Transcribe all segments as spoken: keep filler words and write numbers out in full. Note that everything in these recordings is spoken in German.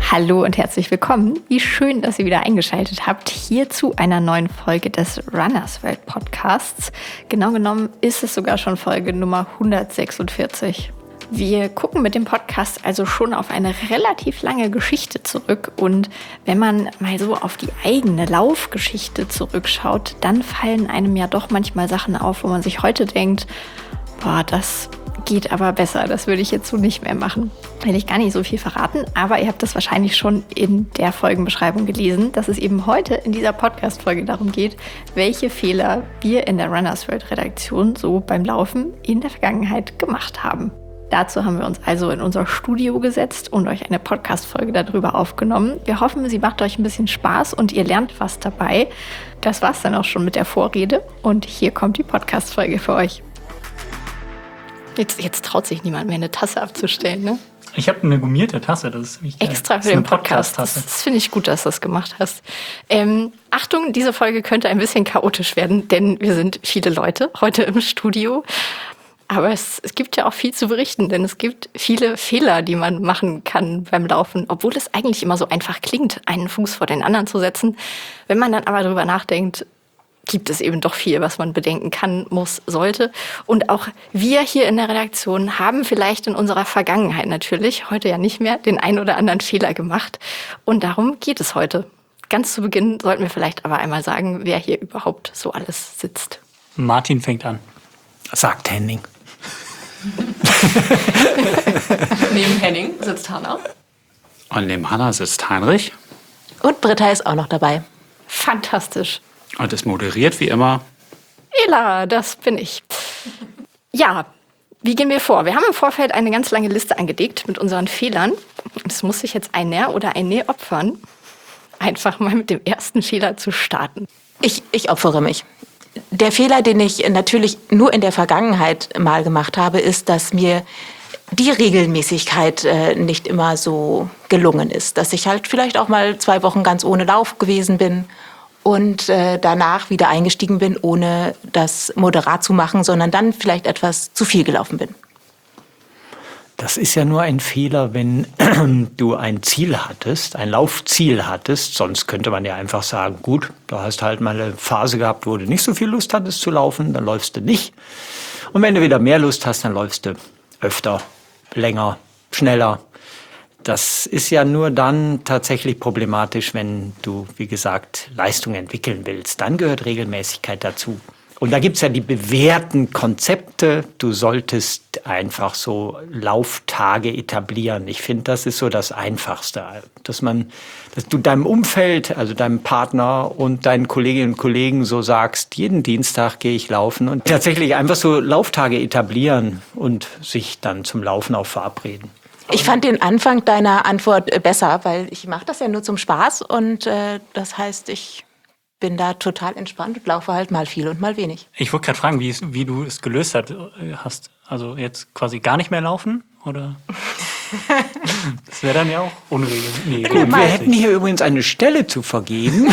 Hallo und herzlich willkommen. Wie schön, dass ihr wieder eingeschaltet habt hier zu einer neuen Folge des Runners World Podcasts. Genau genommen ist es sogar schon Folge Nummer hundertsechsundvierzig. Wir gucken mit dem Podcast also schon auf eine relativ lange Geschichte zurück. Und wenn man mal so auf die eigene Laufgeschichte zurückschaut, dann fallen einem ja doch manchmal Sachen auf, wo man sich heute denkt, boah, das geht aber besser, das würde ich jetzt so nicht mehr machen. Will ich gar nicht so viel verraten, aber ihr habt das wahrscheinlich schon in der Folgenbeschreibung gelesen, dass es eben heute in dieser Podcast-Folge darum geht, welche Fehler wir in der Runners World Redaktion so beim Laufen in der Vergangenheit gemacht haben. Dazu haben wir uns also in unser Studio gesetzt und euch eine Podcast-Folge darüber aufgenommen. Wir hoffen, sie macht euch ein bisschen Spaß und ihr lernt was dabei. Das war's dann auch schon mit der Vorrede und hier kommt die Podcast-Folge für euch. Jetzt, jetzt traut sich niemand mehr, eine Tasse abzustellen, ne? Ich habe eine gummierte Tasse, das ist nämlich extra für den Podcast. Das, das finde ich gut, dass du das gemacht hast. Ähm, Achtung, diese Folge könnte ein bisschen chaotisch werden, denn wir sind viele Leute heute im Studio. Aber es, es gibt ja auch viel zu berichten, denn es gibt viele Fehler, die man machen kann beim Laufen, obwohl es eigentlich immer so einfach klingt, einen Fuß vor den anderen zu setzen. Wenn man dann aber darüber nachdenkt, gibt es eben doch viel, was man bedenken kann, muss, sollte. Und auch wir hier in der Redaktion haben vielleicht in unserer Vergangenheit natürlich, heute ja nicht mehr, den einen oder anderen Fehler gemacht. Und darum geht es heute. Ganz zu Beginn sollten wir vielleicht aber einmal sagen, wer hier überhaupt so alles sitzt. Martin fängt an. Sagt Henning. Neben Henning sitzt Hanna. Und neben Hanna sitzt Heinrich. Und Britta ist auch noch dabei. Fantastisch. Und es moderiert wie immer Ela, das bin ich. Ja, wie gehen wir vor? Wir haben im Vorfeld eine ganz lange Liste angelegt mit unseren Fehlern. Es muss sich jetzt einer oder eine opfern, einfach mal mit dem ersten Fehler zu starten. Ich, ich opfere mich. Der Fehler, den ich natürlich nur in der Vergangenheit mal gemacht habe, ist, dass mir die Regelmäßigkeit äh, nicht immer so gelungen ist. Dass ich halt vielleicht auch mal zwei Wochen ganz ohne Lauf gewesen bin und äh, danach wieder eingestiegen bin, ohne das moderat zu machen, sondern dann vielleicht etwas zu viel gelaufen bin. Das ist ja nur ein Fehler, wenn du ein Ziel hattest, ein Laufziel hattest. Sonst könnte man ja einfach sagen, gut, du hast halt mal eine Phase gehabt, wo du nicht so viel Lust hattest zu laufen, dann läufst du nicht. Und wenn du wieder mehr Lust hast, dann läufst du öfter, länger, schneller. Das ist ja nur dann tatsächlich problematisch, wenn du, wie gesagt, Leistung entwickeln willst. Dann gehört Regelmäßigkeit dazu. Und da gibt's ja die bewährten Konzepte. Du solltest einfach so Lauftage etablieren. Ich finde, das ist so das Einfachste, dass man, dass du deinem Umfeld, also deinem Partner und deinen Kolleginnen und Kollegen so sagst, jeden Dienstag gehe ich laufen und tatsächlich einfach so Lauftage etablieren und sich dann zum Laufen auch verabreden. Ich fand den Anfang deiner Antwort besser, weil ich mache das ja nur zum Spaß und äh, das heißt, ich bin da total entspannt und laufe halt mal viel und mal wenig. Ich wollte gerade fragen, wie, es, wie du es gelöst hat, hast. Also jetzt quasi gar nicht mehr laufen? Oder? Das wäre dann ja auch unregelmäßig. Nee, Gut, wir hätten hier übrigens eine Stelle zu vergeben.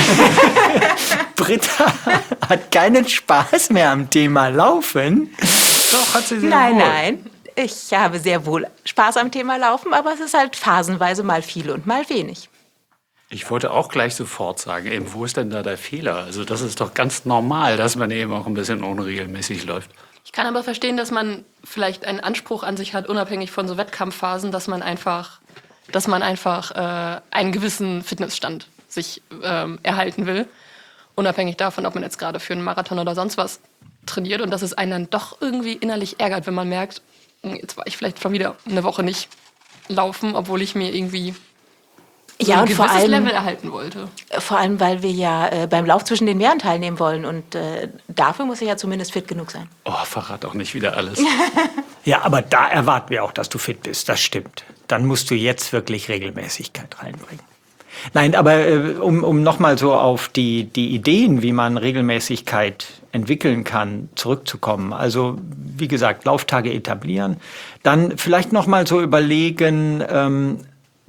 Britta hat keinen Spaß mehr am Thema Laufen. Doch, hat sie sehr Nein, wohl. nein. Ich habe sehr wohl Spaß am Thema Laufen, aber es ist halt phasenweise mal viel und mal wenig. Ich wollte auch gleich sofort sagen, eben, wo ist denn da der Fehler? Also das ist doch ganz normal, dass man eben auch ein bisschen unregelmäßig läuft. Ich kann aber verstehen, dass man vielleicht einen Anspruch an sich hat, unabhängig von so Wettkampfphasen, dass man einfach, dass man einfach äh, einen gewissen Fitnessstand sich ähm, erhalten will. Unabhängig davon, ob man jetzt gerade für einen Marathon oder sonst was trainiert und dass es einen dann doch irgendwie innerlich ärgert, wenn man merkt, jetzt war ich vielleicht schon wieder eine Woche nicht laufen, obwohl ich mir irgendwie so Ja, ein und vor gewisses allem, Level erhalten wollte. vor allem, weil wir ja äh, beim Lauf zwischen den Meeren teilnehmen wollen und äh, dafür muss ich ja zumindest fit genug sein. Oh, verrat auch nicht wieder alles. Ja, aber da erwarten wir auch, dass du fit bist. Das stimmt. Dann musst du jetzt wirklich Regelmäßigkeit reinbringen. Nein, aber äh, um, um nochmal so auf die, die Ideen, wie man Regelmäßigkeit entwickeln kann, zurückzukommen. Also wie gesagt, Lauftage etablieren. Dann vielleicht nochmal so überlegen, ähm,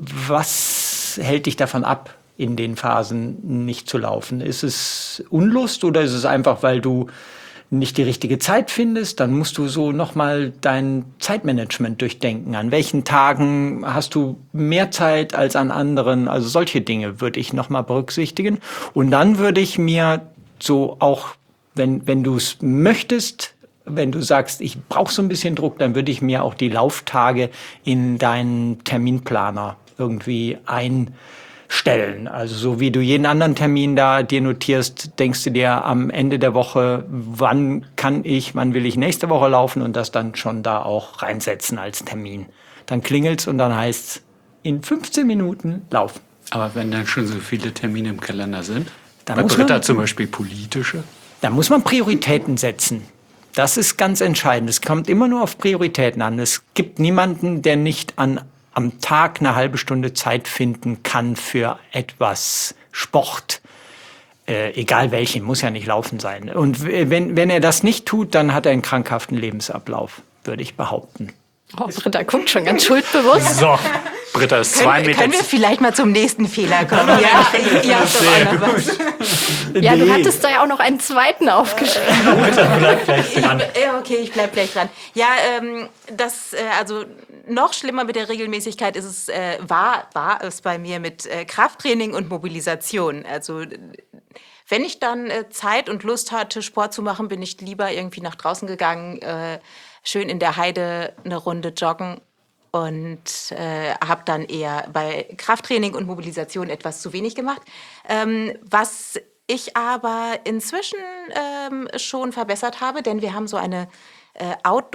was hält dich davon ab, in den Phasen nicht zu laufen? Ist es Unlust oder ist es einfach, weil du nicht die richtige Zeit findest, dann musst du so nochmal dein Zeitmanagement durchdenken. An welchen Tagen hast du mehr Zeit als an anderen? Also solche Dinge würde ich nochmal berücksichtigen. Und dann würde ich mir so auch, wenn, wenn du es möchtest, wenn du sagst, ich brauche so ein bisschen Druck, dann würde ich mir auch die Lauftage in deinen Terminplaner irgendwie ein stellen. Also so wie du jeden anderen Termin da dir notierst, denkst du dir am Ende der Woche, wann kann ich, wann will ich nächste Woche laufen und das dann schon da auch reinsetzen als Termin. Dann klingelt's und dann heißt's in fünfzehn Minuten laufen. Aber wenn dann schon so viele Termine im Kalender sind, dann bei muss Britta man, zum Beispiel politische. Da muss man Prioritäten setzen. Das ist ganz entscheidend. Es kommt immer nur auf Prioritäten an. Es gibt niemanden, der nicht an am Tag eine halbe Stunde Zeit finden kann für etwas Sport, äh, egal welchen, muss ja nicht laufen sein. Und wenn, wenn er das nicht tut, dann hat er einen krankhaften Lebensablauf, würde ich behaupten. Oh, Britta guckt schon ganz schuldbewusst. So, Britta ist zwei Können, Meter. können wir vielleicht mal zum nächsten Fehler kommen? Ja, ihr habt doch auch noch was. Ja, du Nee. hattest da ja auch noch einen zweiten aufgeschrieben. Britta bleibt gleich dran. Ja, okay, ich bleib gleich dran. Ja, ähm, das, äh, also noch schlimmer mit der Regelmäßigkeit ist es, äh, war, war es bei mir mit äh, Krafttraining und Mobilisation. Also äh, wenn ich dann äh, Zeit und Lust hatte, Sport zu machen, bin ich lieber irgendwie nach draußen gegangen, äh, schön in der Heide eine Runde joggen und äh, habe dann eher bei Krafttraining und Mobilisation etwas zu wenig gemacht. Ähm, was ich aber inzwischen ähm, schon verbessert habe, denn wir haben so eine äh,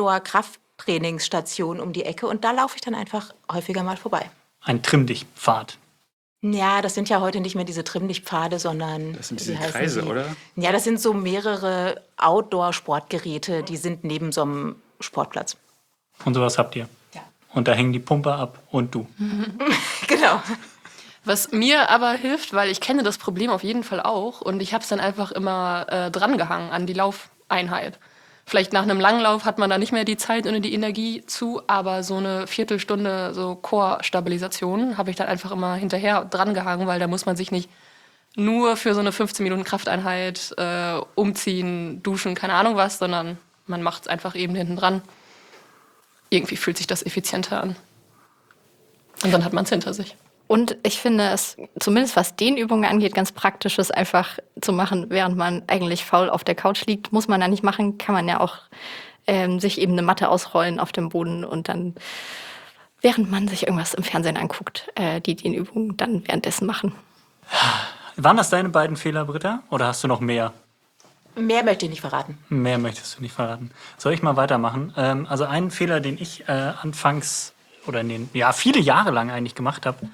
Outdoor-Krafttrainingsstation um die Ecke und da laufe ich dann einfach häufiger mal vorbei. Ein Trimm-dich-Pfad. Ja, das sind ja heute nicht mehr diese Trimm-dich-Pfade, sondern... Das sind wie diese heißen Kreise, die? oder? Ja, das sind so mehrere Outdoor-Sportgeräte, die sind neben so einem Sportplatz. Und sowas habt ihr. Ja. Und da hängen die Pumper ab und du. Genau. Was mir aber hilft, weil ich kenne das Problem auf jeden Fall auch und ich habe es dann einfach immer äh, drangehangen an die Laufeinheit. Vielleicht nach einem Langlauf hat man da nicht mehr die Zeit und die Energie zu, aber so eine Viertelstunde so Core-Stabilisation habe ich dann einfach immer hinterher drangehangen, weil da muss man sich nicht nur für so eine fünfzehn Minuten Krafteinheit äh, umziehen, duschen, keine Ahnung was, sondern man macht es einfach eben hinten dran. Irgendwie fühlt sich das effizienter an. Und dann hat man es hinter sich. Und ich finde es, zumindest was den Übungen angeht, ganz praktisch ist einfach zu machen, während man eigentlich faul auf der Couch liegt. Muss man da nicht machen, kann man ja auch ähm, sich eben eine Matte ausrollen auf dem Boden und dann, während man sich irgendwas im Fernsehen anguckt, äh, die den Übungen dann währenddessen machen. Waren das deine beiden Fehler, Britta? Oder hast du noch mehr? Mehr möchte ich nicht verraten. Mehr möchtest du nicht verraten. Soll ich mal weitermachen? Ähm, also einen Fehler, den ich äh, anfangs oder in den, ja, viele Jahre lang eigentlich gemacht habe,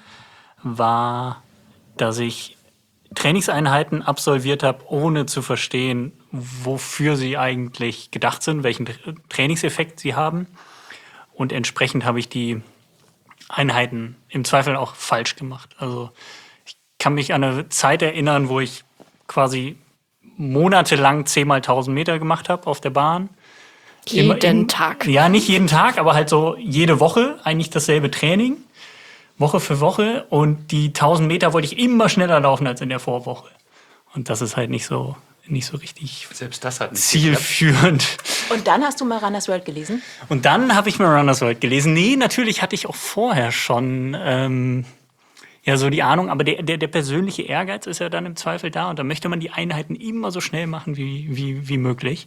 war, dass ich Trainingseinheiten absolviert habe, ohne zu verstehen, wofür sie eigentlich gedacht sind, welchen Trainingseffekt sie haben. Und entsprechend habe ich die Einheiten im Zweifel auch falsch gemacht. Also ich kann mich an eine Zeit erinnern, wo ich quasi monatelang zehn mal tausend Meter gemacht habe auf der Bahn. Jeden Immer in- Tag. Ja, nicht jeden Tag, aber halt so jede Woche eigentlich dasselbe Training. Woche für Woche. Und die tausend Meter wollte ich immer schneller laufen als in der Vorwoche. Und das ist halt nicht so, nicht so richtig Selbst das hat nicht geklappt. zielführend. Und dann hast du mal Runners World gelesen? Und dann habe ich mir Runners World gelesen. Nee, natürlich hatte ich auch vorher schon ähm, ja so die Ahnung, aber der, der, der persönliche Ehrgeiz ist ja dann im Zweifel da und da möchte man die Einheiten immer so schnell machen wie, wie, wie möglich.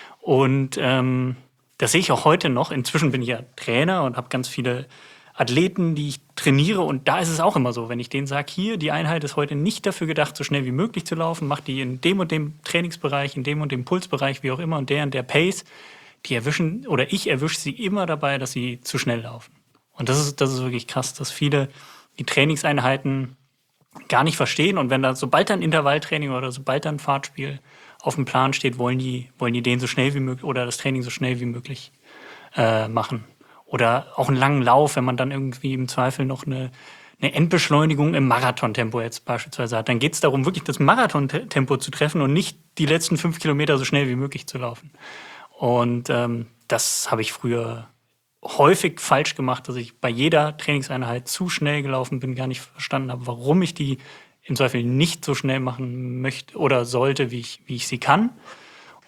Und ähm, das sehe ich auch heute noch. Inzwischen bin ich ja Trainer und habe ganz viele Athleten, die ich trainiere. Und da ist es auch immer so, wenn ich denen sage, hier, die Einheit ist heute nicht dafür gedacht, so schnell wie möglich zu laufen, mach die in dem und dem Trainingsbereich, in dem und dem Pulsbereich, wie auch immer, und der und der Pace, die erwischen, oder ich erwische sie immer dabei, dass sie zu schnell laufen. Und das ist, das ist wirklich krass, dass viele die Trainingseinheiten gar nicht verstehen. Und wenn da, sobald da ein Intervalltraining oder sobald da ein Fahrtspiel auf dem Plan steht, wollen die, wollen die den so schnell wie möglich oder das Training so schnell wie möglich äh, machen. Oder auch einen langen Lauf, wenn man dann irgendwie im Zweifel noch eine, eine Endbeschleunigung im Marathontempo jetzt beispielsweise hat. Dann geht es darum, wirklich das Marathontempo zu treffen und nicht die letzten fünf Kilometer so schnell wie möglich zu laufen. Und ähm, das habe ich früher häufig falsch gemacht, dass ich bei jeder Trainingseinheit zu schnell gelaufen bin, gar nicht verstanden habe, warum ich die im Zweifel nicht so schnell machen möchte oder sollte, wie ich, wie ich sie kann.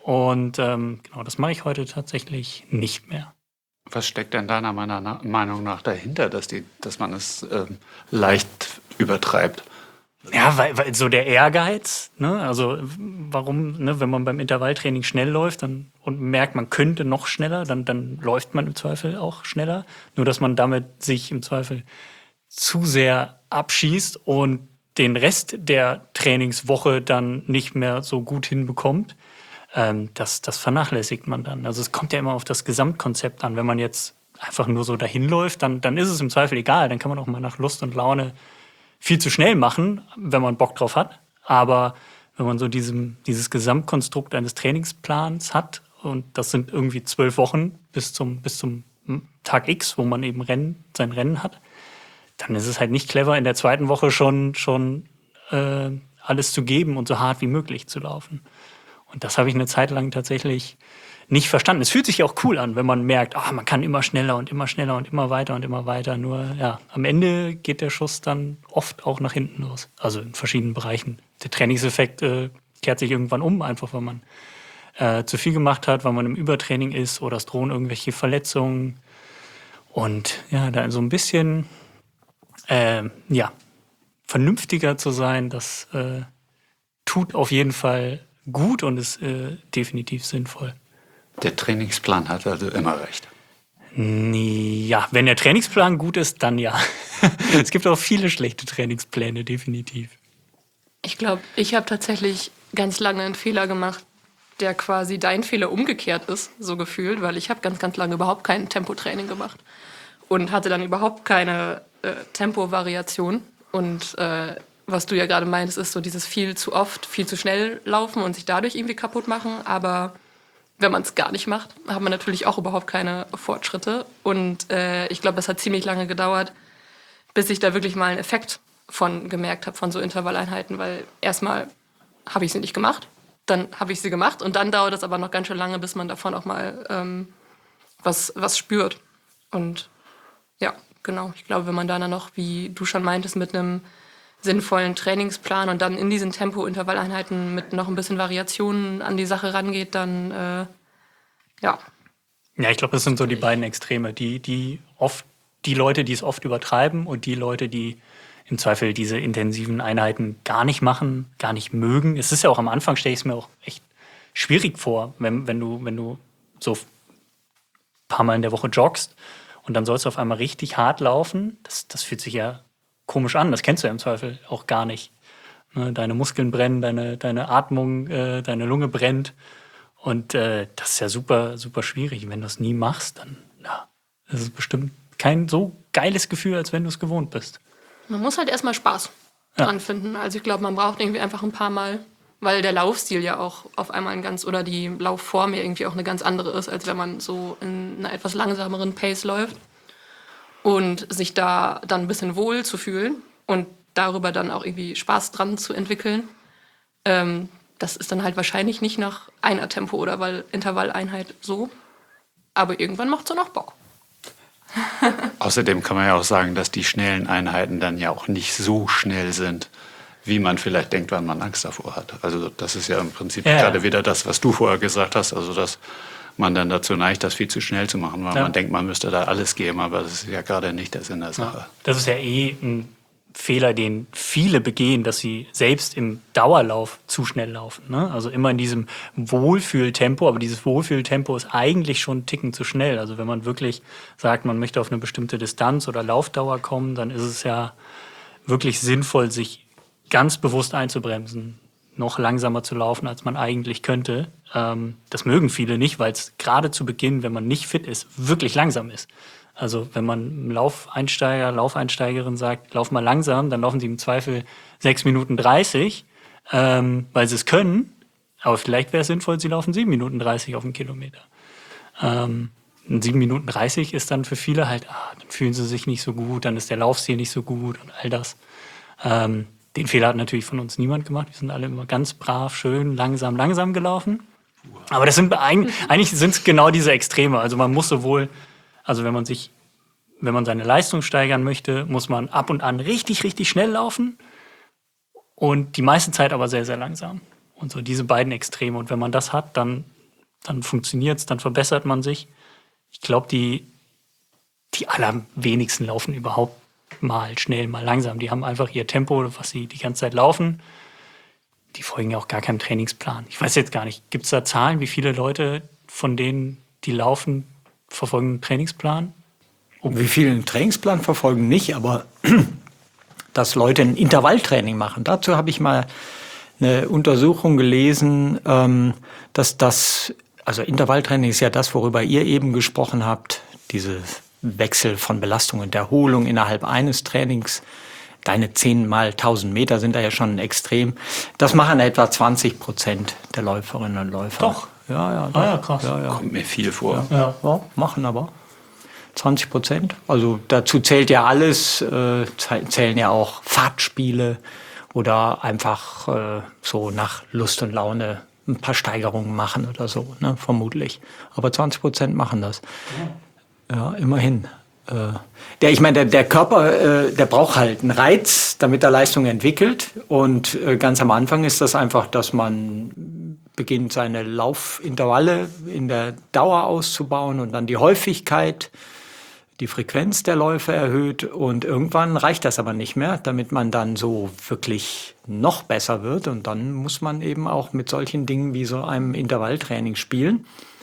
Und ähm, genau, das mache ich heute tatsächlich nicht mehr. Was steckt denn deiner Meinung nach dahinter, dass, die, dass man es ähm, leicht übertreibt? Ja, weil, weil so der Ehrgeiz, ne? Also warum, ne, wenn man beim Intervalltraining schnell läuft dann, und merkt, man könnte noch schneller, dann, dann läuft man im Zweifel auch schneller. Nur dass man damit sich im Zweifel zu sehr abschießt und den Rest der Trainingswoche dann nicht mehr so gut hinbekommt. Ähm, das, das vernachlässigt man dann. Also es kommt ja immer auf das Gesamtkonzept an. Wenn man jetzt einfach nur so dahin läuft, dann, dann ist es im Zweifel egal. Dann kann man auch mal nach Lust und Laune viel zu schnell machen, wenn man Bock drauf hat. Aber wenn man so diesem, dieses Gesamtkonstrukt eines Trainingsplans hat, und das sind irgendwie zwölf Wochen bis zum, bis zum Tag X, wo man eben Rennen, sein Rennen hat, dann ist es halt nicht clever, in der zweiten Woche schon, schon äh, alles zu geben und so hart wie möglich zu laufen. Und das habe ich eine Zeit lang tatsächlich nicht verstanden. Es fühlt sich ja auch cool an, wenn man merkt, oh, man kann immer schneller und immer schneller und immer weiter und immer weiter. Nur ja, am Ende geht der Schuss dann oft auch nach hinten los. Also in verschiedenen Bereichen. Der Trainingseffekt äh, kehrt sich irgendwann um, einfach weil man äh, zu viel gemacht hat, weil man im Übertraining ist oder es drohen irgendwelche Verletzungen. Und ja, da so ein bisschen äh, ja, vernünftiger zu sein, das äh, tut auf jeden Fall gut und ist äh, definitiv sinnvoll. Der Trainingsplan hat also immer recht. Ja, wenn der Trainingsplan gut ist, dann ja. Es gibt auch viele schlechte Trainingspläne, definitiv. Ich glaube, ich habe tatsächlich ganz lange einen Fehler gemacht, der quasi dein Fehler umgekehrt ist, so gefühlt, weil ich habe ganz, ganz lange überhaupt kein Tempotraining gemacht und hatte dann überhaupt keine äh, Tempovariation. Und äh, was du ja gerade meintest, ist so dieses viel zu oft, viel zu schnell laufen und sich dadurch irgendwie kaputt machen, aber wenn man es gar nicht macht, hat man natürlich auch überhaupt keine Fortschritte. Und äh, ich glaube, das hat ziemlich lange gedauert, bis ich da wirklich mal einen Effekt von gemerkt habe, von so Intervalleinheiten. Weil erstmal habe ich sie nicht gemacht, dann habe ich sie gemacht und dann dauert es aber noch ganz schön lange, bis man davon auch mal ähm, was, was spürt. Und ja, genau. Ich glaube, wenn man da dann noch, wie du schon meintest, mit einem sinnvollen Trainingsplan und dann in diesen Tempo-Intervalleinheiten mit noch ein bisschen Variationen an die Sache rangeht, dann äh, ja. Ja, ich glaube, das sind so die beiden Extreme. Die, die, oft, die Leute, die es oft übertreiben und die Leute, die im Zweifel diese intensiven Einheiten gar nicht machen, gar nicht mögen. Es ist ja auch am Anfang, stelle ich es mir auch echt schwierig vor, wenn, wenn, du, wenn du so ein paar Mal in der Woche joggst und dann sollst du auf einmal richtig hart laufen. Das, das fühlt sich ja komisch an, das kennst du ja im Zweifel auch gar nicht. Ne, deine Muskeln brennen, deine, deine Atmung, äh, deine Lunge brennt. Und äh, das ist ja super, super schwierig. Wenn du es nie machst, dann ja, das ist bestimmt kein so geiles Gefühl, als wenn du es gewohnt bist. Man muss halt erstmal Spaß Ja. dran finden. Also ich glaube, man braucht irgendwie einfach ein paar Mal, weil der Laufstil ja auch auf einmal ein ganz, oder die Laufform ja irgendwie auch eine ganz andere ist, als wenn man so in einer etwas langsameren Pace läuft. Und sich da dann ein bisschen wohl zu fühlen und darüber dann auch irgendwie Spaß dran zu entwickeln, ähm, das ist dann halt wahrscheinlich nicht nach einer Tempo- oder weil Intervalleinheit so. Aber irgendwann macht es dann auch Bock. Außerdem kann man ja auch sagen, dass die schnellen Einheiten dann ja auch nicht so schnell sind, wie man vielleicht denkt, wenn man Angst davor hat. Also das ist ja im Prinzip Ja. gerade wieder das, was du vorher gesagt hast, also dass man dann dazu neigt, das viel zu schnell zu machen, weil Ja. man denkt, man müsste da alles geben, aber das ist ja gerade nicht der Sinn der Sache. Das ist ja eh ein Fehler, den viele begehen, dass sie selbst im Dauerlauf zu schnell laufen. Ne? Also immer in diesem Wohlfühltempo, aber dieses Wohlfühltempo ist eigentlich schon einen Ticken zu schnell. Also wenn man wirklich sagt, man möchte auf eine bestimmte Distanz oder Laufdauer kommen, dann ist es ja wirklich sinnvoll, sich ganz bewusst einzubremsen, noch langsamer zu laufen, als man eigentlich könnte. Ähm, das mögen viele nicht, weil es gerade zu Beginn, wenn man nicht fit ist, wirklich langsam ist. Also wenn man einem Laufeinsteiger, Laufeinsteigerin sagt, lauf mal langsam, dann laufen sie im Zweifel sechs Minuten dreißig, ähm, weil sie es können. Aber vielleicht wäre es sinnvoll, sie laufen sieben Minuten dreißig auf einen Kilometer. Ähm, sieben Minuten dreißig ist dann für viele halt, ah, dann fühlen sie sich nicht so gut, dann ist der Laufstil nicht so gut und all das. Ähm, Den Fehler hat natürlich von uns niemand gemacht. Wir sind alle immer ganz brav, schön, langsam, langsam gelaufen. Aber das sind eigentlich, eigentlich sind es genau diese Extreme. Also man muss sowohl, also wenn man sich, wenn man seine Leistung steigern möchte, muss man ab und an richtig, richtig schnell laufen und die meiste Zeit aber sehr, sehr langsam. Und so diese beiden Extreme. Und wenn man das hat, dann dann funktioniert's, dann verbessert man sich. Ich glaube, die, die allerwenigsten laufen überhaupt mal schnell, mal langsam. Die haben einfach ihr Tempo, was sie die ganze Zeit laufen. Die folgen ja auch gar keinem Trainingsplan. Ich weiß jetzt gar nicht, gibt es da Zahlen, wie viele Leute von denen, die laufen, verfolgen einen Trainingsplan? Wie viele einen Trainingsplan verfolgen nicht, aber dass Leute ein Intervalltraining machen. Dazu habe ich mal eine Untersuchung gelesen, dass das, also Intervalltraining ist ja das, worüber ihr eben gesprochen habt, diese Wechsel von Belastung und Erholung innerhalb eines Trainings. Deine zehn mal tausend Meter sind da ja schon extrem. Das machen etwa zwanzig Prozent der Läuferinnen und Läufer. Doch. Ja, ja. Ah ja, krass. Ja, ja. Kommt mir viel vor. Ja, ja, machen aber zwanzig Prozent. Also dazu zählt ja alles, äh, zählen ja auch Fahrtspiele oder einfach äh, so nach Lust und Laune ein paar Steigerungen machen oder so, ne, vermutlich. Aber zwanzig Prozent machen das. Ja, ja, immerhin. Äh, der, ich meine, der, der Körper, äh, der braucht halt einen Reiz, damit er Leistung entwickelt. Und äh, ganz am Anfang ist das einfach, dass man beginnt, seine Laufintervalle in der Dauer auszubauen und dann die Häufigkeit, die Frequenz der Läufe erhöht. Und irgendwann reicht das aber nicht mehr, damit man dann so wirklich noch besser wird. Und dann muss man eben auch mit solchen Dingen wie so einem Intervalltraining spielen.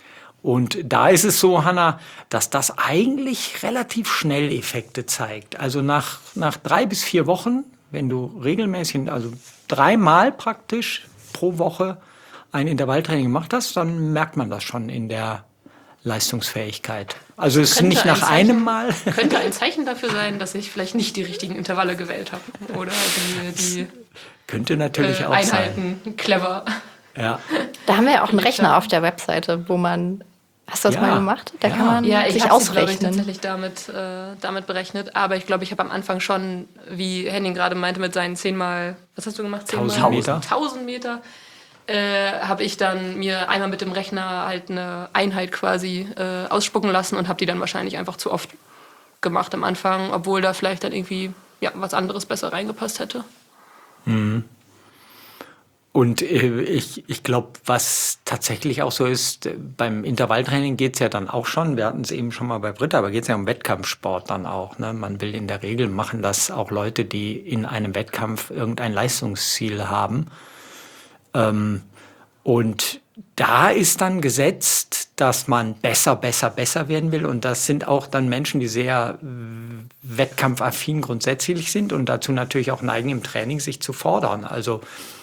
Und da ist es so, Hanna, dass das eigentlich relativ schnell Effekte zeigt. Also nach, nach drei bis vier Wochen, wenn du regelmäßig, also dreimal praktisch pro Woche ein Intervalltraining gemacht hast, dann merkt man das schon in der Leistungsfähigkeit. Also es ist Könnte nicht ein nach Zeichen- einem Mal. Könnte ein Zeichen dafür sein, dass ich vielleicht nicht die richtigen Intervalle gewählt habe. Oder die, die Könnte natürlich äh, auch sein. Einheiten clever. Ja. Da haben wir ja auch einen Rechner auf der Webseite, wo man. Hast du das Ja. mal gemacht? Da Ja. kann man Ja, ich sich habe sie, glaube ich, ausrechnen. tatsächlich damit, äh, damit berechnet. Aber ich glaube, ich habe am Anfang schon, wie Henning gerade meinte, mit seinen zehnmal, was hast du gemacht? Tausend Meter. tausend Meter. Äh, habe ich dann mir einmal mit dem Rechner halt eine Einheit quasi äh, ausspucken lassen und habe die dann wahrscheinlich einfach zu oft gemacht am Anfang, obwohl da vielleicht dann irgendwie ja, was anderes besser reingepasst hätte. Und äh, ich, ich glaube, was tatsächlich auch so ist, äh, beim Intervalltraining geht's ja dann auch schon, wir hatten es eben schon mal bei Britta, aber geht's ja um Wettkampfsport dann auch. Ne? Man will in der Regel machen das auch Leute, die in einem Wettkampf irgendein Leistungsziel haben. Ähm, und da ist dann gesetzt, dass man besser, besser, besser werden will. Und das sind auch dann Menschen, die sehr äh, wettkampfaffin grundsätzlich sind und dazu natürlich auch neigen, im Training sich zu fordern. Also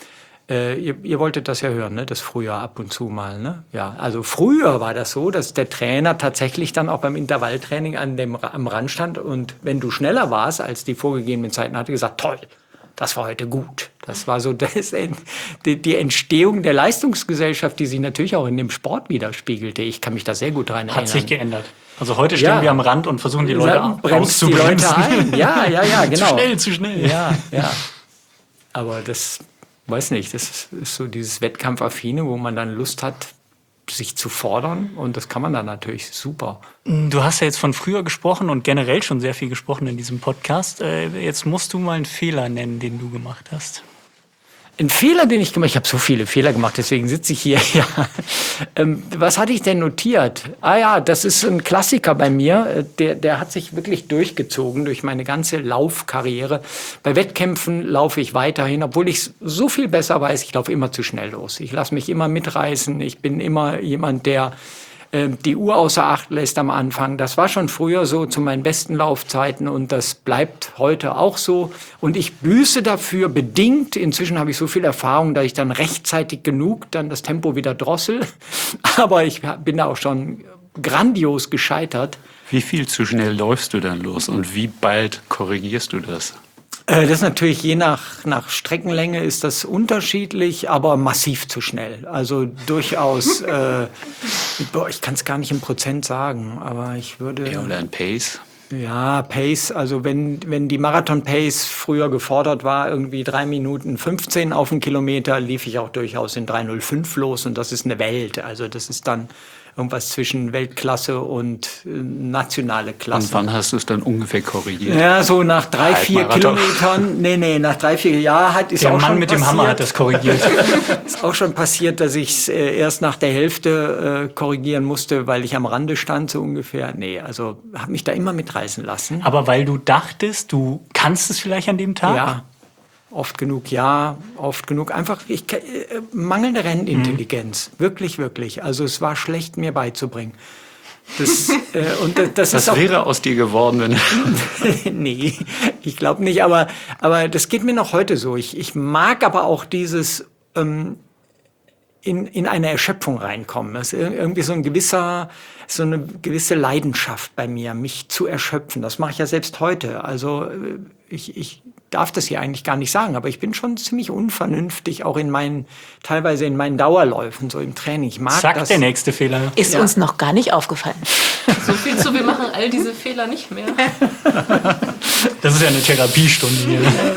Äh, ihr, ihr wolltet das ja hören, ne? Das früher ab und zu mal, ne? Ja, also früher war das so, dass der Trainer tatsächlich dann auch beim Intervalltraining an dem, am Rand stand und wenn du schneller warst als die vorgegebenen Zeiten, hat er gesagt, toll, das war heute gut. Das war so das, die, die Entstehung der Leistungsgesellschaft, die sich natürlich auch in dem Sport widerspiegelte. Ich kann mich da sehr gut dran erinnern. Hat sich geändert. Also heute stehen Ja. wir am Rand und versuchen die Leute Ja, bremst die auszubremsen. Leute ein. Ja, ja, ja, genau. Zu schnell, zu schnell. Ja, ja. Aber das, weiß nicht, das ist so dieses Wettkampfaffine, wo man dann Lust hat, sich zu fordern. Und das kann man dann natürlich super. Du hast ja jetzt von früher gesprochen und generell schon sehr viel gesprochen in diesem Podcast. Äh, Jetzt musst du mal einen Fehler nennen, den du gemacht hast. Ein Fehler, den ich gemacht habe, ich habe so viele Fehler gemacht, deswegen sitze ich hier. Ja. Ähm, was hatte ich denn notiert? Ah ja, das ist ein Klassiker bei mir. Der, der hat sich wirklich durchgezogen durch meine ganze Laufkarriere. Bei Wettkämpfen laufe ich weiterhin, obwohl ich so viel besser weiß, ich laufe immer zu schnell los. Ich lasse mich immer mitreißen. Ich bin immer jemand, der die Uhr außer Acht lässt am Anfang. Das war schon früher so zu meinen besten Laufzeiten und das bleibt heute auch so. Und ich büße dafür bedingt. Inzwischen habe ich so viel Erfahrung, dass ich dann rechtzeitig genug dann das Tempo wieder drossel. Aber ich bin da auch schon grandios gescheitert. Wie viel zu schnell läufst du dann los und wie bald korrigierst du das? Das ist natürlich je nach, nach Streckenlänge ist das unterschiedlich, aber massiv zu schnell. Also durchaus, äh, boah, ich kann es gar nicht im Prozent sagen, aber ich würde... Ja, oder ein Pace? Ja, Pace, also wenn, wenn die Marathon-Pace früher gefordert war, irgendwie drei Minuten fünfzehn auf den Kilometer, lief ich auch durchaus in drei null fünf los und das ist eine Welt. Also das ist dann irgendwas zwischen Weltklasse und äh, nationale Klasse. Und wann hast du es dann ungefähr korrigiert? Ja, so nach drei, vier Halbmarathon. Kilometern. Nee, nee, nach drei, vier Jahren hat ist Der auch Mann schon mit dem passiert. Hammer hat das korrigiert. Ist auch schon passiert, dass ich es äh, erst nach der Hälfte äh, korrigieren musste, weil ich am Rande stand, so ungefähr. Nee, also habe mich da immer mitreißen lassen. Aber weil du dachtest, du kannst es vielleicht an dem Tag? Ja, oft genug, ja, oft genug. Einfach ich, äh, mangelnde Rennintelligenz. Mhm. Wirklich, wirklich. Also es war schlecht, mir beizubringen. Das, äh, und das, das Was ist auch, wäre aus dir geworden, wenn... nee, ich glaube nicht, aber, aber das geht mir noch heute so. Ich, ich mag aber auch dieses ähm, in, in eine Erschöpfung reinkommen. Das ist irgendwie so ein gewisser, so eine gewisse Leidenschaft bei mir, mich zu erschöpfen. Das mache ich ja selbst heute. Also äh, ich, ich darf das hier eigentlich gar nicht sagen, aber ich bin schon ziemlich unvernünftig, auch in meinen, teilweise in meinen Dauerläufen, so im Training. Ich mag Zack, das. der nächste Fehler. Ist Ja. uns noch gar nicht aufgefallen. So viel zu, wir machen all diese Fehler nicht mehr. Das ist ja eine Therapiestunde hier.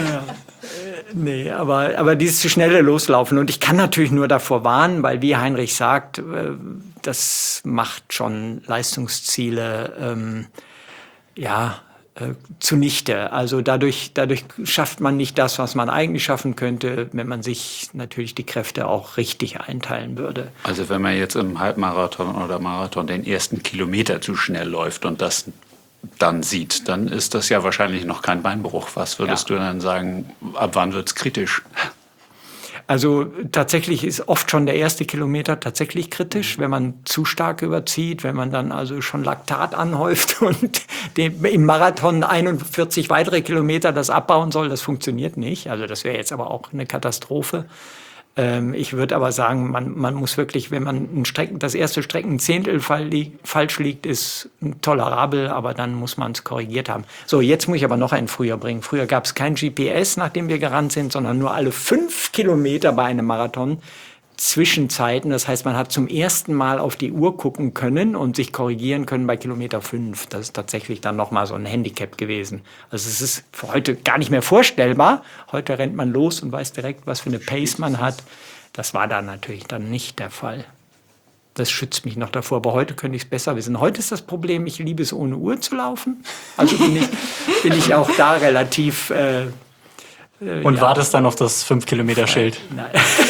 Nee, aber, aber dieses zu schnelle Loslaufen. Und ich kann natürlich nur davor warnen, weil wie Heinrich sagt, äh, das macht schon Leistungsziele, ähm, ja, äh, zunichte. Also dadurch, dadurch schafft man nicht das, was man eigentlich schaffen könnte, wenn man sich natürlich die Kräfte auch richtig einteilen würde. Also wenn man jetzt im Halbmarathon oder Marathon den ersten Kilometer zu schnell läuft und das dann sieht, dann ist das ja wahrscheinlich noch kein Beinbruch. Was würdest Ja. du dann sagen, ab wann wird es kritisch? Also tatsächlich ist oft schon der erste Kilometer tatsächlich kritisch, wenn man zu stark überzieht, wenn man dann also schon Laktat anhäuft und dem, im Marathon einundvierzig weitere Kilometer das abbauen soll, das funktioniert nicht. Also das wäre jetzt aber auch eine Katastrophe. Ähm, ich würde aber sagen, man, man muss wirklich, wenn man ein Strecken, das erste Streckenzehntel fall li- falsch liegt, ist tolerabel, aber dann muss man es korrigiert haben. So, jetzt muss ich aber noch einen früher bringen. Früher gab es kein G P S, nachdem wir gerannt sind, sondern nur alle fünf Kilometer bei einem Marathon Zwischenzeiten. Das heißt, man hat zum ersten Mal auf die Uhr gucken können und sich korrigieren können bei Kilometer fünf. Das ist tatsächlich dann nochmal so ein Handicap gewesen. Also es ist für heute gar nicht mehr vorstellbar. Heute rennt man los und weiß direkt, was für eine Pace man hat. Das war da natürlich dann nicht der Fall. Das schützt mich noch davor. Aber heute könnte ich es besser wissen. Heute ist das Problem, ich liebe es, ohne Uhr zu laufen. Also bin ich, bin ich auch da relativ... Äh, äh, Und ja, wartest dann auf das fünf Kilometer Schild. Nein.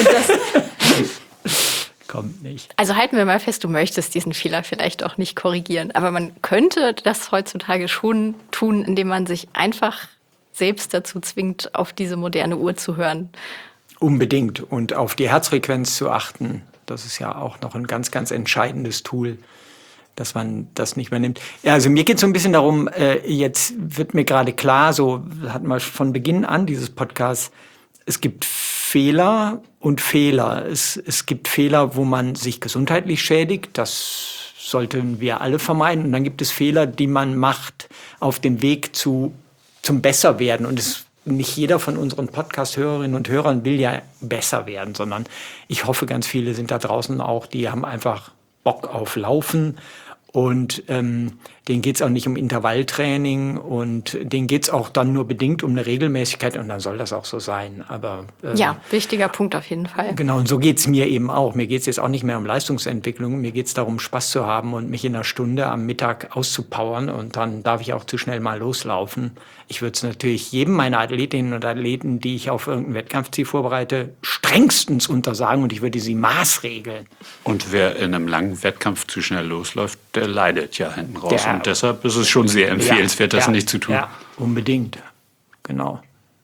Kommt nicht. Also halten wir mal fest, du möchtest diesen Fehler vielleicht auch nicht korrigieren. Aber man könnte das heutzutage schon tun, indem man sich einfach selbst dazu zwingt, auf diese moderne Uhr zu hören. Unbedingt. Und auf die Herzfrequenz zu achten. Das ist ja auch noch ein ganz, ganz entscheidendes Tool, dass man das nicht mehr nimmt. Ja, also mir geht es so ein bisschen darum, äh, jetzt wird mir gerade klar, so hatten wir von Beginn an dieses Podcast, es gibt Fehler und Fehler. Es, es gibt Fehler, wo man sich gesundheitlich schädigt. Das sollten wir alle vermeiden. Und dann gibt es Fehler, die man macht auf dem Weg zu, zum Besserwerden. Und es, nicht jeder von unseren Podcast-Hörerinnen und Hörern will ja besser werden, sondern ich hoffe, ganz viele sind da draußen auch, die haben einfach Bock auf Laufen. Und ähm, denen geht's auch nicht um Intervalltraining und denen geht's auch dann nur bedingt um eine Regelmäßigkeit und dann soll das auch so sein. Aber äh, Ja, wichtiger Punkt auf jeden Fall. genau, und so geht's mir eben auch. Mir geht's jetzt auch nicht mehr um Leistungsentwicklung, mir geht's darum, Spaß zu haben und mich in einer Stunde am Mittag auszupowern und dann darf ich auch zu schnell mal loslaufen. Ich würde es natürlich jedem meiner Athletinnen und Athleten, die ich auf irgendein Wettkampfziel vorbereite, strengstens untersagen und ich würde sie maßregeln. Und wer in einem langen Wettkampf zu schnell losläuft, der leidet ja hinten raus. Der- und deshalb ist es schon sehr empfehlenswert, das ja, nicht zu tun. Ja, unbedingt. Genau.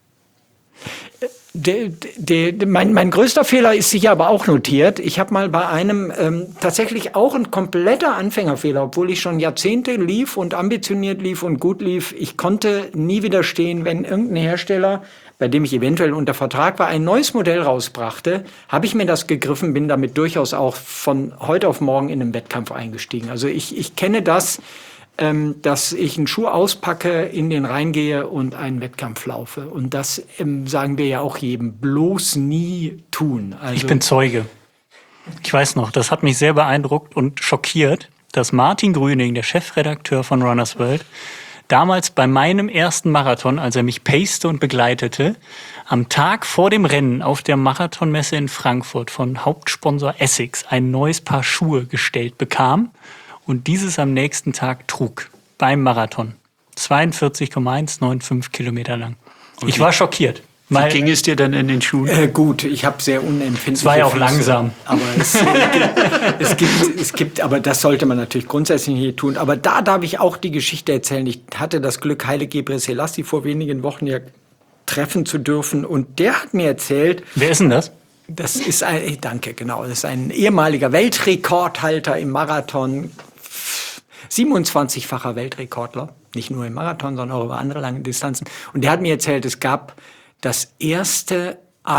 Der, der, der, mein, mein größter Fehler ist sicher aber auch notiert. Ich habe mal bei einem ähm, tatsächlich auch ein kompletter Anfängerfehler, obwohl ich schon Jahrzehnte lief und ambitioniert lief und gut lief. Ich konnte nie widerstehen, wenn irgendein Hersteller, bei dem ich eventuell unter Vertrag war, ein neues Modell rausbrachte, habe ich mir das gegriffen, bin damit durchaus auch von heute auf morgen in einen Wettkampf eingestiegen. Also ich, ich kenne das, ähm, dass ich einen Schuh auspacke, in den reingehe und einen Wettkampf laufe. Und das ähm, sagen wir ja auch jedem, bloß nie tun. Also, Ich bin Zeuge. Ich weiß noch, das hat mich sehr beeindruckt und schockiert, dass Martin Grüning, der Chefredakteur von Runners World, damals bei meinem ersten Marathon, als er mich pacete und begleitete, am Tag vor dem Rennen auf der Marathonmesse in Frankfurt von Hauptsponsor Essex ein neues Paar Schuhe gestellt bekam und dieses am nächsten Tag trug beim Marathon. zweiundvierzig Komma hundertfünfundneunzig Kilometer lang. Ich war schockiert. Wie ging es dir denn in den Schuhen? Äh, gut, ich habe sehr unempfindliche Es war ja auch Füße, langsam. Aber es, äh, es, gibt, es gibt, aber das sollte man natürlich grundsätzlich nicht tun. Aber da darf ich auch die Geschichte erzählen. Ich hatte das Glück, Haile Gebrselassie vor wenigen Wochen ja treffen zu dürfen. Und der hat mir erzählt... Wer ist denn das? Das ist ein, eh, danke, genau, das ist ein ehemaliger Weltrekordhalter im Marathon, siebenundzwanzigfacher Weltrekordler, nicht nur im Marathon, sondern auch über andere lange Distanzen. Und der hat mir erzählt, es gab das erste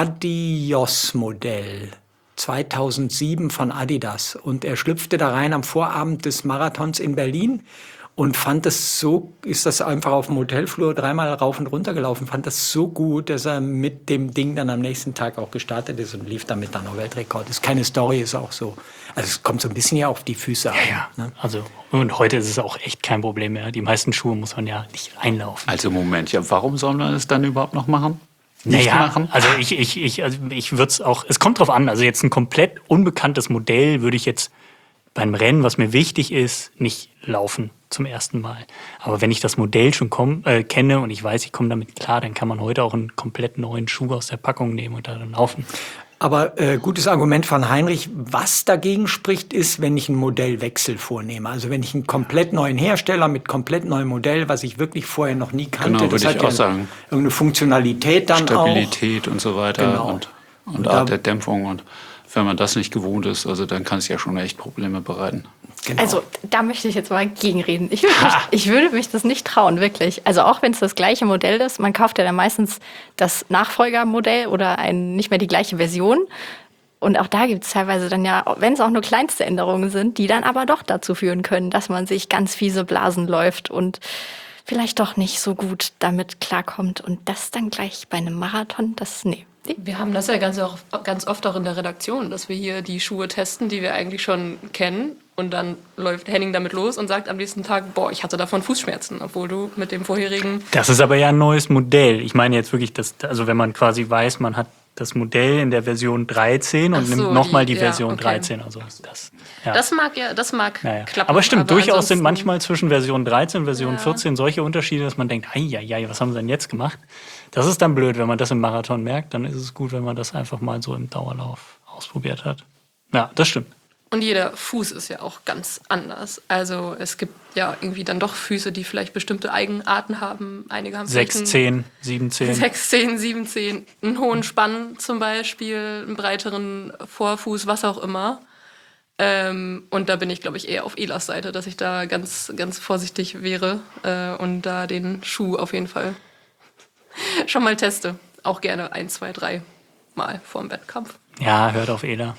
Adios-Modell zweitausendsieben von Adidas. Und er schlüpfte da rein am Vorabend des Marathons in Berlin und fand das so, ist das einfach auf dem Hotelflur dreimal rauf und runter gelaufen, fand das so gut, dass er mit dem Ding dann am nächsten Tag auch gestartet ist und lief damit dann auch Weltrekord. Das ist keine Story, ist auch so. Also es kommt so ein bisschen ja auf die Füße an. Ja, Ne? also und heute ist es auch echt kein Problem mehr. Die meisten Schuhe muss man ja nicht einlaufen. Also Moment, ja, warum soll man es dann überhaupt noch machen? Nicht naja, machen? also ich, ich, ich, also ich würde es auch, es kommt drauf an, also jetzt ein komplett unbekanntes Modell würde ich jetzt beim Rennen, was mir wichtig ist, nicht laufen zum ersten Mal. Aber wenn ich das Modell schon komm, äh, kenne und ich weiß, ich komme damit klar, dann kann man heute auch einen komplett neuen Schuh aus der Packung nehmen und da dann laufen. Aber äh, gutes Argument von Heinrich. Was dagegen spricht, ist, wenn ich einen Modellwechsel vornehme. Also wenn ich einen komplett neuen Hersteller mit komplett neuem Modell, was ich wirklich vorher noch nie kannte, Genau, das würde hat ich ja auch sagen. irgendeine Funktionalität dann Stabilität und so weiter Genau. und, und, Und Art da- der Dämpfung. Und wenn man das nicht gewohnt ist, also dann kann es ja schon echt Probleme bereiten. auch. Genau. Also, da möchte ich jetzt mal gegenreden. Ich würde mich, ich würde mich das nicht trauen, wirklich. Also, auch wenn es das gleiche Modell ist, man kauft ja dann meistens das Nachfolgermodell oder ein, nicht mehr die gleiche Version. Und auch da gibt es teilweise dann ja, wenn es auch nur kleinste Änderungen sind, die dann aber doch dazu führen können, dass man sich ganz fiese Blasen läuft und vielleicht doch nicht so gut damit klarkommt. Und das dann gleich bei einem Marathon, das, nee. nee. Wir haben das ja ganz, auch, ganz oft auch in der Redaktion, dass wir hier die Schuhe testen, die wir eigentlich schon kennen. Und dann läuft Henning damit los und sagt am nächsten Tag, boah, ich hatte davon Fußschmerzen, obwohl du mit dem vorherigen... Das ist aber ja ein neues Modell. Ich meine jetzt wirklich, dass, also wenn man quasi weiß, man hat das Modell in der Version dreizehn und Ach so, nimmt nochmal die, die- die ja, Version okay. dreizehn. Also das, ja. Das mag ja, das mag Ja, ja. klappen. Aber stimmt, durchaus sind ansonsten- manchmal zwischen Version dreizehn und Version Ja. vierzehn solche Unterschiede, dass man denkt, ei, was haben sie denn jetzt gemacht? Das ist dann blöd, wenn man das im Marathon merkt. Dann ist es gut, wenn man das einfach mal so im Dauerlauf ausprobiert hat. Ja, das stimmt. Und jeder Fuß ist ja auch ganz anders. Also es gibt ja irgendwie dann doch Füße, die vielleicht bestimmte Eigenarten haben. Einige haben vielleicht sechs, einen- zehn, sieben, zehn. sechs, zehn, sieben, zehn, einen hohen Spann zum Beispiel, einen breiteren Vorfuß, was auch immer. Ähm, und da bin ich, glaube ich, eher auf Elas Seite, dass ich da ganz, ganz vorsichtig wäre äh, und da den Schuh auf jeden Fall schon mal teste. Auch gerne ein, zwei, drei Mal vor dem Wettkampf. Ja, hört auf Ela.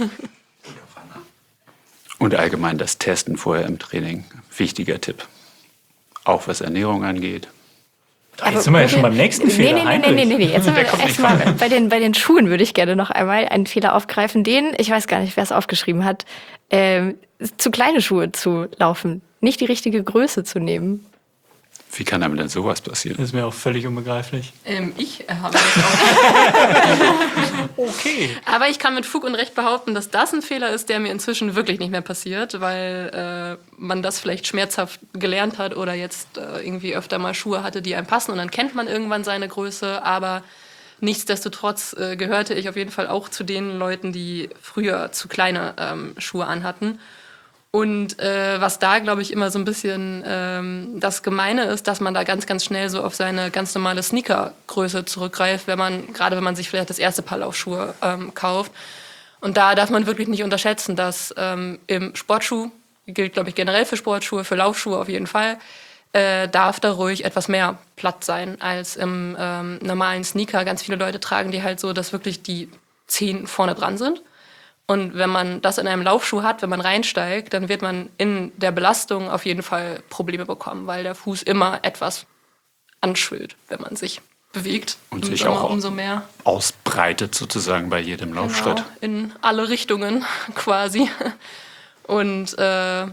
Und allgemein das Testen vorher im Training, wichtiger Tipp. Auch was Ernährung angeht. Jetzt sind wir ja schon beim nächsten nee, Fehler. Nee, nee, nee, nee, nee, nee. Jetzt sind wir Der kommt nicht erstmal von mir. bei den, bei den Schuhen würde ich gerne noch einmal einen Fehler aufgreifen, den, ich weiß gar nicht, wer es aufgeschrieben hat, ähm, zu kleine Schuhe zu laufen, nicht die richtige Größe zu nehmen. Wie kann einem denn sowas passieren? Das ist mir auch völlig unbegreiflich. Ähm, ich habe das auch. Okay. Aber ich kann mit Fug und Recht behaupten, dass das ein Fehler ist, der mir inzwischen wirklich nicht mehr passiert, weil äh, man das vielleicht schmerzhaft gelernt hat oder jetzt äh, irgendwie öfter mal Schuhe hatte, die einem passen und dann kennt man irgendwann seine Größe. Aber nichtsdestotrotz äh, gehörte ich auf jeden Fall auch zu den Leuten, die früher zu kleine ähm, Schuhe anhatten. Und äh, was da, glaube ich, immer so ein bisschen ähm, das Gemeine ist, dass man da ganz, ganz schnell so auf seine ganz normale Sneakergröße zurückgreift, wenn man, gerade wenn man sich vielleicht das erste Paar Laufschuhe ähm, kauft. Und da darf man wirklich nicht unterschätzen, dass ähm, im Sportschuh, gilt, glaube ich, generell für Sportschuhe, für Laufschuhe auf jeden Fall, äh, darf da ruhig etwas mehr Platz sein als im ähm, normalen Sneaker. Ganz viele Leute tragen die halt so, dass wirklich die Zehen vorne dran sind. Und wenn man das in einem Laufschuh hat, wenn man reinsteigt, dann wird man in der Belastung auf jeden Fall Probleme bekommen, weil der Fuß immer etwas anschwillt, wenn man sich bewegt. Und sich immer auch umso mehr ausbreitet sozusagen bei jedem Laufschritt. Genau, in alle Richtungen quasi. Und äh,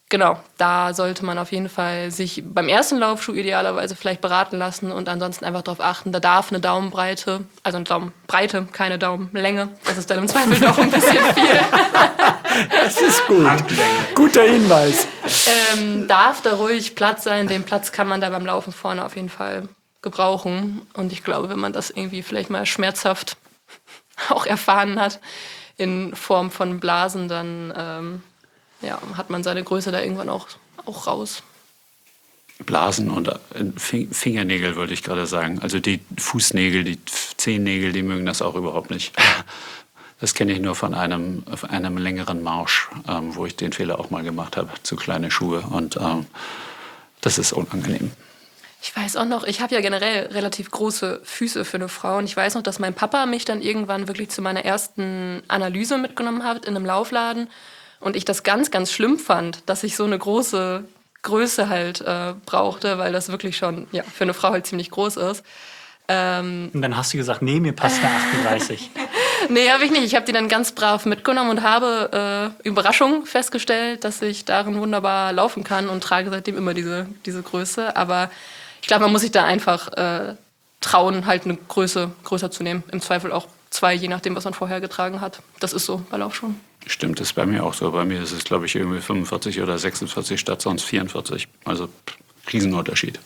genau, da sollte man auf jeden Fall sich beim ersten Laufschuh idealerweise vielleicht beraten lassen und ansonsten einfach darauf achten, da darf eine Daumenbreite, also eine Daumenbreite, keine Daumenlänge, das ist dann im Zweifel doch ein bisschen viel. Das ist gut. Guter Hinweis. Ähm, darf da ruhig Platz sein, den Platz kann man da beim Laufen vorne auf jeden Fall gebrauchen. Und ich glaube, wenn man das irgendwie vielleicht mal schmerzhaft auch erfahren hat, in Form von Blasen, dann ähm, ja, hat man seine Größe da irgendwann auch, auch raus. Blasen und Fingernägel, wollte ich gerade sagen. Also die Fußnägel, die Zehennägel, die mögen das auch überhaupt nicht. Das kenne ich nur von einem, einem längeren Marsch, ähm, wo ich den Fehler auch mal gemacht habe, zu kleine Schuhe. Und ähm, das ist unangenehm. Ich weiß auch noch, ich habe ja generell relativ große Füße für eine Frau. Und ich weiß noch, dass mein Papa mich dann irgendwann wirklich zu meiner ersten Analyse mitgenommen hat in einem Laufladen. Und ich das ganz, ganz schlimm fand, dass ich so eine große Größe halt äh, brauchte, weil das wirklich schon ja, für eine Frau halt ziemlich groß ist. Ähm, und dann hast du gesagt, nee, mir passt eine achtunddreißig. Nee, habe ich nicht. Ich habe die dann ganz brav mitgenommen und habe äh, Überraschung festgestellt, dass ich darin wunderbar laufen kann und trage seitdem immer diese, diese Größe. Aber ich glaube, man muss sich da einfach äh, trauen, halt eine Größe größer zu nehmen. Im Zweifel auch zwei, je nachdem, was man vorher getragen hat. Das ist so bei Laufschuhen. Stimmt, ist bei mir auch so. Bei mir ist es, glaube ich, irgendwie fünfundvierzig oder sechsundvierzig statt sonst vierundvierzig. Also Riesenunterschied.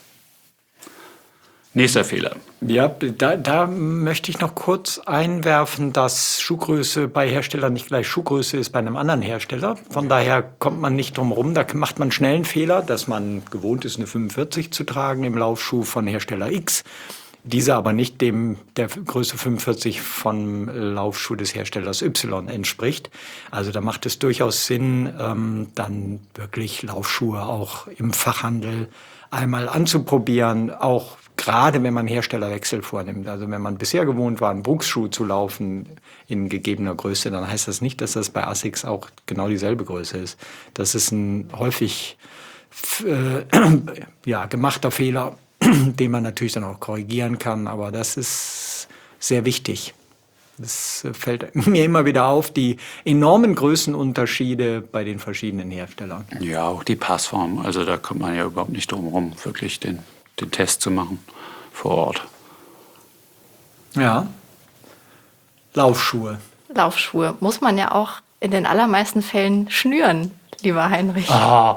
Nächster Fehler. Ja, da, da möchte ich noch kurz einwerfen, dass Schuhgröße bei Herstellern nicht gleich Schuhgröße ist bei einem anderen Hersteller. Von daher kommt man nicht drum rum. Da macht man schnell einen Fehler, dass man gewohnt ist, eine fünfundvierzig zu tragen im Laufschuh von Hersteller X. Diese aber nicht dem der Größe fünfundvierzig vom Laufschuh des Herstellers Y entspricht. Also da macht es durchaus Sinn, ähm, dann wirklich Laufschuhe auch im Fachhandel einmal anzuprobieren, auch gerade wenn man Herstellerwechsel vornimmt. Also wenn man bisher gewohnt war, einen Brooks-Schuh zu laufen in gegebener Größe, dann heißt das nicht, dass das bei Asics auch genau dieselbe Größe ist. Das ist ein häufig äh, ja, gemachter Fehler, den man natürlich dann auch korrigieren kann. Aber das ist sehr wichtig. Das fällt mir immer wieder auf, die enormen Größenunterschiede bei den verschiedenen Herstellern. Ja, auch die Passform. Also da kommt man ja überhaupt nicht drum rum, wirklich den, den Test zu machen vor Ort. Ja. Laufschuhe. Laufschuhe muss man ja auch in den allermeisten Fällen schnüren, lieber Heinrich. Ah.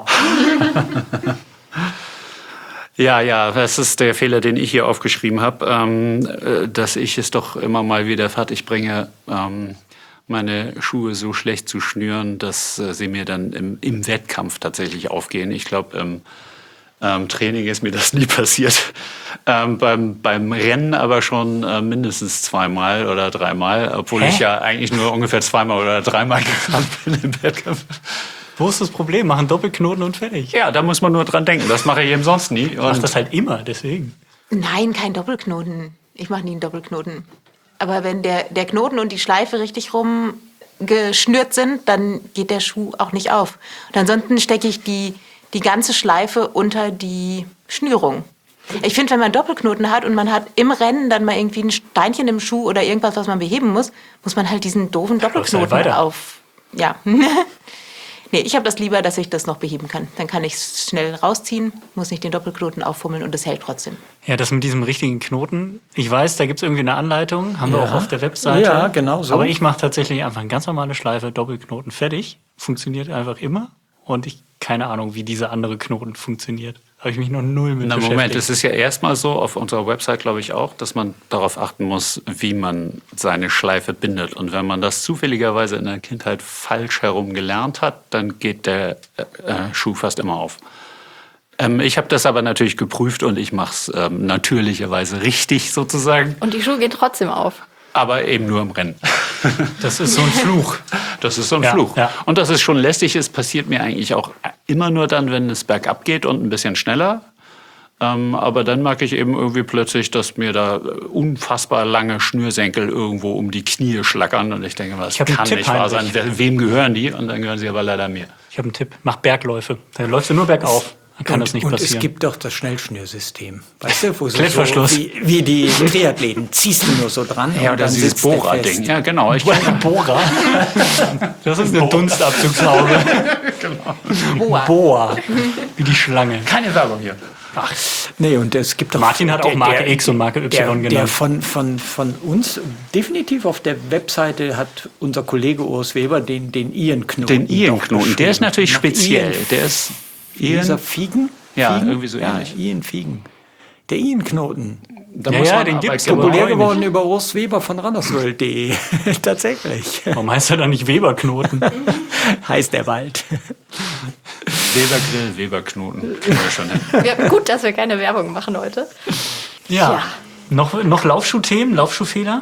Ja, ja, das ist der Fehler, den ich hier aufgeschrieben habe, ähm, dass ich es doch immer mal wieder fertig bringe, ähm, meine Schuhe so schlecht zu schnüren, dass äh, sie mir dann im, im Wettkampf tatsächlich aufgehen. Ich glaube, im ähm, Training ist mir das nie passiert. Ähm, beim, beim Rennen aber schon äh, mindestens zweimal oder dreimal, obwohl Hä? ich ja eigentlich nur ungefähr zweimal oder dreimal gerannt bin im Wettkampf. Wo ist das Problem? Machen Doppelknoten und fertig. Ja, da muss man nur dran denken. Das mache ich eben sonst nie. Ich mach das halt immer, deswegen. Nein, kein Doppelknoten. Ich mache nie einen Doppelknoten. Aber wenn der, der Knoten und die Schleife richtig rum geschnürt sind, dann geht der Schuh auch nicht auf. Und ansonsten stecke ich die, die ganze Schleife unter die Schnürung. Ich finde, wenn man Doppelknoten hat und man hat im Rennen dann mal irgendwie ein Steinchen im Schuh oder irgendwas, was man beheben muss, muss man halt diesen doofen Doppelknoten halt auf... Ja. Nee, ich habe das lieber, dass ich das noch beheben kann. Dann kann ich es schnell rausziehen, muss nicht den Doppelknoten auffummeln und es hält trotzdem. Ja, das mit diesem richtigen Knoten. Ich weiß, da gibt es irgendwie eine Anleitung, haben wir Ja. auch auf der Webseite. Ja, genau so. Aber ich mache tatsächlich einfach eine ganz normale Schleife, Doppelknoten, fertig. Funktioniert einfach immer. Und ich keine Ahnung, wie dieser andere Knoten funktioniert. Habe ich mich noch null mit Na, beschäftigt. Moment, es ist ja erstmal so, auf unserer Website glaube ich auch, dass man darauf achten muss, wie man seine Schleife bindet. Und wenn man das zufälligerweise in der Kindheit falsch herum gelernt hat, dann geht der äh, Schuh fast immer auf. Ähm, ich habe das aber natürlich geprüft und ich mache es ähm, natürlicherweise richtig sozusagen, Und die Schuhe gehen trotzdem auf. aber eben nur im Rennen. Das ist so ein Fluch. Das ist so ein Ja, Fluch. ja. Und dass es schon lästig ist, passiert mir eigentlich auch immer nur dann, wenn es bergab geht und ein bisschen schneller. Ähm, aber dann merke ich eben irgendwie plötzlich, dass mir da unfassbar lange Schnürsenkel irgendwo um die Knie schlackern. Und ich denke, was Ich hab einen kann Tipp, nicht wahr sein? Heinrich. Wer- Wem gehören die? Und dann gehören sie aber leider mir. Ich habe einen Tipp. Mach Bergläufe. Da läufst du nur bergauf. Dann kann und, das nicht und passieren. es gibt doch das Schnellschnürssystem. Weißt du, wo so, Klettverschluss. so wie, wie die Triathleten. Ziehst du nur so dran. Ja, und oder dann dieses sitzt der Bohrer-Ding. fest. Ja, genau. Ich kenn- Bohrer. Das ist eine Dunstabzugshaube. Boa. Boa. Wie die Schlange. Keine Werbung hier. Nee, und es gibt doch Martin hat auch Marke X und Marke Y der, genannt. Der von, von, von uns, definitiv auf der Webseite hat unser Kollege Urs Weber den, den Ian-Knoten. Den Ian-Knoten, der ist natürlich Nach speziell. Ian- Der ist Dieser Ian. Fiegen? Ja, Fiegen? irgendwie so ja, ähnlich. Ian Fiegen. Der Ian-Knoten. Da Ja, muss ja, man den aber gibt's genau- aber Populär neu geworden nicht. über Urs Weber von runnersworld punkt de. Tatsächlich. Warum heißt er dann nicht Weberknoten? Heißt der Wald. Webergrill, Weberknoten. Kriegen wir schon hin. Ja, gut, dass wir keine Werbung machen heute. Ja. Ja. Noch, noch Laufschuhthemen, Laufschuhfehler?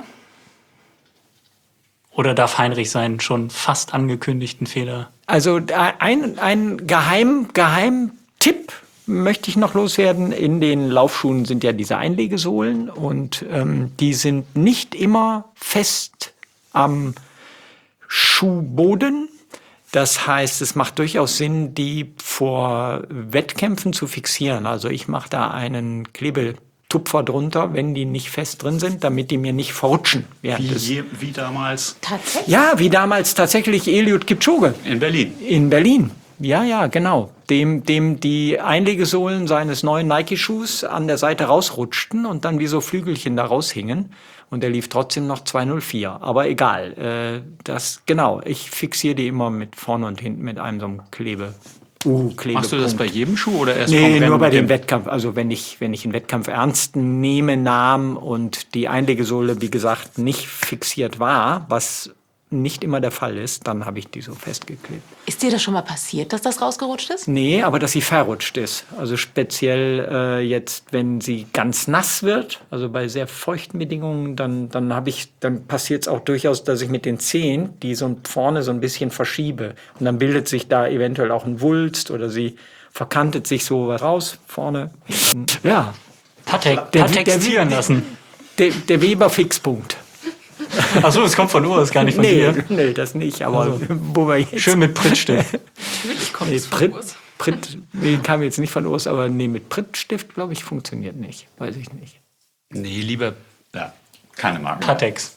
Oder darf Heinrich seinen schon fast angekündigten Fehler? Also ein, ein Geheim, Geheimtipp möchte ich noch loswerden. In den Laufschuhen sind ja diese Einlegesohlen und ähm, die sind nicht immer fest am Schuhboden. Das heißt, es macht durchaus Sinn, die vor Wettkämpfen zu fixieren. Also ich mache da einen Klebetupfer drunter, wenn die nicht fest drin sind, damit die mir nicht verrutschen. während Wie, des- je, wie damals Tatsächlich? Ja, wie damals tatsächlich Eliud Kipchoge. in Berlin. In Berlin. Ja, ja, genau. Dem, dem die Einlegesohlen seines neuen Nike-Schuhs an der Seite rausrutschten und dann wie so Flügelchen da raushingen. Und er lief trotzdem noch zwei null vier. Aber egal. Äh, das, genau, ich fixiere die immer mit vorne und hinten mit einem so einem Klebe. Uh, Klebepunkt. Machst du das bei jedem Schuh oder erst vom Nee, Rennen nur bei mit dem Wettkampf. Also wenn ich, wenn ich einen Wettkampf ernst nehme, nahm und die Einlegesohle, wie gesagt, nicht fixiert war, was nicht immer der Fall ist, dann habe ich die so festgeklebt. Ist dir das schon mal passiert, dass das rausgerutscht ist? Nee, aber dass sie verrutscht ist. Also speziell äh, jetzt, wenn sie ganz nass wird, also bei sehr feuchten Bedingungen, dann, dann habe ich, dann passiert es auch durchaus, dass ich mit den Zehen die so vorne so ein bisschen verschiebe. Und dann bildet sich da eventuell auch ein Wulst oder sie verkantet sich so was raus, vorne. hinten. Ja, Patek, Der- Patexieren der- lassen. der, der Weber-Fixpunkt. Achso, das kommt von Urs, gar nicht von Nee, dir. nee, das nicht, aber Also, wo wir jetzt... Schön mit Prittstift. Nee, Pritt, Pritt, nee, kam jetzt nicht von Urs, aber nee, mit Prittstift, glaube ich, funktioniert nicht. Weiß ich nicht. Nee, lieber. Ja, keine Marke. Patex.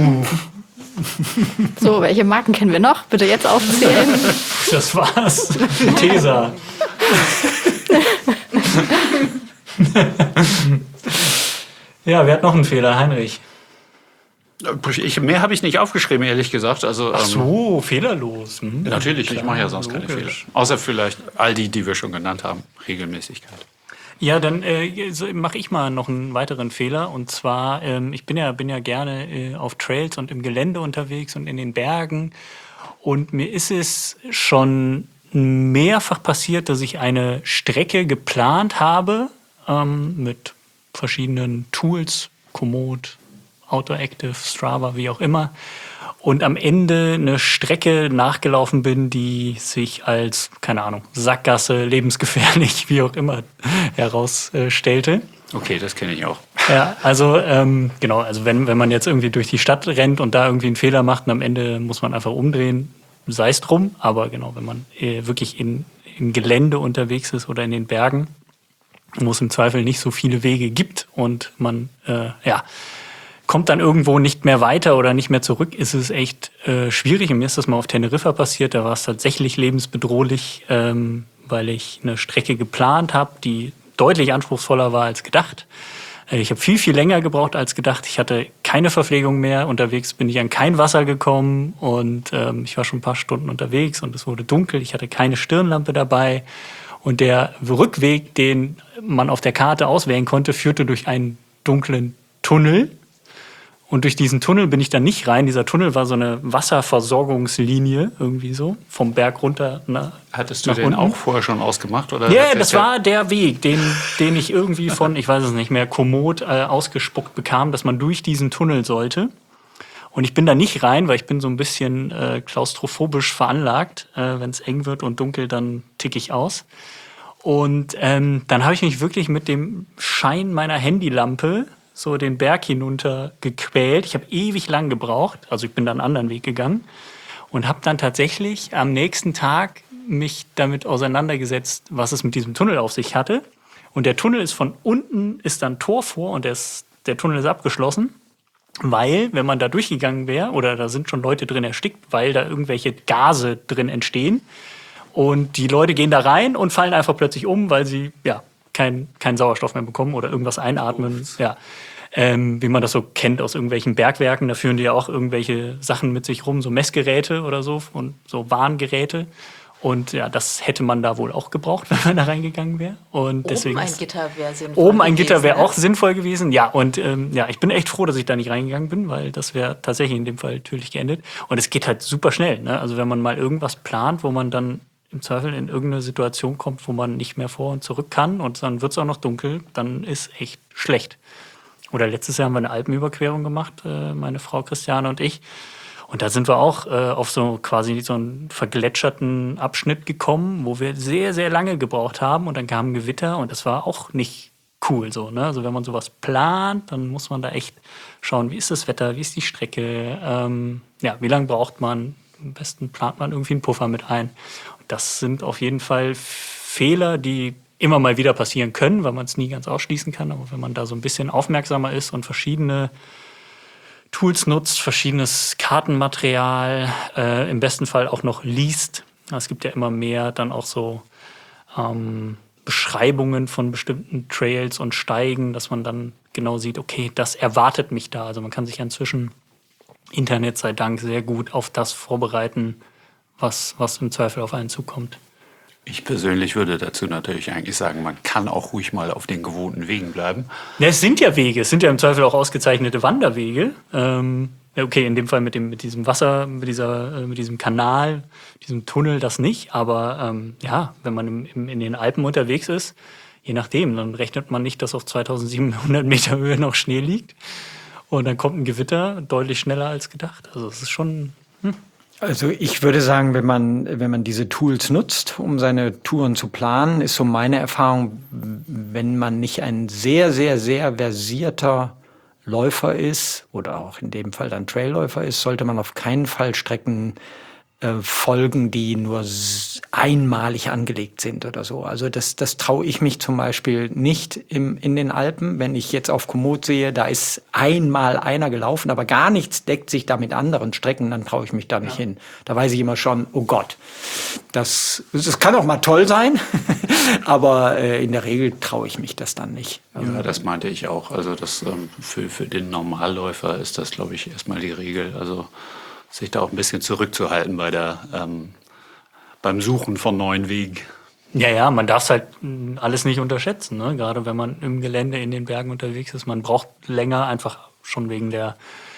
So, welche Marken kennen wir noch? Bitte jetzt aufzählen. Das war's. Tesa. Ja, wer hat noch einen Fehler? Heinrich. Ich, mehr habe ich nicht aufgeschrieben, ehrlich gesagt. Also, Ach ähm, so, fehlerlos. Hm. Natürlich, ich mache ja sonst keine Fehler. Außer vielleicht all die, die wir schon genannt haben. Regelmäßigkeit. Ja, dann äh, so mache ich mal noch einen weiteren Fehler. Und zwar, ähm, ich bin ja, bin ja gerne äh, auf Trails und im Gelände unterwegs und in den Bergen. Und mir ist es schon mehrfach passiert, dass ich eine Strecke geplant habe ähm, mit verschiedenen Tools, Komoot, AutoActive, Strava, wie auch immer. Und am Ende eine Strecke nachgelaufen bin, die sich als, keine Ahnung, Sackgasse, lebensgefährlich, wie auch immer, herausstellte. Okay, das kenne ich auch. Ja, also ähm, genau, also wenn, wenn man jetzt irgendwie durch die Stadt rennt und da irgendwie einen Fehler macht und am Ende muss man einfach umdrehen, sei es drum. Aber genau, wenn man äh, wirklich in, im Gelände unterwegs ist oder in den Bergen, wo es im Zweifel nicht so viele Wege gibt und man, äh, ja, kommt dann irgendwo nicht mehr weiter oder nicht mehr zurück, ist es echt äh, schwierig. Und mir ist das mal auf Teneriffa passiert, da war es tatsächlich lebensbedrohlich, ähm, weil ich eine Strecke geplant habe, die deutlich anspruchsvoller war als gedacht. Äh, ich habe viel, viel länger gebraucht als gedacht. Ich hatte keine Verpflegung mehr. Unterwegs bin ich an kein Wasser gekommen und ähm, ich war schon ein paar Stunden unterwegs und es wurde dunkel. Ich hatte keine Stirnlampe dabei. Und der Rückweg, den man auf der Karte auswählen konnte, führte durch einen dunklen Tunnel. Und durch diesen Tunnel bin ich dann nicht rein. Dieser Tunnel war so eine Wasserversorgungslinie, irgendwie so, vom Berg runter. Na, Hattest du nach den unten. auch vorher schon ausgemacht? Oder Ja, fährst das du- war der Weg, den, den ich irgendwie von, ich weiß es nicht mehr, Komoot äh, ausgespuckt bekam, dass man durch diesen Tunnel sollte. Und ich bin da nicht rein, weil ich bin so ein bisschen äh, klaustrophobisch veranlagt. Äh, Wenn es eng wird und dunkel, dann tick ich aus. Und ähm, dann habe ich mich wirklich mit dem Schein meiner Handylampe so den Berg hinunter gequält. Ich habe ewig lang gebraucht, also ich bin dann einen anderen Weg gegangen und habe dann tatsächlich am nächsten Tag mich damit auseinandergesetzt, was es mit diesem Tunnel auf sich hatte. Und der Tunnel ist von unten, ist dann Tor vor und der, ist, der Tunnel ist abgeschlossen. Weil, wenn man da durchgegangen wäre, oder da sind schon Leute drin erstickt, weil da irgendwelche Gase drin entstehen. Und die Leute gehen da rein und fallen einfach plötzlich um, weil sie ja keinen kein Sauerstoff mehr bekommen oder irgendwas einatmen. Ja. Ähm, wie man das so kennt aus irgendwelchen Bergwerken, da führen die ja auch irgendwelche Sachen mit sich rum, so Messgeräte oder so und so Warngeräte. Und ja, das hätte man da wohl auch gebraucht, wenn man da reingegangen wäre. Und deswegen Oben ein Gitter wäre sinnvoll. Oben ein gewesen, Gitter wäre ne? auch sinnvoll gewesen. Ja, und ähm, ja, ich bin echt froh, dass ich da nicht reingegangen bin, weil das wäre tatsächlich in dem Fall tödlich geendet. Und es geht halt super schnell. Ne? Also wenn man mal irgendwas plant, wo man dann im Zweifel in irgendeine Situation kommt, wo man nicht mehr vor und zurück kann und dann wird es auch noch dunkel, dann ist echt schlecht. Oder letztes Jahr haben wir eine Alpenüberquerung gemacht, äh, meine Frau Christiane und ich. Und da sind wir auch äh, auf so quasi so einen vergletscherten Abschnitt gekommen, wo wir sehr, sehr lange gebraucht haben. Und dann kam ein Gewitter und das war auch nicht cool so. Ne? Also wenn man sowas plant, dann muss man da echt schauen, wie ist das Wetter, wie ist die Strecke, ähm, ja, wie lange braucht man. Am besten plant man irgendwie einen Puffer mit ein. Und das sind auf jeden Fall Fehler, die immer mal wieder passieren können, weil man es nie ganz ausschließen kann. Aber wenn man da so ein bisschen aufmerksamer ist und verschiedene Tools nutzt, verschiedenes Kartenmaterial, äh, im besten Fall auch noch liest. Es gibt ja immer mehr dann auch so ähm, Beschreibungen von bestimmten Trails und Steigen, dass man dann genau sieht, okay, das erwartet mich da. Also man kann sich inzwischen, Internet sei Dank, sehr gut auf das vorbereiten, was, was im Zweifel auf einen zukommt. Ich persönlich würde dazu natürlich eigentlich sagen, man kann auch ruhig mal auf den gewohnten Wegen bleiben. Ja, es sind ja Wege, es sind ja im Zweifel auch ausgezeichnete Wanderwege. Ähm, ja, okay, in dem Fall mit, dem, mit diesem Wasser, mit, dieser, äh, mit diesem Kanal, diesem Tunnel, das nicht. Aber ähm, ja, wenn man im, im, in den Alpen unterwegs ist, je nachdem, dann rechnet man nicht, dass auf zweitausendsiebenhundert Meter Höhe noch Schnee liegt. Und dann kommt ein Gewitter deutlich schneller als gedacht. Also es ist schon... Hm. Also ich würde sagen, wenn man, wenn man diese Tools nutzt, um seine Touren zu planen, ist so meine Erfahrung, wenn man nicht ein sehr, sehr, sehr versierter Läufer ist oder auch in dem Fall dann Trailläufer ist, sollte man auf keinen Fall Strecken äh, folgen, die nur einmalig angelegt sind oder so. Also das, das traue ich mich zum Beispiel nicht im, in den Alpen. Wenn ich jetzt auf Komoot sehe, da ist einmal einer gelaufen, aber gar nichts deckt sich da mit anderen Strecken, dann traue ich mich da nicht ja. hin. Da weiß ich immer schon, oh Gott, das, das kann auch mal toll sein, aber äh, in der Regel traue ich mich das dann nicht. Also, ja, das meinte ich auch. Also das ähm, für, für den Normalläufer ist das, glaube ich, erstmal die Regel. Also sich da auch ein bisschen zurückzuhalten bei der, ähm, beim Suchen von neuen Wegen. Ja, ja, man darf es halt alles nicht unterschätzen, ne? Gerade wenn man im Gelände in den Bergen unterwegs ist. Man braucht länger, einfach schon wegen der,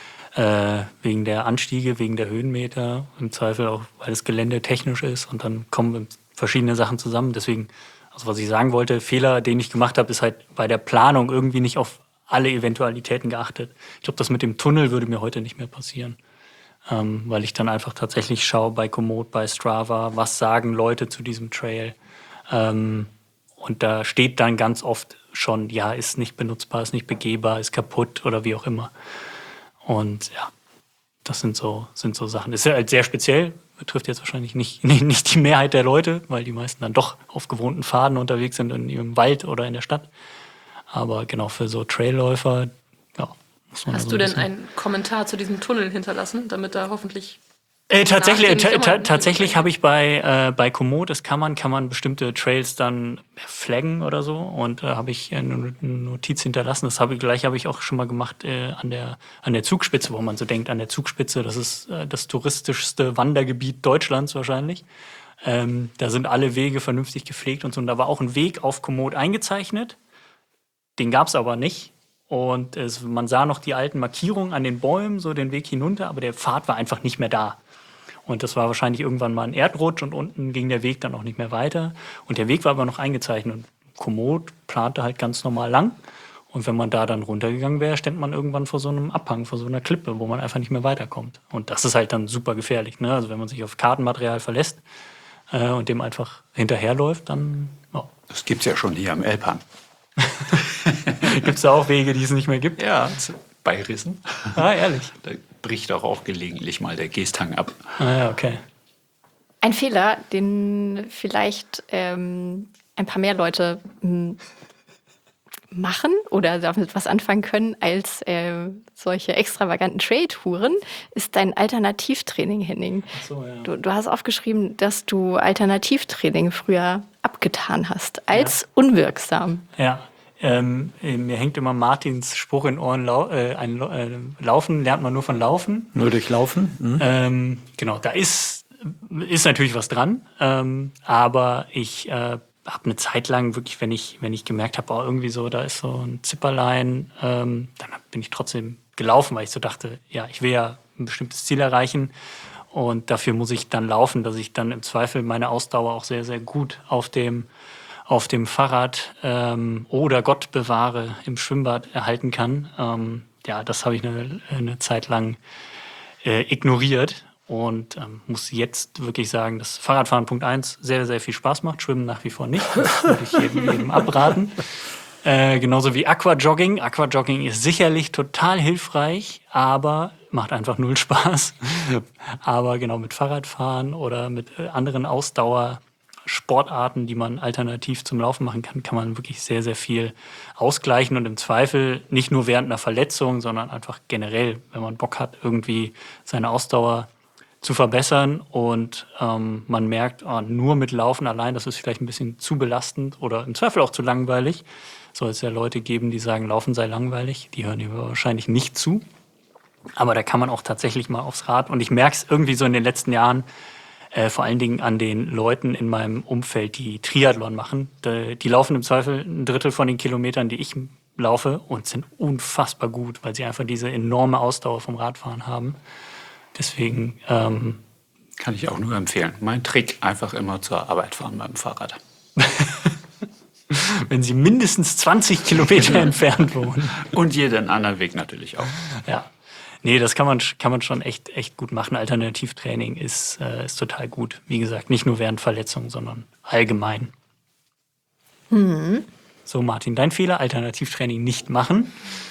äh, wegen der Anstiege, wegen der Höhenmeter. Im Zweifel auch, weil das Gelände technisch ist und dann kommen verschiedene Sachen zusammen. Deswegen, also was ich sagen wollte, Fehler, den ich gemacht habe, ist halt bei der Planung irgendwie nicht auf alle Eventualitäten geachtet. Ich glaube, das mit dem Tunnel würde mir heute nicht mehr passieren. Ähm, weil ich dann einfach tatsächlich schaue bei Komoot, bei Strava, was sagen Leute zu diesem Trail. Ähm, und da steht dann ganz oft schon, ja, ist nicht benutzbar, ist nicht begehbar, ist kaputt oder wie auch immer. Und ja, das sind so, sind so Sachen. Ist ja halt sehr speziell, betrifft jetzt wahrscheinlich nicht, nicht, nicht die Mehrheit der Leute, weil die meisten dann doch auf gewohnten Pfaden unterwegs sind, in ihrem Wald oder in der Stadt. Aber genau für so Trailläufer, ja. Hast so du denn einen Kommentar zu diesem Tunnel hinterlassen, damit da hoffentlich... Äh, tatsächlich ta ta tatsächlich habe ich bei, äh, bei Komoot, das kann man, kann man bestimmte Trails dann flaggen oder so. Und da äh, habe ich eine Notiz hinterlassen. Das habe ich, gleich habe ich auch schon mal gemacht äh, an, der, an der Zugspitze, wo man so denkt, an der Zugspitze, das ist äh, das touristischste Wandergebiet Deutschlands wahrscheinlich. Ähm, da sind alle Wege vernünftig gepflegt und so. Und da war auch ein Weg auf Komoot eingezeichnet. Den gab es aber nicht. Und es, man sah noch die alten Markierungen an den Bäumen, so den Weg hinunter, aber der Pfad war einfach nicht mehr da. Und das war wahrscheinlich irgendwann mal ein Erdrutsch und unten ging der Weg dann auch nicht mehr weiter. Und der Weg war aber noch eingezeichnet. Und Komoot plante halt ganz normal lang. Und wenn man da dann runtergegangen wäre, stand man irgendwann vor so einem Abhang, vor so einer Klippe, wo man einfach nicht mehr weiterkommt. Und das ist halt dann super gefährlich, ne? Also wenn man sich auf Kartenmaterial verlässt äh, und dem einfach hinterherläuft, dann... Oh. Das gibt's ja schon hier am Elbhang. Gibt es da auch Wege, die es nicht mehr gibt? Ja, bei Rissen. Ah, ehrlich? Da bricht auch, auch gelegentlich mal der Geesthang ab. Ah ja, okay. Ein Fehler, den vielleicht ähm, ein paar mehr Leute m, machen oder damit was anfangen können als äh, solche extravaganten Trail-Touren, ist dein Alternativtraining, Henning. Ach so, ja. Du, du hast aufgeschrieben, dass du Alternativtraining früher abgetan hast, als ja. unwirksam. Ja, ähm, mir hängt immer Martins Spruch in Ohren, lau äh, ein, äh, Laufen lernt man nur von Laufen. Nur durch Laufen? Mhm. Ähm, genau, da ist, ist natürlich was dran, ähm, aber ich äh, habe eine Zeit lang wirklich, wenn ich, wenn ich gemerkt habe, oh, irgendwie so, da ist so ein Zipperlein, ähm, dann bin ich trotzdem gelaufen, weil ich so dachte, ja, ich will ja ein bestimmtes Ziel erreichen und dafür muss ich dann laufen, dass ich dann im Zweifel meine Ausdauer auch sehr, sehr gut auf dem auf dem Fahrrad ähm, oder Gott bewahre im Schwimmbad erhalten kann. Ähm, ja, das habe ich eine, eine Zeit lang äh, ignoriert und ähm, muss jetzt wirklich sagen, dass Fahrradfahren Punkt eins sehr, sehr viel Spaß macht. Schwimmen nach wie vor nicht. Das würde ich jedem, jedem abraten. Äh, genauso wie Aquajogging. Aquajogging ist sicherlich total hilfreich, aber macht einfach null Spaß. Aber genau mit Fahrradfahren oder mit äh, anderen Ausdauer Sportarten, die man alternativ zum Laufen machen kann, kann man wirklich sehr, sehr viel ausgleichen und im Zweifel nicht nur während einer Verletzung, sondern einfach generell, wenn man Bock hat, irgendwie seine Ausdauer zu verbessern und ähm, man merkt, oh, nur mit Laufen allein, das ist vielleicht ein bisschen zu belastend oder im Zweifel auch zu langweilig. Soll es ja Leute geben, die sagen, Laufen sei langweilig, die hören hier wahrscheinlich nicht zu. Aber da kann man auch tatsächlich mal aufs Rad und ich merke es irgendwie so in den letzten Jahren, Äh, vor allen Dingen an den Leuten in meinem Umfeld, die Triathlon machen. Die, die laufen im Zweifel ein Drittel von den Kilometern, die ich laufe und sind unfassbar gut, weil sie einfach diese enorme Ausdauer vom Radfahren haben. Deswegen ähm, kann ich auch nur empfehlen. Mein Trick, einfach immer zur Arbeit fahren mit dem Fahrrad. Wenn sie mindestens zwanzig Kilometer entfernt wohnen. Und jeden anderen Weg natürlich auch. Ja. Nee, das kann man, kann man schon echt, echt gut machen. Alternativtraining ist, äh, ist total gut. Wie gesagt, nicht nur während Verletzungen, sondern allgemein. Mhm. So, Martin, dein Fehler, Alternativtraining nicht machen?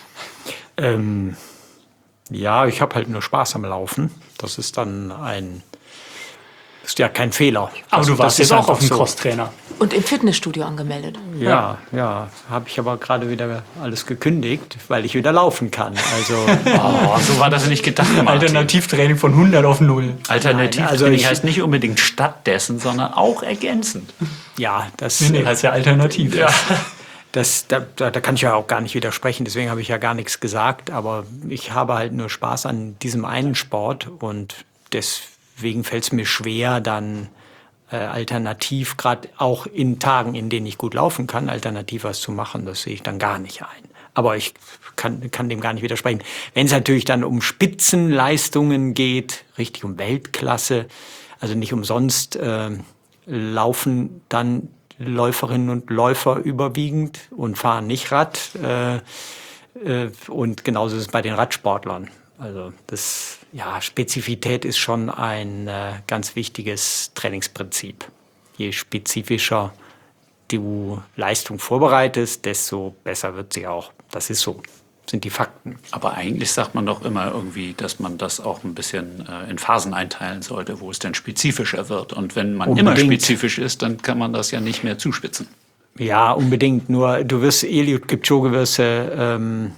Ähm, ja, ich habe halt nur Spaß am Laufen. Das ist dann ein... ist ja kein Fehler. Aber das, du warst das jetzt auch auf dem so. Crosstrainer. Und im Fitnessstudio angemeldet. Ja, ja. Habe ich aber gerade wieder alles gekündigt, weil ich wieder laufen kann. Also oh, so war das nicht gedacht, Martin. Alternativtraining von hundert auf null. Alternativtraining Nein, also ich, heißt nicht unbedingt stattdessen, sondern auch ergänzend. Ja, das Nee, nee, heißt ja alternativ. Ja. Das, da, da kann ich ja auch gar nicht widersprechen, deswegen habe ich ja gar nichts gesagt. Aber ich habe halt nur Spaß an diesem einen Sport und deswegen fällt es mir schwer, dann äh, alternativ, gerade auch in Tagen, in denen ich gut laufen kann, alternativ was zu machen. Das sehe ich dann gar nicht ein. Aber ich kann, kann dem gar nicht widersprechen. Wenn es natürlich dann um Spitzenleistungen geht, richtig um Weltklasse, also nicht umsonst äh, laufen dann Läuferinnen und Läufer überwiegend und fahren nicht Rad. Äh, äh, und genauso ist es bei den Radsportlern. Also das, ja, Spezifität ist schon ein äh, ganz wichtiges Trainingsprinzip. Je spezifischer du Leistung vorbereitest, desto besser wird sie auch. Das ist so, sind die Fakten. Aber eigentlich sagt man doch immer irgendwie, dass man das auch ein bisschen äh, in Phasen einteilen sollte, wo es denn spezifischer wird. Und wenn man Unbedingt. immer spezifisch ist, dann kann man das ja nicht mehr zuspitzen. Ja, unbedingt. Nur du wirst Eliud Kipchoge wirst ähm,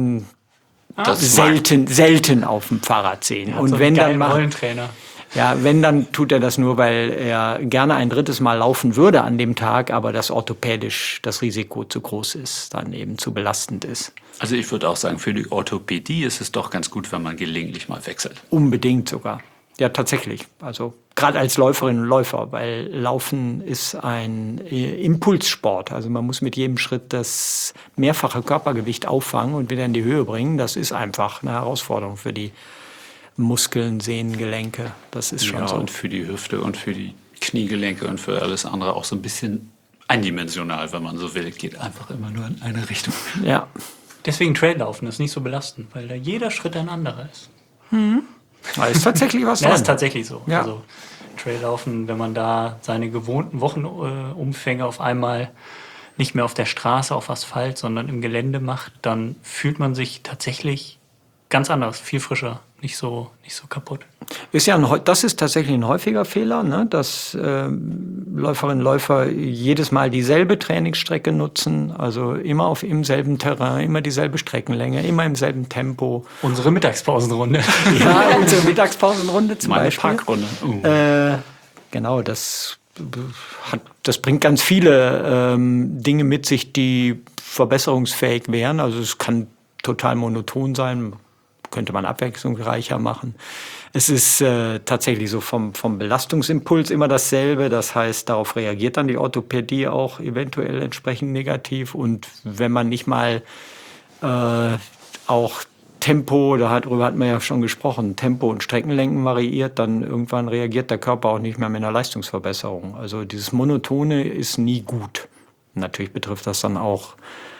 Das selten, selten auf dem Fahrrad sehen. Ja, und so wenn dann einen mal, Rollentrainer. ja, wenn dann tut er das nur, weil er gerne ein drittes Mal laufen würde an dem Tag, aber das orthopädisch das Risiko zu groß ist, dann eben zu belastend ist. Also ich würde auch sagen, für die Orthopädie ist es doch ganz gut, wenn man gelegentlich mal wechselt. Unbedingt sogar. Ja, tatsächlich. Also gerade als Läuferinnen und Läufer, weil Laufen ist ein äh, Impulssport. Also man muss mit jedem Schritt das mehrfache Körpergewicht auffangen und wieder in die Höhe bringen. Das ist einfach eine Herausforderung für die Muskeln, Sehnen, Gelenke. Das ist schon ja, so. Und für die Hüfte und für die Kniegelenke und für alles andere auch so ein bisschen eindimensional, wenn man so will. Geht einfach immer nur in eine Richtung. Ja. Deswegen Traillaufen ist nicht so belastend, weil da jeder Schritt ein anderer ist. Da ist tatsächlich was Ja, dran. ist tatsächlich so. Ja. Also Traillaufen, wenn man da seine gewohnten Wochenumfänge auf einmal nicht mehr auf der Straße, auf Asphalt, sondern im Gelände macht, dann fühlt man sich tatsächlich ganz anders, viel frischer. nicht so, nicht so kaputt. Ist ja ein, häu- das ist tatsächlich ein häufiger Fehler, ne? Dass äh, Läuferinnen und Läufer jedes Mal dieselbe Trainingsstrecke nutzen, also immer auf im selben Terrain, immer dieselbe Streckenlänge, immer im selben Tempo. Unsere Mittagspausenrunde. Ja, unsere Mittagspausenrunde zum Meine Beispiel. Parkrunde. Uh. Äh, genau, das hat, das bringt ganz viele ähm, Dinge mit sich, die verbesserungsfähig wären. Also es kann total monoton sein, könnte man abwechslungsreicher machen. Es ist äh, tatsächlich so vom, vom Belastungsimpuls immer dasselbe. Das heißt, darauf reagiert dann die Orthopädie auch eventuell entsprechend negativ. Und wenn man nicht mal äh, auch Tempo, darüber hat man ja schon gesprochen, Tempo und Streckenlenken variiert, dann irgendwann reagiert der Körper auch nicht mehr mit einer Leistungsverbesserung. Also dieses Monotone ist nie gut. Natürlich betrifft das dann auch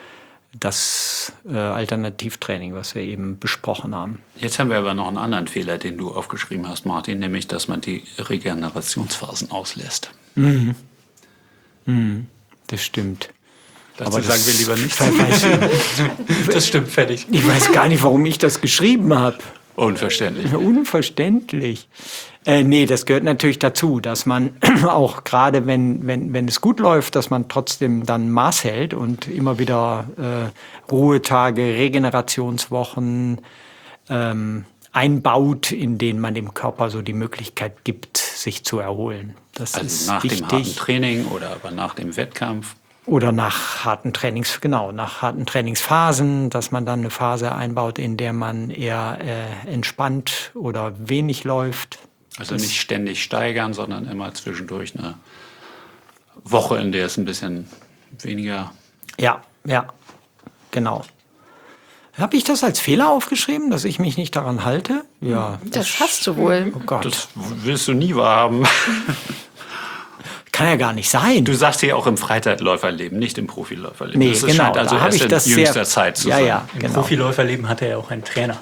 das äh, Alternativtraining, was wir eben besprochen haben. Jetzt haben wir aber noch einen anderen Fehler, den du aufgeschrieben hast, Martin, nämlich, dass man die Regenerationsphasen auslässt. Mhm. Mhm. Das stimmt. Dazu Aber sagen das wir lieber nichts. weiß Das stimmt, fertig. ich, ich weiß gar nicht, warum ich das geschrieben habe. Unverständlich. Unverständlich. Äh, nee, das gehört natürlich dazu, dass man auch gerade, wenn, wenn, wenn es gut läuft, dass man trotzdem dann Maß hält und immer wieder äh, Ruhetage, Regenerationswochen ähm, einbaut, in denen man dem Körper so die Möglichkeit gibt, sich zu erholen. Das Also ist nach wichtig. dem harten Training oder aber nach dem Wettkampf. Oder nach harten Trainings, genau, nach harten Trainingsphasen, dass man dann eine Phase einbaut, in der man eher äh, entspannt oder wenig läuft. Also Das- nicht ständig steigern, sondern immer zwischendurch eine Woche, in der es ein bisschen weniger. Ja, ja, genau. Habe ich das als Fehler aufgeschrieben, dass ich mich nicht daran halte? Ja. Das hast du wohl. Oh Gott, Das willst du nie wahrhaben. kann ja gar nicht sein. Du sagst ja auch im Freizeitläuferleben, nicht im Profiläuferleben. Nee, das ist, genau, scheint also da hab erst ich in das jüngster sehr- Zeit zu ja, sein. ja. Im Genau. Profiläuferleben hat er ja auch einen Trainer.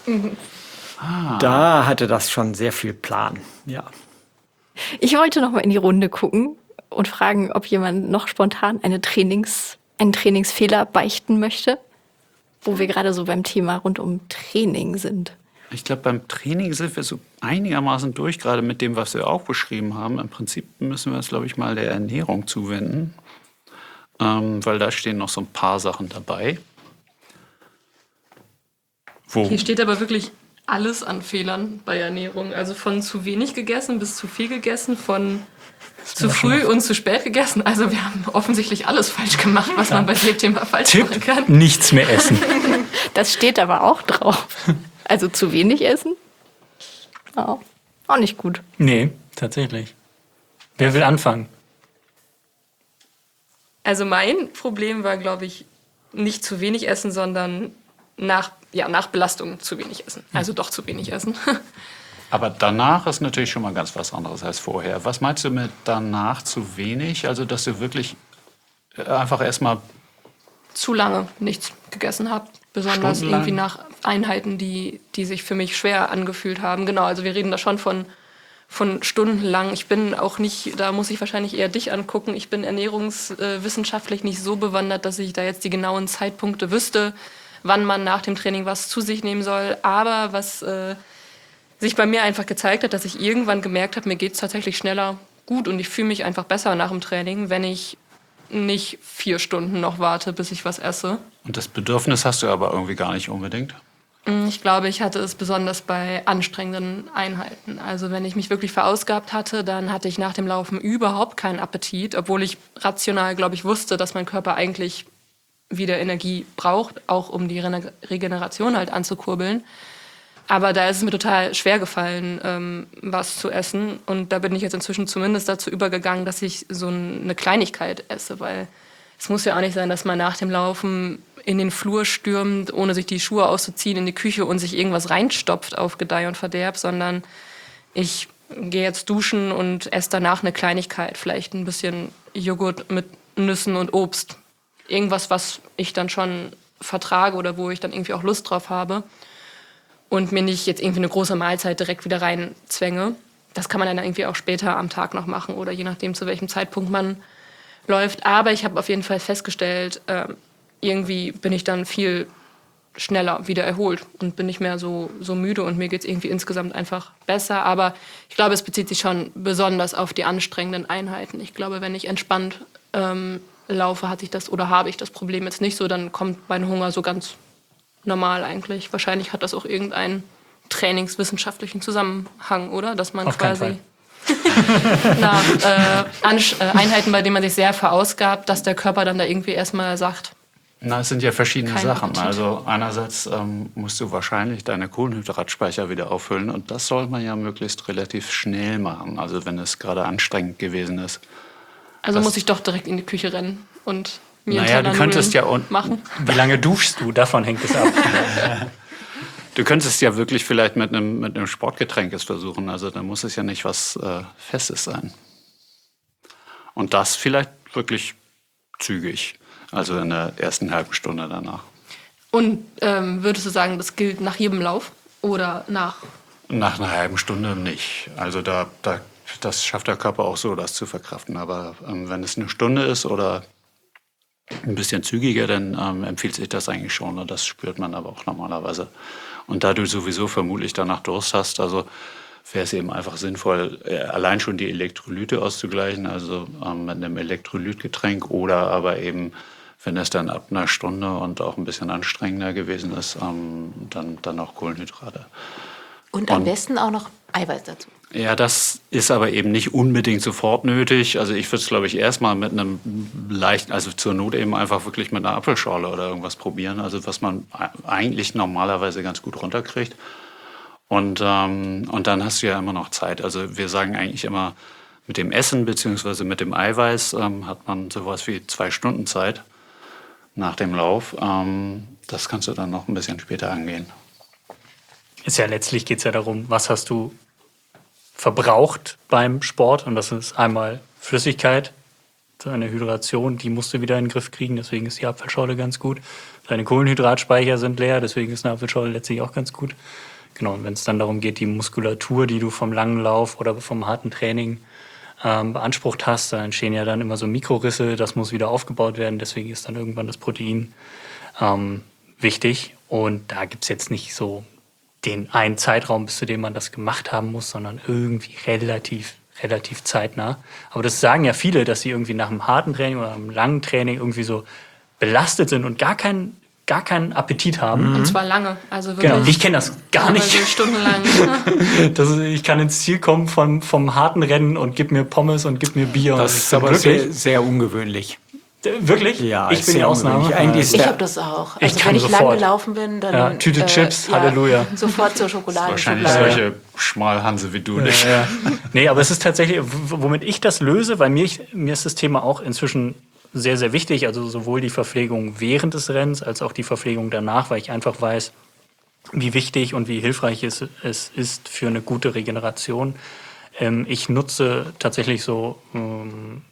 Da hatte das schon sehr viel Plan. Ja. Ich wollte noch mal in die Runde gucken und fragen, ob jemand noch spontan eine Trainings, einen Trainingsfehler beichten möchte, wo wir gerade so beim Thema rund um Training sind. Ich glaube, beim Training sind wir so einigermaßen durch, gerade mit dem, was wir auch beschrieben haben. Im Prinzip müssen wir uns, glaube ich, mal der Ernährung zuwenden, ähm, weil da stehen noch so ein paar Sachen dabei. Wo? Hier steht aber wirklich alles an Fehlern bei Ernährung. Also von zu wenig gegessen bis zu viel gegessen, von zu früh und zu spät gegessen. Also wir haben offensichtlich alles falsch gemacht, was man bei dem Thema falsch machen Tipp, kann. nichts mehr essen. Das steht aber auch drauf. Also zu wenig essen? Oh, auch nicht gut. Nee, tatsächlich. Wer will anfangen? Also mein Problem war, glaube ich, nicht zu wenig essen, sondern nach, ja, nach Belastung zu wenig essen. Also doch zu wenig essen. Aber danach ist natürlich schon mal ganz was anderes als vorher. Was meinst du mit danach zu wenig? Also, dass du wirklich einfach erstmal Zu lange nichts gegessen habe. Besonders Stundenlang? irgendwie nach Einheiten, die, die sich für mich schwer angefühlt haben. Genau, also wir reden da schon von, von stundenlang. Ich bin auch nicht, da muss ich wahrscheinlich eher dich angucken. Ich bin ernährungswissenschaftlich nicht so bewandert, dass ich da jetzt die genauen Zeitpunkte wüsste, wann man nach dem Training was zu sich nehmen soll. Aber was äh, sich bei mir einfach gezeigt hat, dass ich irgendwann gemerkt habe, mir geht es tatsächlich schneller gut und ich fühle mich einfach besser nach dem Training, wenn ich nicht vier Stunden noch warte, bis ich was esse. Und das Bedürfnis hast du aber irgendwie gar nicht unbedingt. Ich glaube, ich hatte es besonders bei anstrengenden Einheiten. Also wenn ich mich wirklich verausgabt hatte, dann hatte ich nach dem Laufen überhaupt keinen Appetit, obwohl ich rational, glaube ich, wusste, dass mein Körper eigentlich wieder Energie braucht, auch um die Rene- Regeneration halt anzukurbeln. Aber da ist es mir total schwer gefallen, ähm, was zu essen. Und da bin ich jetzt inzwischen zumindest dazu übergegangen, dass ich so eine Kleinigkeit esse. Weil es muss ja auch nicht sein, dass man nach dem Laufen in den Flur stürmt, ohne sich die Schuhe auszuziehen, in die Küche und sich irgendwas reinstopft auf Gedeih und Verderb. Sondern ich gehe jetzt duschen und esse danach eine Kleinigkeit. Vielleicht ein bisschen Joghurt mit Nüssen und Obst. Irgendwas, was ich dann schon vertrage oder wo ich dann irgendwie auch Lust drauf habe. Und mir nicht jetzt irgendwie eine große Mahlzeit direkt wieder reinzwänge. Das kann man dann irgendwie auch später am Tag noch machen oder je nachdem, zu welchem Zeitpunkt man läuft. Aber ich habe auf jeden Fall festgestellt, äh, irgendwie bin ich dann viel schneller wieder erholt und bin nicht mehr so, so müde und mir geht es irgendwie insgesamt einfach besser. Aber ich glaube, es bezieht sich schon besonders auf die anstrengenden Einheiten. Ich glaube, wenn ich entspannt ähm, laufe, hatte ich das oder habe ich das Problem jetzt nicht so, dann kommt mein Hunger so ganz normal eigentlich. Wahrscheinlich hat das auch irgendeinen trainingswissenschaftlichen Zusammenhang, oder? Dass man Auf keinen quasi Fall. nach äh, Ansch- äh, Einheiten, bei denen man sich sehr verausgabt, dass der Körper dann da irgendwie erstmal sagt, Na, es sind ja verschiedene Kein Sachen. Appetit. Also einerseits ähm, musst du wahrscheinlich deine Kohlenhydratspeicher wieder auffüllen und das soll man ja möglichst relativ schnell machen, also wenn es gerade anstrengend gewesen ist. also Das- muss ich doch direkt in die Küche rennen und mir einen Naja, Teller du könntest Nudeln ja und- machen. Wie lange duschst du? Davon hängt es ab. Du könntest ja wirklich vielleicht mit einem, mit einem Sportgetränk es versuchen, also da muss es ja nicht was äh, Festes sein. Und das vielleicht wirklich zügig, also in der ersten halben Stunde danach. Und ähm, würdest du sagen, das gilt nach jedem Lauf oder nach? Nach einer halben Stunde nicht. Also da, da, das schafft der Körper auch so, das zu verkraften. Aber ähm, wenn es eine Stunde ist oder ein bisschen zügiger, dann ähm, empfiehlt sich das eigentlich schon. Und das spürt man aber auch normalerweise. Und da du sowieso vermutlich danach Durst hast, also wäre es eben einfach sinnvoll, äh, allein schon die Elektrolyte auszugleichen, also ähm, mit einem Elektrolytgetränk oder aber eben, wenn es dann ab einer Stunde und auch ein bisschen anstrengender gewesen ist, ähm, dann, dann auch Kohlenhydrate. Und am Und- besten auch noch Eiweiß dazu. Ja, das ist aber eben nicht unbedingt sofort nötig. Also ich würde es, glaube ich, erstmal mit einem leichten, also zur Not eben einfach wirklich mit einer Apfelschorle oder irgendwas probieren. Also was man eigentlich normalerweise ganz gut runterkriegt. Und, ähm, und dann hast du ja immer noch Zeit. Also wir sagen eigentlich immer, mit dem Essen bzw. mit dem Eiweiß ähm, hat man sowas wie zwei Stunden Zeit nach dem Lauf. Ähm, das kannst du dann noch ein bisschen später angehen. Ist ja letztlich geht es ja darum, was hast du verbraucht beim Sport. Und das ist einmal Flüssigkeit, deine Hydration, die musst du wieder in den Griff kriegen. Deswegen ist die Apfelschorle ganz gut. Deine Kohlenhydratspeicher sind leer, deswegen ist eine Apfelschorle letztlich auch ganz gut. Genau, und wenn es dann darum geht, die Muskulatur, die du vom langen Lauf oder vom harten Training ähm, beansprucht hast, da entstehen ja dann immer so Mikrorisse, das muss wieder aufgebaut werden, deswegen ist dann irgendwann das Protein ähm, wichtig. Und da gibt es jetzt nicht so den einen Zeitraum, bis zu dem man das gemacht haben muss, sondern irgendwie relativ, relativ zeitnah. Aber das sagen ja viele, dass sie irgendwie nach einem harten Training oder einem langen Training irgendwie so belastet sind und gar keinen, gar keinen Appetit haben. Und zwar lange. Also wirklich Genau, ich kenne das gar nicht. teilweise stundenlang. Das ist, ich kann ins Ziel kommen vom, vom harten Rennen und gib mir Pommes und gib mir Bier. Das und ist aber wirklich, sehr, sehr ungewöhnlich. wirklich? Ja, ich ist bin die sehr Ausnahme. ungewöhnlich. Eigentlich ist Ich der- habe das auch. Ich Also kann wenn ich sofort. lang gelaufen bin, dann Ja, Tüte Chips, Halleluja. Sofort zur Schokolade. Wahrscheinlich Schokolade. solche Schmalhanse wie du nicht. Ja. Nee, aber es ist tatsächlich, w- womit ich das löse, weil mir, mir ist das Thema auch inzwischen sehr, sehr wichtig. Also sowohl die Verpflegung während des Rennens als auch die Verpflegung danach, weil ich einfach weiß, wie wichtig und wie hilfreich es, es ist für eine gute Regeneration. Ähm, ich nutze tatsächlich so ähm,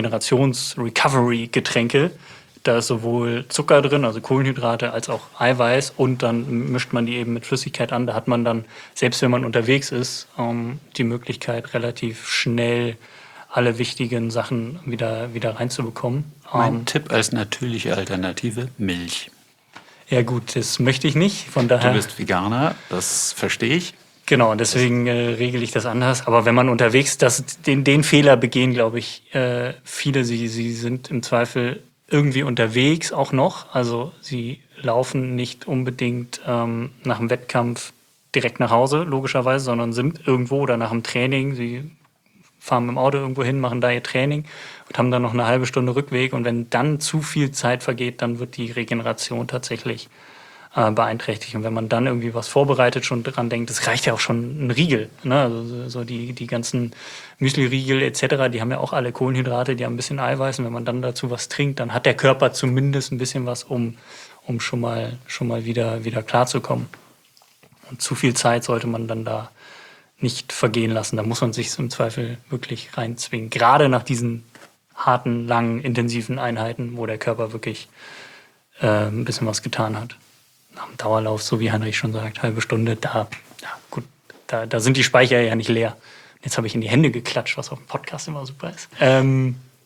Regenerations-Recovery-Getränke. Da ist sowohl Zucker drin, also Kohlenhydrate, als auch Eiweiß. Und dann mischt man die eben mit Flüssigkeit an. Da hat man dann, selbst wenn man unterwegs ist, ähm, die Möglichkeit, relativ schnell alle wichtigen Sachen wieder, wieder reinzubekommen. Mein Ähm, Tipp als natürliche Alternative, Milch. ja gut, das möchte ich nicht. Von Du daher, bist Veganer, das verstehe ich. genau, und deswegen äh, regel ich das anders. Aber wenn man unterwegs, das, den, den Fehler begehen, glaube ich, äh, viele. Sie, sie sind im Zweifel irgendwie unterwegs auch noch. Also sie laufen nicht unbedingt ähm, nach dem Wettkampf direkt nach Hause, logischerweise, sondern sind irgendwo oder nach dem Training. Sie fahren mit dem Auto irgendwo hin, machen da ihr Training und haben dann noch eine halbe Stunde Rückweg. Und wenn dann zu viel Zeit vergeht, dann wird die Regeneration tatsächlich äh, beeinträchtigt. Und wenn man dann irgendwie was vorbereitet, schon dran denkt, das reicht ja auch schon ein Riegel. Ne? Also so- so die, die ganzen Müsli-Riegel et cetera, die haben ja auch alle Kohlenhydrate, die haben ein bisschen Eiweiß. Und wenn man dann dazu was trinkt, dann hat der Körper zumindest ein bisschen was, um, um schon mal, schon mal wieder, wieder klarzukommen. Und zu viel Zeit sollte man dann da nicht vergehen lassen. Da muss man sich im Zweifel wirklich reinzwingen. Gerade nach diesen harten, langen, intensiven Einheiten, wo der Körper wirklich äh, ein bisschen was getan hat. Nach dem Dauerlauf, so wie Heinrich schon sagt, halbe Stunde, da, ja, gut, da, da sind die Speicher ja nicht leer. Jetzt habe ich in die Hände geklatscht, was auf dem Podcast immer super ist. Ähm,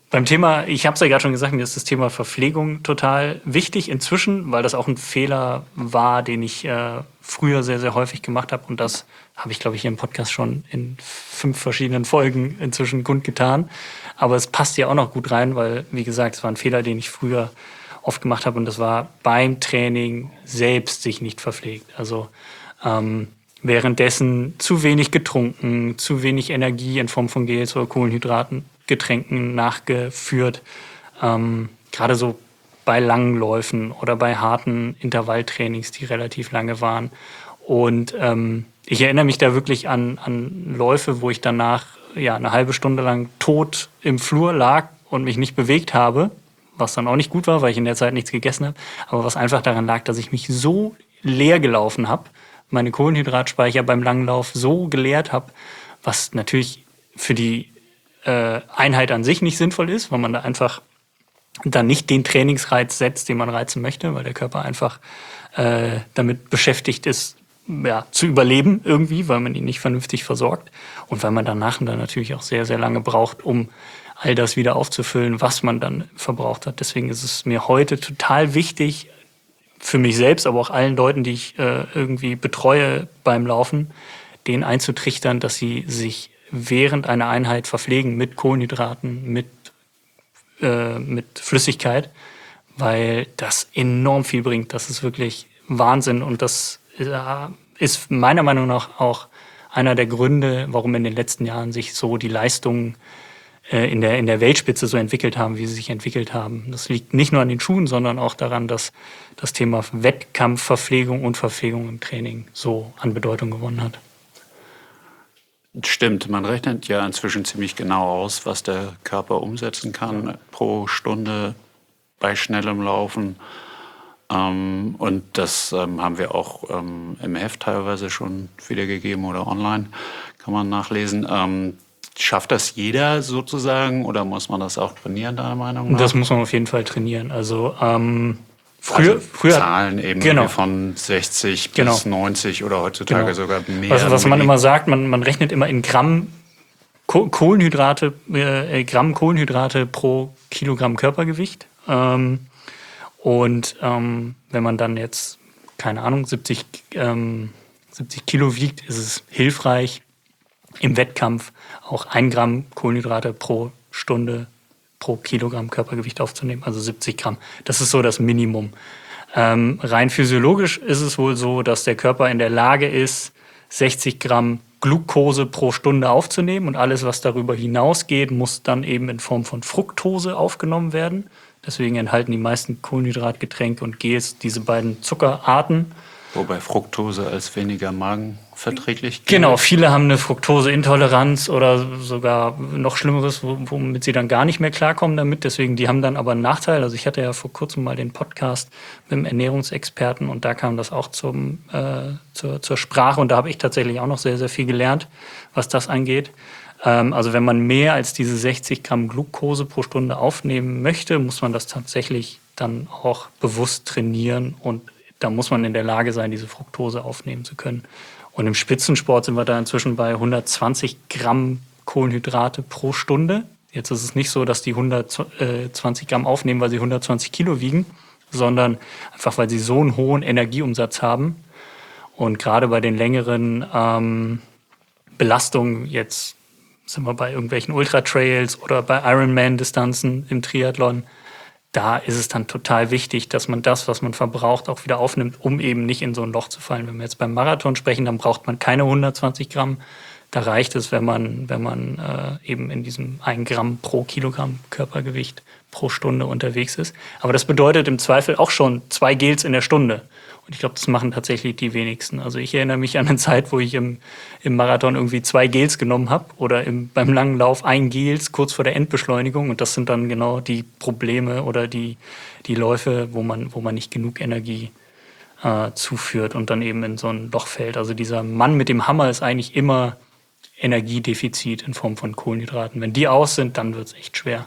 beim Thema, ich habe es ja gerade schon gesagt, mir ist das Thema Verpflegung total wichtig inzwischen, weil das auch ein Fehler war, den ich äh, früher sehr, sehr häufig gemacht habe. Und das habe ich, glaube ich, hier im Podcast schon in fünf verschiedenen Folgen inzwischen kundgetan. Aber es passt ja auch noch gut rein, weil, wie gesagt, es war ein Fehler, den ich früher oft gemacht habe. Und das war beim Training selbst sich nicht verpflegt. Also ähm, währenddessen zu wenig getrunken, zu wenig Energie in Form von Gels oder Kohlenhydraten, Getränken nachgeführt. Ähm, gerade so bei langen Läufen oder bei harten Intervalltrainings, die relativ lange waren. Und ähm, ich erinnere mich da wirklich an, an Läufe, wo ich danach ja, eine halbe Stunde lang tot im Flur lag und mich nicht bewegt habe, was dann auch nicht gut war, weil ich in der Zeit nichts gegessen habe, aber was einfach daran lag, dass ich mich so leer gelaufen habe, meine Kohlenhydratspeicher beim langen Lauf so geleert habe, was natürlich für die äh, Einheit an sich nicht sinnvoll ist, weil man da einfach dann nicht den Trainingsreiz setzt, den man reizen möchte, weil der Körper einfach äh, damit beschäftigt ist, ja, zu überleben irgendwie, weil man ihn nicht vernünftig versorgt und weil man danach dann natürlich auch sehr, sehr lange braucht, um all das wieder aufzufüllen, was man dann verbraucht hat. Deswegen ist es mir heute total wichtig, für mich selbst, aber auch allen Leuten, die ich äh, irgendwie betreue beim Laufen, denen einzutrichtern, dass sie sich während einer Einheit verpflegen mit Kohlenhydraten, mit, äh, mit Flüssigkeit, weil das enorm viel bringt. Das ist wirklich Wahnsinn und das ist meiner Meinung nach auch einer der Gründe, warum in den letzten Jahren sich so die Leistungen äh, in der, in der Weltspitze so entwickelt haben, wie sie sich entwickelt haben. Das liegt nicht nur an den Schuhen, sondern auch daran, dass das Thema Wettkampfverpflegung und Verpflegung im Training so an Bedeutung gewonnen hat. Stimmt, man rechnet ja inzwischen ziemlich genau aus, was der Körper umsetzen kann ja. pro Stunde bei schnellem Laufen. Ähm, und das ähm, haben wir auch ähm, im Heft teilweise schon wiedergegeben oder online, kann man nachlesen. Ähm, schafft das jeder sozusagen oder muss man das auch trainieren, deiner Meinung nach? Das muss man auf jeden Fall trainieren. Also ähm, früher, also früher Zahlen eben genau. von sechzig genau. bis neunzig oder heutzutage genau. sogar mehr. Also was man immer sagt, man, man rechnet immer in Gramm Kohlenhydrate, äh, Gramm Kohlenhydrate pro Kilogramm Körpergewicht. Ähm, Und ähm, wenn man dann jetzt, keine Ahnung, siebzig, ähm, siebzig Kilo wiegt, ist es hilfreich, im Wettkampf auch ein Gramm Kohlenhydrate pro Stunde pro Kilogramm Körpergewicht aufzunehmen, also siebzig Gramm. Das ist so das Minimum. Ähm, rein physiologisch ist es wohl so, dass der Körper in der Lage ist, sechzig Gramm Glucose pro Stunde aufzunehmen und alles, was darüber hinausgeht, muss dann eben in Form von Fructose aufgenommen werden. Deswegen enthalten die meisten Kohlenhydratgetränke und Gels diese beiden Zuckerarten. Wobei Fructose als weniger magenverträglich gilt. Genau, viele haben eine Fructoseintoleranz oder sogar noch Schlimmeres, womit sie dann gar nicht mehr klarkommen damit. Deswegen, die haben dann aber einen Nachteil. Also ich hatte ja vor kurzem mal den Podcast mit einem Ernährungsexperten und da kam das auch zum, äh, zur, zur Sprache. Und da habe ich tatsächlich auch noch sehr, sehr viel gelernt, was das angeht. Also wenn man mehr als diese sechzig Gramm Glucose pro Stunde aufnehmen möchte, muss man das tatsächlich dann auch bewusst trainieren und da muss man in der Lage sein, diese Fructose aufnehmen zu können. Und im Spitzensport sind wir da inzwischen bei hundertzwanzig Gramm Kohlenhydrate pro Stunde. Jetzt ist es nicht so, dass die hundertzwanzig Gramm aufnehmen, weil sie hundertzwanzig Kilo wiegen, sondern einfach, weil sie so einen hohen Energieumsatz haben. Und gerade bei den längeren ähm, Belastungen jetzt sind wir bei irgendwelchen Ultra-Trails oder bei Ironman-Distanzen im Triathlon, da ist es dann total wichtig, dass man das, was man verbraucht, auch wieder aufnimmt, um eben nicht in so ein Loch zu fallen. Wenn wir jetzt beim Marathon sprechen, dann braucht man keine hundertzwanzig Gramm. Da reicht es, wenn man, wenn man äh, eben in diesem ein Gramm pro Kilogramm Körpergewicht pro Stunde unterwegs ist. Aber das bedeutet im Zweifel auch schon zwei Gels in der Stunde. Und ich glaube, das machen tatsächlich die wenigsten. Also ich erinnere mich an eine Zeit, wo ich im, im Marathon irgendwie zwei Gels genommen habe oder im, beim langen Lauf ein Gels kurz vor der Endbeschleunigung. Und das sind dann genau die Probleme oder die, die Läufe, wo man, wo man nicht genug Energie äh, zuführt und dann eben in so ein Loch fällt. Also dieser Mann mit dem Hammer ist eigentlich immer Energiedefizit in Form von Kohlenhydraten. Wenn die aus sind, dann wird es echt schwer.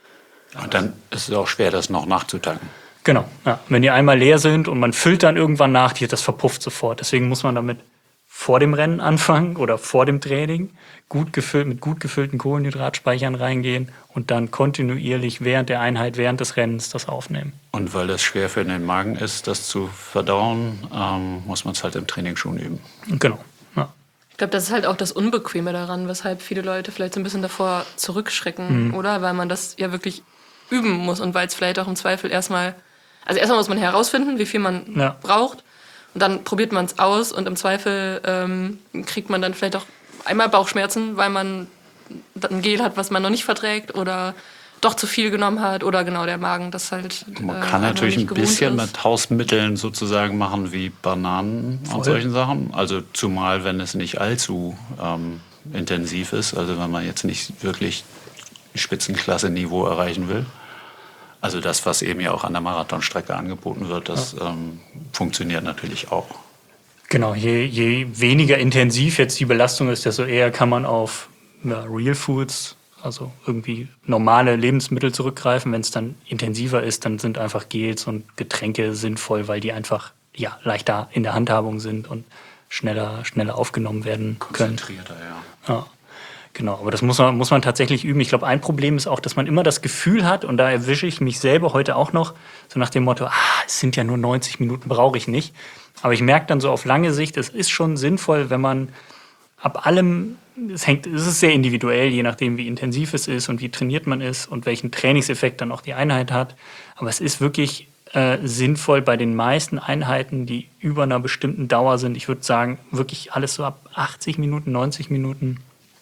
Und dann ist es auch schwer, das noch nachzutanken. Genau, ja. Wenn die einmal leer sind und man füllt dann irgendwann nach, das verpufft sofort. Deswegen muss man damit vor dem Rennen anfangen oder vor dem Training, gut gefüllt, mit gut gefüllten Kohlenhydratspeichern reingehen und dann kontinuierlich während der Einheit, während des Rennens das aufnehmen. Und weil das schwer für den Magen ist, das zu verdauen, ähm, muss man es halt im Training schon üben. Genau. Ja. Ich glaube, das ist halt auch das Unbequeme daran, weshalb viele Leute vielleicht so ein bisschen davor zurückschrecken, Mhm. oder? Weil man das ja wirklich üben muss und weil es vielleicht auch im Zweifel erstmal, also erstmal muss man herausfinden, wie viel man Ja. braucht und dann probiert man es aus und im Zweifel ähm, kriegt man dann vielleicht auch einmal Bauchschmerzen, weil man ein Gel hat, was man noch nicht verträgt oder doch zu viel genommen hat oder genau der Magen, das halt Man äh, kann einfach natürlich nicht ein gewohnt bisschen ist. mit Hausmitteln sozusagen machen wie Bananen und solchen Sachen. Also zumal, wenn es nicht allzu ähm, intensiv ist, also wenn man jetzt nicht wirklich Spitzenklasse-Niveau erreichen will. Also das, was eben ja auch an der Marathonstrecke angeboten wird, das ja. ähm, funktioniert natürlich auch. Genau, je, je weniger intensiv jetzt die Belastung ist, desto eher kann man auf ja, Real Foods, also irgendwie normale Lebensmittel zurückgreifen. Wenn es dann intensiver ist, dann sind einfach Gels und Getränke sinnvoll, weil die einfach ja, leichter in der Handhabung sind und schneller, schneller aufgenommen werden können. Konzentrierter, ja. Ja. Genau, aber das muss man, muss man tatsächlich üben. Ich glaube, ein Problem ist auch, dass man immer das Gefühl hat, und da erwische ich mich selber heute auch noch, so nach dem Motto, ah, es sind ja nur neunzig Minuten, brauche ich nicht. Aber ich merke dann so auf lange Sicht, es ist schon sinnvoll, wenn man ab allem, es hängt, es ist sehr individuell, je nachdem, wie intensiv es ist und wie trainiert man ist und welchen Trainingseffekt dann auch die Einheit hat. Aber es ist wirklich äh, sinnvoll bei den meisten Einheiten, die über einer bestimmten Dauer sind. Ich würde sagen, wirklich alles so ab achtzig Minuten, neunzig Minuten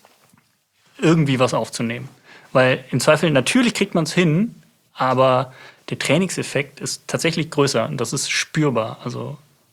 irgendwie was aufzunehmen. Weil im Zweifel, natürlich kriegt man es hin, aber der Trainingseffekt ist tatsächlich größer und das ist spürbar. Also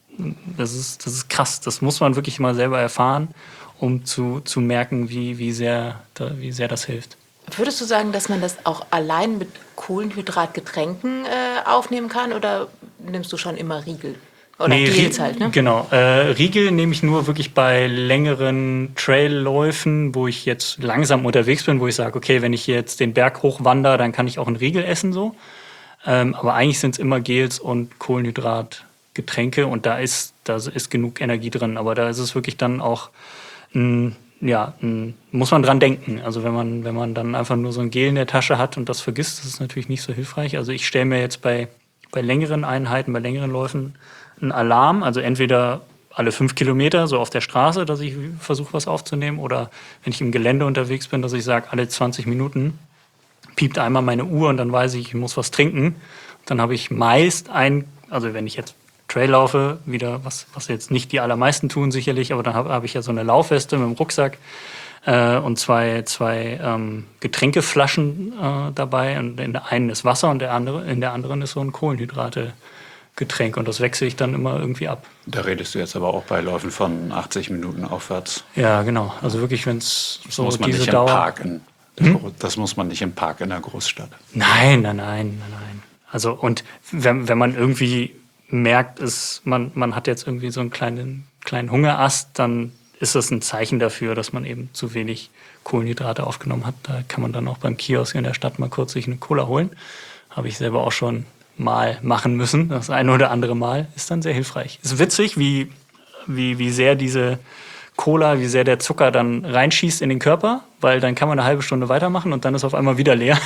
das ist, das ist krass. Das muss man wirklich mal selber erfahren, um zu, zu merken, wie, wie, sehr, wie sehr das hilft. Würdest du sagen, dass man das auch allein mit Kohlenhydratgetränken äh, aufnehmen kann oder nimmst du schon immer Riegel? Oder nee, Gels halt, ne? Genau. Äh, Riegel nehme ich nur wirklich bei längeren Trailläufen, wo ich jetzt langsam unterwegs bin, wo ich sage, okay, wenn ich jetzt den Berg hochwandere, dann kann ich auch einen Riegel essen so. Ähm, aber eigentlich sind es immer Gels und Kohlenhydratgetränke und da ist, da ist genug Energie drin. Aber da ist es wirklich dann auch, ein, ja, ein, muss man dran denken. Also wenn man, wenn man dann einfach nur so ein Gel in der Tasche hat und das vergisst, das ist natürlich nicht so hilfreich. Also ich stelle mir jetzt bei, bei längeren Einheiten, bei längeren Läufen einen Alarm, also entweder alle fünf Kilometer so auf der Straße, dass ich versuche, was aufzunehmen, oder wenn ich im Gelände unterwegs bin, dass ich sage, alle zwanzig Minuten piept einmal meine Uhr und dann weiß ich, ich muss was trinken. Dann habe ich meist ein, also wenn ich jetzt Trail laufe, wieder, was, was jetzt nicht die allermeisten tun sicherlich, aber dann habe hab ich ja so eine Laufweste mit dem Rucksack äh, und zwei, zwei ähm, Getränkeflaschen äh, dabei. Und in der einen ist Wasser und der andere, in der anderen ist so ein Kohlenhydrate-Getränk. Und das wechsle ich dann immer irgendwie ab. Da redest du jetzt aber auch bei Läufen von achtzig Minuten aufwärts. Ja, genau. Also wirklich, wenn es so muss man diese nicht Dauer... Im Park in, hm? Das muss man nicht im Park in der Großstadt. Nein, nein, nein, nein, nein. Also und wenn, wenn man irgendwie merkt, ist, man, man hat jetzt irgendwie so einen kleinen, kleinen Hungerast, dann ist das ein Zeichen dafür, dass man eben zu wenig Kohlenhydrate aufgenommen hat. Da kann man dann auch beim Kiosk in der Stadt mal kurz sich eine Cola holen. Habe ich selber auch schon mal machen müssen. Das eine oder andere Mal ist dann sehr hilfreich. Ist witzig, wie, wie, wie sehr diese Cola, wie sehr der Zucker dann reinschießt in den Körper, weil dann kann man eine halbe Stunde weitermachen und dann ist auf einmal wieder leer.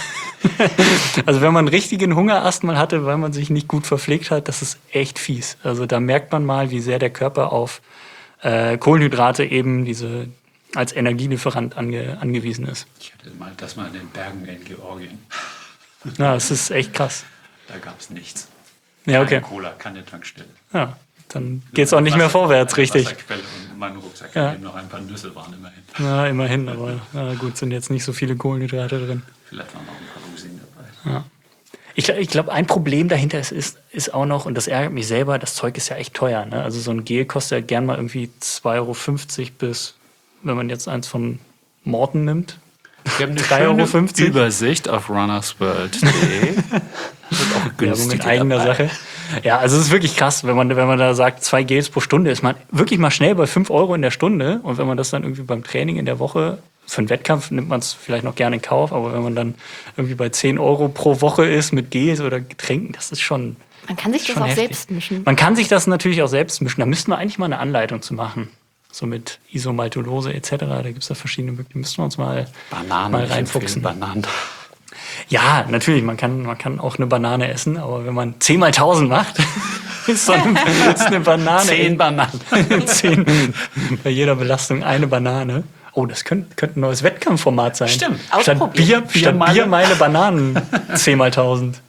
Also wenn man einen richtigen Hungerast mal hatte, weil man sich nicht gut verpflegt hat, das ist echt fies. Also da merkt man mal, wie sehr der Körper auf äh, Kohlenhydrate eben diese als Energielieferant ange, angewiesen ist. Ich hatte mal das mal in den Bergen in Georgien. Ja, das ist echt krass. Da gab es nichts. Ja, okay. Keine Cola, keine Tankstelle. Ja, dann geht es auch nicht mehr Wasser, vorwärts, richtig. Wasserquelle und mein Rucksack, Ja. in dem noch ein paar Nüsse waren immerhin. Na, immerhin, aber na gut, sind jetzt nicht so viele Kohlenhydrate drin. Vielleicht waren noch ein paar Rosinen dabei. Ja. Ich, ich glaube, ein Problem dahinter ist, ist, ist auch noch, und das ärgert mich selber, das Zeug ist ja echt teuer. Ne? Also so ein Gel kostet ja gern mal irgendwie zwei Euro fünfzig bis, wenn man jetzt eins von Morten nimmt, Wir haben eine drei Euro fünfzig. Übersicht auf runnersworld punkt de. Werbung mit eigener Sache. Ja, also es ist wirklich krass, wenn man, wenn man da sagt, zwei Gels pro Stunde, ist man wirklich mal schnell bei fünf Euro in der Stunde. Und wenn man das dann irgendwie beim Training in der Woche, für einen Wettkampf nimmt man es vielleicht noch gerne in Kauf, aber wenn man dann irgendwie bei zehn Euro pro Woche ist mit Gels oder Getränken, das ist schon Man kann sich das schon auch heftig. selbst mischen. Man kann sich das natürlich auch selbst mischen. Da müssten wir eigentlich mal eine Anleitung zu machen. so mit Isomaltulose et cetera. Da gibt es ja verschiedene Möglichkeiten. Müssten wir uns mal, Bananen, mal ich empfehle reinfuchsen. Bananen. Ja, natürlich, man kann, man kann auch eine Banane essen, aber wenn man zehn mal tausend macht, ist, so eine, ist eine Banane. Zehn Bananen. zehn, bei jeder Belastung eine Banane. Oh, das könnte, könnte ein neues Wettkampfformat sein. Stimmt. Statt Bier, Bier statt meine- Bier meine Bananen zehn mal tausend.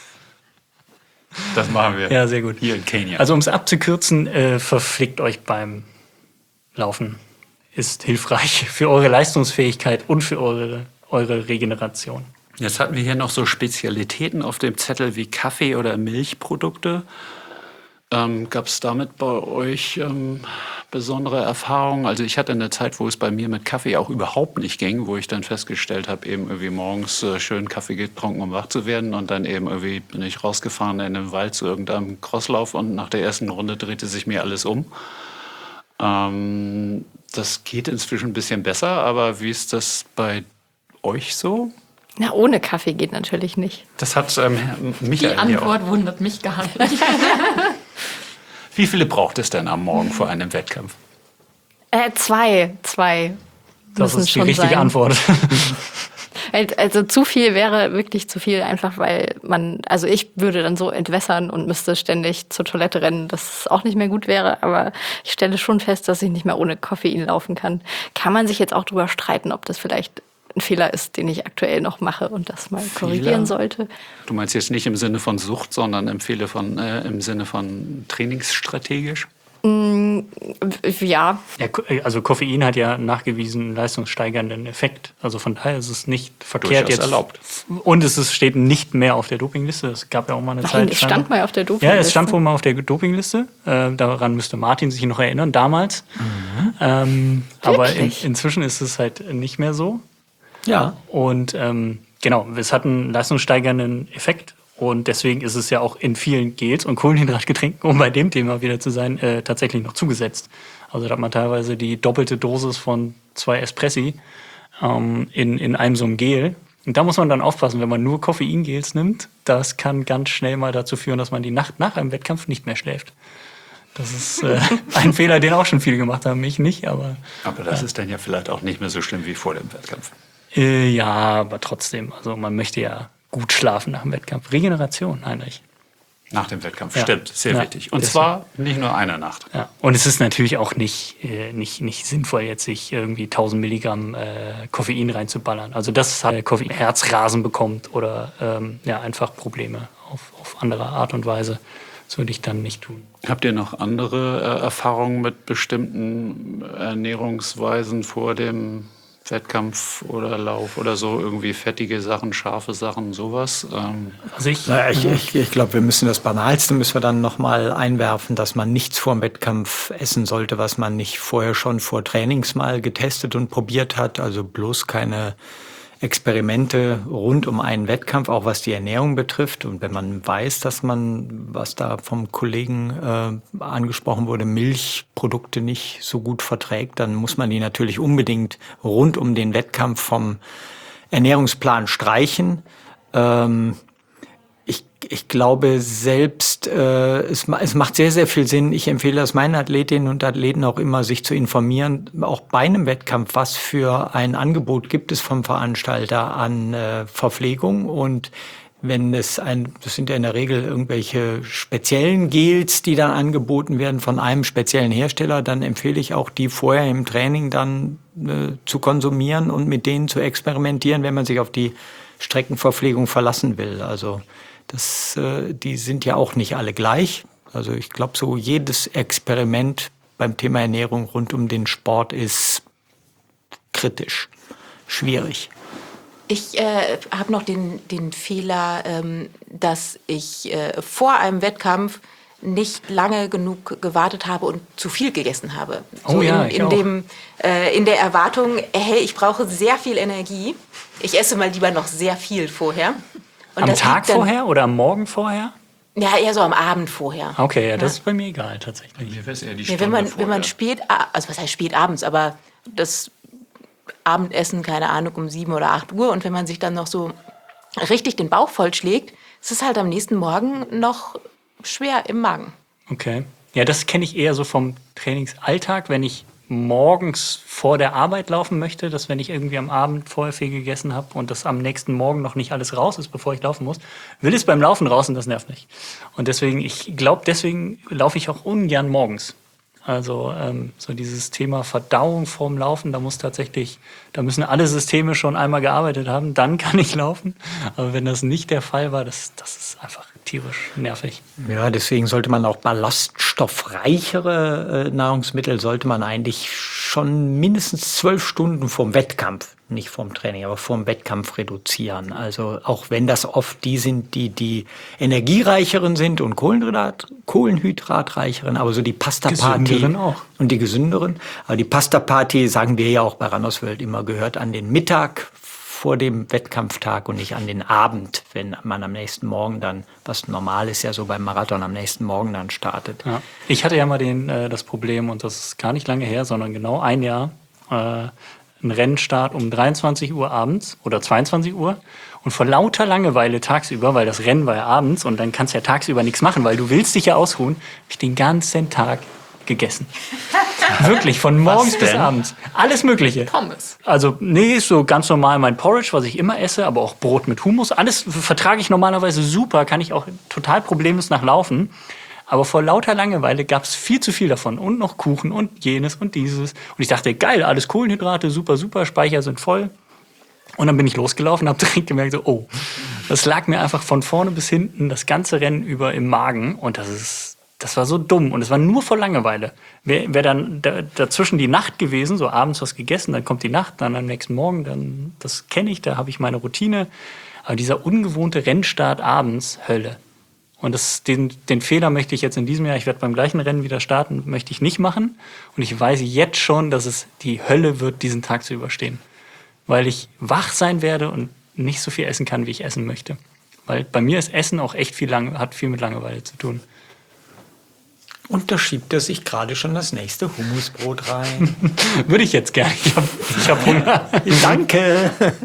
Das machen wir. Ja, sehr gut. Hier in Kenia. Also um es abzukürzen, äh, verpflegt euch beim Laufen. Ist hilfreich für eure Leistungsfähigkeit und für eure, eure Regeneration. Jetzt hatten wir hier noch so Spezialitäten auf dem Zettel wie Kaffee- oder Milchprodukte. Ähm, Gab es damit bei euch ähm, besondere Erfahrungen? Also ich hatte eine Zeit, wo es bei mir mit Kaffee auch überhaupt nicht ging, wo ich dann festgestellt habe, eben irgendwie morgens äh, schön Kaffee getrunken, um wach zu werden. Und dann eben irgendwie bin ich rausgefahren in den Wald zu irgendeinem Crosslauf und nach der ersten Runde drehte sich mir alles um. Ähm, das geht inzwischen ein bisschen besser, aber wie ist das bei euch so? Na, ohne Kaffee geht natürlich nicht. Das hat ähm, Die Michael hier auch. Antwort wundert mich gar nicht. Wie viele braucht es denn am Morgen vor einem Wettkampf? Äh, zwei. Zwei. Das müssen ist die schon richtige sein. Antwort. Also zu viel wäre wirklich zu viel, einfach weil man, also ich würde dann so entwässern und müsste ständig zur Toilette rennen, dass es auch nicht mehr gut wäre. Aber ich stelle schon fest, dass ich nicht mehr ohne Koffein laufen kann. Kann man sich jetzt auch drüber streiten, ob das vielleicht ein Fehler ist, den ich aktuell noch mache und das mal korrigieren sollte. Du meinst jetzt nicht im Sinne von Sucht, sondern empfehle von, äh, im Sinne von trainingsstrategisch? Ja, Ja, ko- also Koffein hat ja nachgewiesen leistungssteigernden Effekt. Also von daher ist es nicht verkehrt Durchaus jetzt. erlaubt. Und es ist, steht nicht mehr auf der Dopingliste. Es gab ja auch mal eine nein, Zeit. es stand mal auf der Dopingliste. Ja, es stand wohl mal auf der Dopingliste. Äh, daran müsste Martin sich noch erinnern, damals. Ähm, aber in, Wirklich? inzwischen ist es halt nicht mehr so. Ja, Und ähm, genau, es hat einen leistungssteigernden Effekt. Und deswegen ist es ja auch in vielen Gels und Kohlenhydratgetränken, um bei dem Thema wieder zu sein, äh, tatsächlich noch zugesetzt. Also da hat man teilweise die doppelte Dosis von zwei Espressi ähm, in, in einem so einem Gel. Und da muss man dann aufpassen, wenn man nur Koffeingels nimmt, das kann ganz schnell mal dazu führen, dass man die Nacht nach einem Wettkampf nicht mehr schläft. Das ist äh, ein Fehler, den auch schon viele gemacht haben, ich nicht, aber Aber das ist dann ja vielleicht auch nicht mehr so schlimm wie vor dem Wettkampf. äh, ja, aber trotzdem, also man möchte ja gut schlafen nach dem Wettkampf. Regeneration, Heinrich. Nach dem Wettkampf, Ja. stimmt, sehr Ja, wichtig. Und deswegen. zwar nicht nur eine Nacht. Ja. Und es ist natürlich auch nicht, äh, nicht, nicht sinnvoll, jetzt sich irgendwie tausend Milligramm äh, Koffein reinzuballern. Also dass halt Koffein Herzrasen bekommt oder ähm, ja, einfach Probleme auf, auf andere Art und Weise. Das würde ich dann nicht tun. Habt ihr noch andere äh, Erfahrungen mit bestimmten Ernährungsweisen vor dem Wettkampf oder Lauf oder so? Irgendwie fettige Sachen, scharfe Sachen, sowas? Ähm, Also ich, naja, ich, ich, ich glaube, wir müssen das Banalste müssen wir dann nochmal einwerfen, dass man nichts vor dem Wettkampf essen sollte, was man nicht vorher schon vor Trainings mal getestet und probiert hat. Also bloß keine Experimente rund um einen Wettkampf, auch was die Ernährung betrifft. Und wenn man weiß, dass man, was da vom Kollegen äh, angesprochen wurde, Milchprodukte nicht so gut verträgt, dann muss man die natürlich unbedingt rund um den Wettkampf vom Ernährungsplan streichen. Ähm, Ich, ich glaube selbst, äh, es, ma- es macht sehr, sehr viel Sinn. Ich empfehle das meinen Athletinnen und Athleten auch immer, sich zu informieren, auch bei einem Wettkampf, was für ein Angebot gibt es vom Veranstalter an äh, Verpflegung. Und wenn es ein, das sind ja in der Regel irgendwelche speziellen Gels, die dann angeboten werden von einem speziellen Hersteller, dann empfehle ich auch, die vorher im Training dann äh, zu konsumieren und mit denen zu experimentieren, wenn man sich auf die Streckenverpflegung verlassen will. Also das, äh, die sind ja auch nicht alle gleich. Also ich glaube, so jedes Experiment beim Thema Ernährung rund um den Sport ist kritisch, schwierig. Ich äh, habe noch den, den Fehler, ähm, dass ich äh, vor einem Wettkampf nicht lange genug gewartet habe und zu viel gegessen habe. Oh ja, in, ich in, auch. dem, äh, in der Erwartung, hey, ich brauche sehr viel Energie. Ich esse mal lieber noch sehr viel vorher. Und am das Tag liegt dann, vorher oder am Morgen vorher? Ja, eher so am Abend vorher. Okay, ja, das ist bei mir egal tatsächlich. Mir wäre es eher die Ja, Stunde wenn man, wenn vorher. man spät, also was heißt spät abends, aber das Abendessen, keine Ahnung, um sieben oder acht Uhr und wenn man sich dann noch so richtig den Bauch vollschlägt, ist es halt am nächsten Morgen noch schwer im Magen. Okay. Ja, das kenne ich eher so vom Trainingsalltag, wenn ich morgens vor der Arbeit laufen möchte, dass wenn ich irgendwie am Abend vorher viel gegessen habe und das am nächsten Morgen noch nicht alles raus ist, bevor ich laufen muss, will es beim Laufen raus und das nervt mich. Und deswegen, ich glaube, deswegen laufe ich auch ungern morgens. Also ähm, so dieses Thema Verdauung vorm Laufen, da muss tatsächlich, da müssen alle Systeme schon einmal gearbeitet haben, dann kann ich laufen. Aber wenn das nicht der Fall war, das, das ist einfach tierisch nervig. Ja, deswegen sollte man auch ballaststoffreichere äh, Nahrungsmittel sollte man eigentlich schon mindestens zwölf Stunden vorm Wettkampf, nicht vorm Training, aber vorm Wettkampf reduzieren. Also auch wenn das oft die sind, die die energiereicheren sind und Kohlenhydrat, Kohlenhydratreicheren, aber so die Pasta-Party Gesünderen auch. und die gesünderen. Aber die Pasta-Party, sagen wir ja auch bei Runners World immer, gehört an den Mittag vor dem Wettkampftag und nicht an den Abend, wenn man am nächsten Morgen dann, was normal ist ja so beim Marathon, am nächsten Morgen dann startet. Ja. Ich hatte ja mal den, äh, das Problem, und das ist gar nicht lange her, sondern genau ein Jahr, äh, ein Rennstart um dreiundzwanzig Uhr abends oder zweiundzwanzig Uhr und vor lauter Langeweile tagsüber, weil das Rennen war ja abends und dann kannst du ja tagsüber nichts machen, weil du willst dich ja ausruhen, habe ich den ganzen Tag gegessen. Wirklich, von morgens bis abends. Alles Mögliche. Pommes. Also, nee, so ganz normal mein Porridge, was ich immer esse, aber auch Brot mit Hummus. Alles vertrage ich normalerweise super, kann ich auch total problemlos nachlaufen. Aber vor lauter Langeweile gab es viel zu viel davon. Und noch Kuchen und jenes und dieses. Und ich dachte, geil, alles Kohlenhydrate, super, super, Speicher sind voll. Und dann bin ich losgelaufen und habe direkt gemerkt, so, oh, das lag mir einfach von vorne bis hinten das ganze Rennen über im Magen. Und das ist, das war so dumm. Und es war nur vor Langeweile. Wäre wär dann da, dazwischen die Nacht gewesen, so abends was gegessen, dann kommt die Nacht, dann am nächsten Morgen, dann, das kenne ich, da habe ich meine Routine. Aber dieser ungewohnte Rennstart abends, Hölle. Und das, den, den Fehler möchte ich jetzt in diesem Jahr, ich werde beim gleichen Rennen wieder starten, möchte ich nicht machen. Und ich weiß jetzt schon, dass es die Hölle wird, diesen Tag zu überstehen. Weil ich wach sein werde und nicht so viel essen kann, wie ich essen möchte. Weil bei mir ist Essen auch echt viel lang, hat viel mit Langeweile zu tun. Und da schiebt er sich gerade schon das nächste Hummusbrot rein. Würde ich jetzt gerne. Ich habe ich hab Hunger. Danke.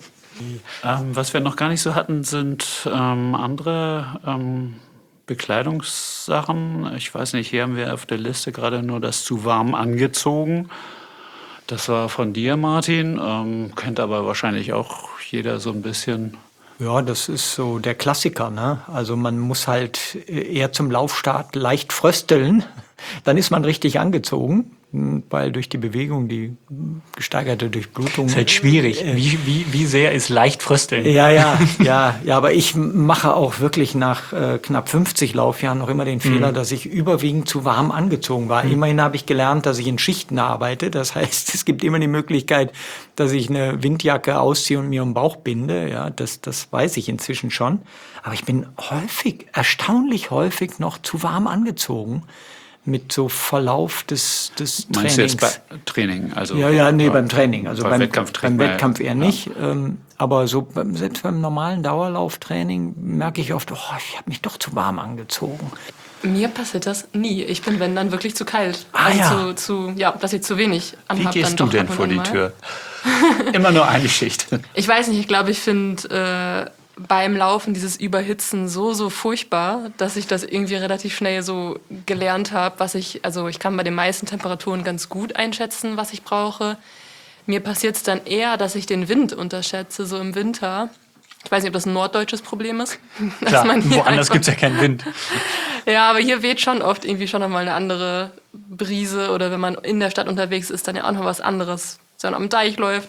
Ähm, was wir noch gar nicht so hatten, sind ähm, andere ähm, Bekleidungssachen. Ich weiß nicht, hier haben wir auf der Liste gerade nur das zu warm angezogen. Das war von dir, Martin. Ähm, kennt aber wahrscheinlich auch jeder so ein bisschen. Ja, das ist so der Klassiker, ne? Also man muss halt eher zum Laufstart leicht frösteln, dann ist man richtig angezogen, weil durch die Bewegung, die gesteigerte Durchblutung... Das ist halt schwierig. Wie, wie, wie sehr ist leicht frösteln? Ja, ja, ja, ja, aber ich mache auch wirklich nach äh, knapp fünfzig Laufjahren noch immer den Fehler, mhm. dass ich überwiegend zu warm angezogen war. Mhm. Immerhin habe ich gelernt, dass ich in Schichten arbeite. Das heißt, es gibt immer die Möglichkeit, dass ich eine Windjacke ausziehe und mir um den Bauch binde. Ja, das, das weiß ich inzwischen schon. Aber ich bin häufig, erstaunlich häufig noch zu warm angezogen. Mit so Verlauf des, des Trainings. Meinst du jetzt bei Training? Also, ja, ja, nee, beim Training. Also beim, Wettkampf beim Wettkampf eher ja. nicht. Ähm, aber so beim, selbst beim normalen Dauerlauftraining merke ich oft, oh, ich habe mich doch zu warm angezogen. Mir passiert das nie. Ich bin, wenn dann, wirklich zu kalt. Ah, also ja. Zu, zu, ja, dass ich zu wenig anhabe. Wie gehst dann du doch denn ab und vor an die mal. Tür? Immer nur eine Schicht. Ich weiß nicht, ich glaube, ich finde äh, beim Laufen dieses Überhitzen so, so furchtbar, dass ich das irgendwie relativ schnell so gelernt habe, was ich, also ich kann bei den meisten Temperaturen ganz gut einschätzen, was ich brauche. Mir passiert es dann eher, dass ich den Wind unterschätze, so im Winter. Ich weiß nicht, ob das ein norddeutsches Problem ist. Klar, woanders gibt es ja keinen Wind. Ja, aber hier weht schon oft irgendwie schon nochmal eine andere Brise oder wenn man in der Stadt unterwegs ist, dann ja auch noch was anderes, wenn man am Deich läuft.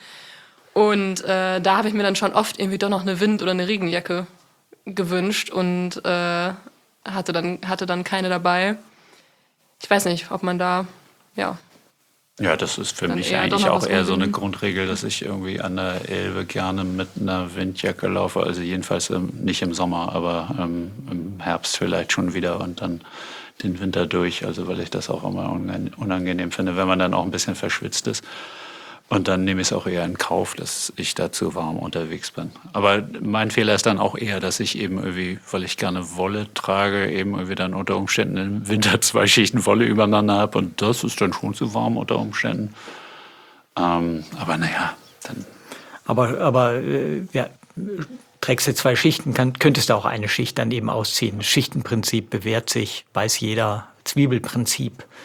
Und äh, da habe ich mir dann schon oft irgendwie doch noch eine Wind- oder eine Regenjacke gewünscht und äh, hatte, dann, hatte dann keine dabei. Ich weiß nicht, ob man da, ja. Ja, das ist für Dann mich eher eigentlich doch noch auch was eher so eine umbinden. Grundregel, dass ich irgendwie an der Elbe gerne mit einer Windjacke laufe. Also jedenfalls ähm, nicht im Sommer, aber ähm, im Herbst vielleicht schon wieder und dann den Winter durch. Also weil ich das auch immer unangenehm finde, wenn man dann auch ein bisschen verschwitzt ist. Und dann nehme ich es auch eher in Kauf, dass ich da zu warm unterwegs bin. Aber mein Fehler ist dann auch eher, dass ich eben irgendwie, weil ich gerne Wolle trage, eben irgendwie dann unter Umständen im Winter zwei Schichten Wolle übereinander habe. Und das ist dann schon zu warm unter Umständen. Ähm, aber naja, dann... Aber, aber äh, ja, trägst du zwei Schichten, kann, könntest du auch eine Schicht dann eben ausziehen. Das Schichtenprinzip bewährt sich, weiß jeder. Zwiebelprinzip.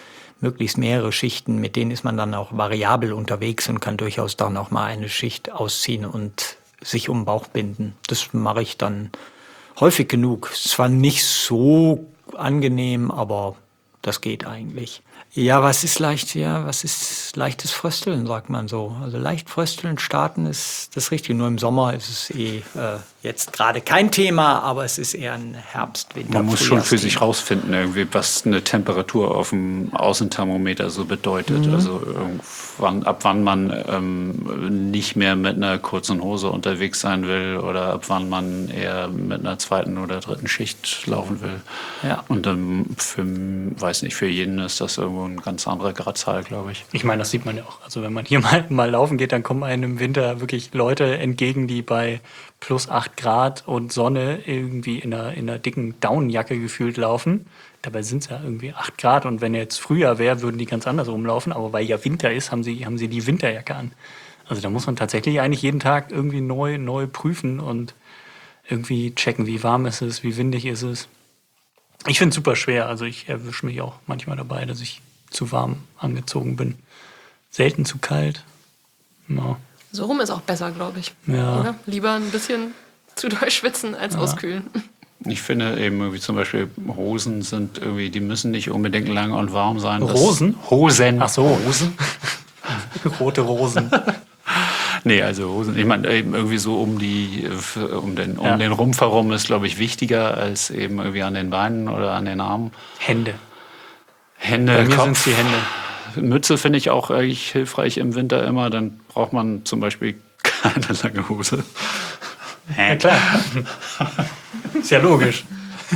möglichst mehrere Schichten, mit denen ist man dann auch variabel unterwegs und kann durchaus dann auch mal eine Schicht ausziehen und sich um den Bauch binden. Das mache ich dann häufig genug. Zwar nicht so angenehm, aber das geht eigentlich. Ja, was ist leicht, ja, was ist leichtes Frösteln, sagt man so. Also leicht frösteln, starten ist das Richtige. Nur im Sommer ist es eh äh, jetzt gerade kein Thema, aber es ist eher ein Herbst, Winter. Man muss schon für sich Frühjahrsthema. rausfinden, irgendwie, was eine Temperatur auf dem Außenthermometer so bedeutet. Mhm. Also irgendwann, ab wann man ähm, nicht mehr mit einer kurzen Hose unterwegs sein will oder ab wann man eher mit einer zweiten oder dritten Schicht laufen will. Ja. Und dann, für, weiß nicht, für jeden ist das irgendwo ein ganz anderer Gradzahl, glaube ich. Ich meine, das sieht man ja auch. Also wenn man hier mal, mal laufen geht, dann kommen einem im Winter wirklich Leute entgegen, die bei plus acht Grad und Sonne irgendwie in einer, in einer dicken Daunenjacke gefühlt laufen. Dabei sind es ja irgendwie acht Grad und wenn jetzt Frühjahr wäre, würden die ganz anders rumlaufen. Aber weil ja Winter ist, haben sie, haben sie die Winterjacke an. Also da muss man tatsächlich eigentlich jeden Tag irgendwie neu, neu prüfen und irgendwie checken, wie warm ist es, wie windig ist es. Ich finde es super schwer. Also ich erwische mich auch manchmal dabei, dass ich zu warm angezogen bin. Selten zu kalt. Ja. So rum ist auch besser, glaube ich. Ja. Oder? Lieber ein bisschen zu doll schwitzen als auskühlen. Ich finde eben irgendwie zum Beispiel Hosen sind irgendwie, die müssen nicht unbedingt lang und warm sein. Das- Rosen? Hosen. Ach so, Rosen? Rote Rosen. Nee, also Hosen. Ich meine, eben irgendwie so um die, um den, um Ja. den Rumpf herum ist, glaube ich, wichtiger als eben irgendwie an den Beinen oder an den Armen. Hände. Hände, Bei mir Kopf. sind es die Hände. Mütze finde ich auch eigentlich hilfreich im Winter immer. Dann braucht man zum Beispiel keine lange Hose. Ja, klar. Ist ja logisch.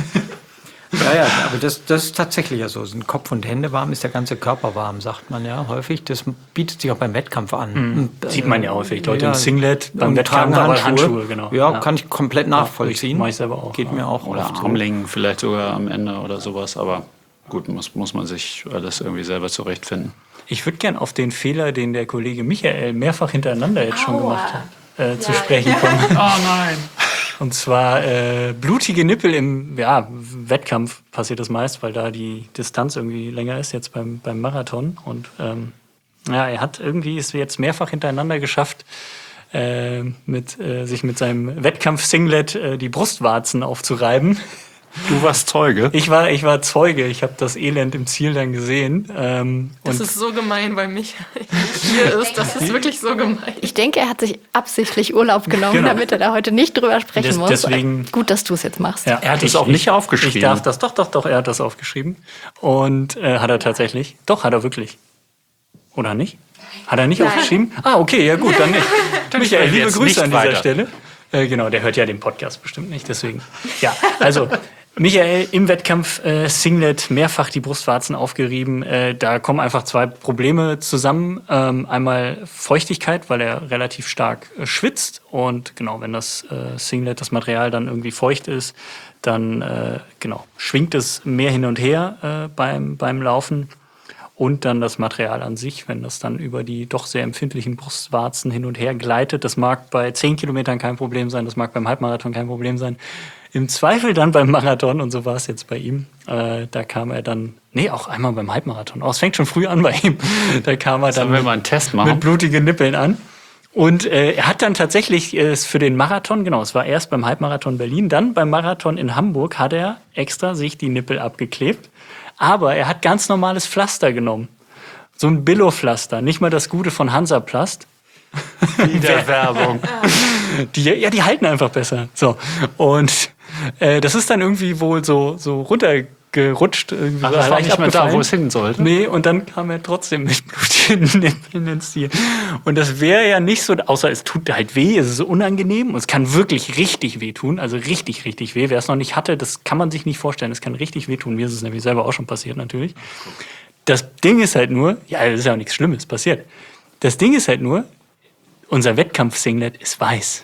Ja, ja, aber das, das ist tatsächlich ja so. Sind Kopf und Hände warm, ist der ganze Körper warm, sagt man ja häufig. Das bietet sich auch beim Wettkampf an. Und, Sieht man ja häufig. Leute ja, im Singlet, beim und Wettkampf, tragen aber Handschuhe, genau. Ja, Ja. kann ich komplett nachvollziehen. Mach ich selber auch, Geht ja. mir auch Oder oft so. Armlingen vielleicht sogar am Ende oder sowas. Aber gut, muss, muss man sich alles irgendwie selber zurechtfinden. Ich würde gern auf den Fehler, den der Kollege Michael mehrfach hintereinander jetzt schon gemacht hat, äh, zu sprechen kommen. Oh nein! Und zwar äh, blutige Nippel im ja, Wettkampf passiert das meist, weil da die Distanz irgendwie länger ist, jetzt beim, beim Marathon. Und ähm, ja, er hat irgendwie es jetzt mehrfach hintereinander geschafft, äh, mit, äh, sich mit seinem Wettkampf-Singlet äh, die Brustwarzen aufzureiben. Du warst Zeuge. Ich war, ich war Zeuge, ich habe das Elend im Ziel dann gesehen. Ähm, Das und ist so gemein, weil mich hier ist. Das ist wirklich so gemein. Ich denke, er hat sich absichtlich Urlaub genommen, Genau. damit er da heute nicht drüber sprechen Des- muss. deswegen- Gut, dass du es jetzt machst. Ja, Er hat es ich- auch nicht ich- aufgeschrieben. Ich darf das, doch, doch, doch, er hat das aufgeschrieben. Und äh, hat er tatsächlich. Doch, hat er wirklich. Oder nicht? Hat er nicht aufgeschrieben? Ah, okay, ja gut, dann nicht. Michael, sprechen wir liebe jetzt Grüße nicht an dieser weiter. Stelle. Äh, genau, der hört ja den Podcast bestimmt nicht, deswegen. Ja, also Michael im Wettkampf äh, Singlet mehrfach die Brustwarzen aufgerieben. Äh, da kommen einfach zwei Probleme zusammen. Ähm, einmal Feuchtigkeit, weil er relativ stark äh, schwitzt. Und genau, wenn das äh, Singlet, das Material dann irgendwie feucht ist, dann äh, genau, schwingt es mehr hin und her äh, beim, beim Laufen. Und dann das Material an sich, wenn das dann über die doch sehr empfindlichen Brustwarzen hin und her gleitet. Das mag bei zehn Kilometern kein Problem sein, das mag beim Halbmarathon kein Problem sein. Im Zweifel dann beim Marathon, und so war es jetzt bei ihm, äh, da kam er dann, nee, auch einmal beim Halbmarathon. Oh, es fängt schon früh an bei ihm. Da kam er Sollen dann wir mal einen Test machen? mit blutigen Nippeln an. Und äh, er hat dann tatsächlich äh, für den Marathon, genau, es war erst beim Halbmarathon Berlin, dann beim Marathon in Hamburg hat er extra sich die Nippel abgeklebt. Aber er hat ganz normales Pflaster genommen. So ein Billo-Pflaster, nicht mal das Gute von Hansaplast. Wieder Werbung. Die, ja, die halten einfach besser. So. Und äh, das ist dann irgendwie wohl so, so runtergerutscht. Irgendwie Ach, so das war leicht nicht mehr da, abgefallen. wo es hin sollte? Nee, und dann kam er trotzdem mit blutigen Nippeln ins Ziel. Und das wäre ja nicht so, außer es tut halt weh, es ist so unangenehm und es kann wirklich richtig weh tun, also richtig, richtig weh. Wer es noch nicht hatte, das kann man sich nicht vorstellen, es kann richtig weh tun. Mir ist es nämlich selber auch schon passiert natürlich. Das Ding ist halt nur, ja, das ist ja auch nichts Schlimmes passiert. Das Ding ist halt nur, unser Wettkampf-Singlet ist weiß.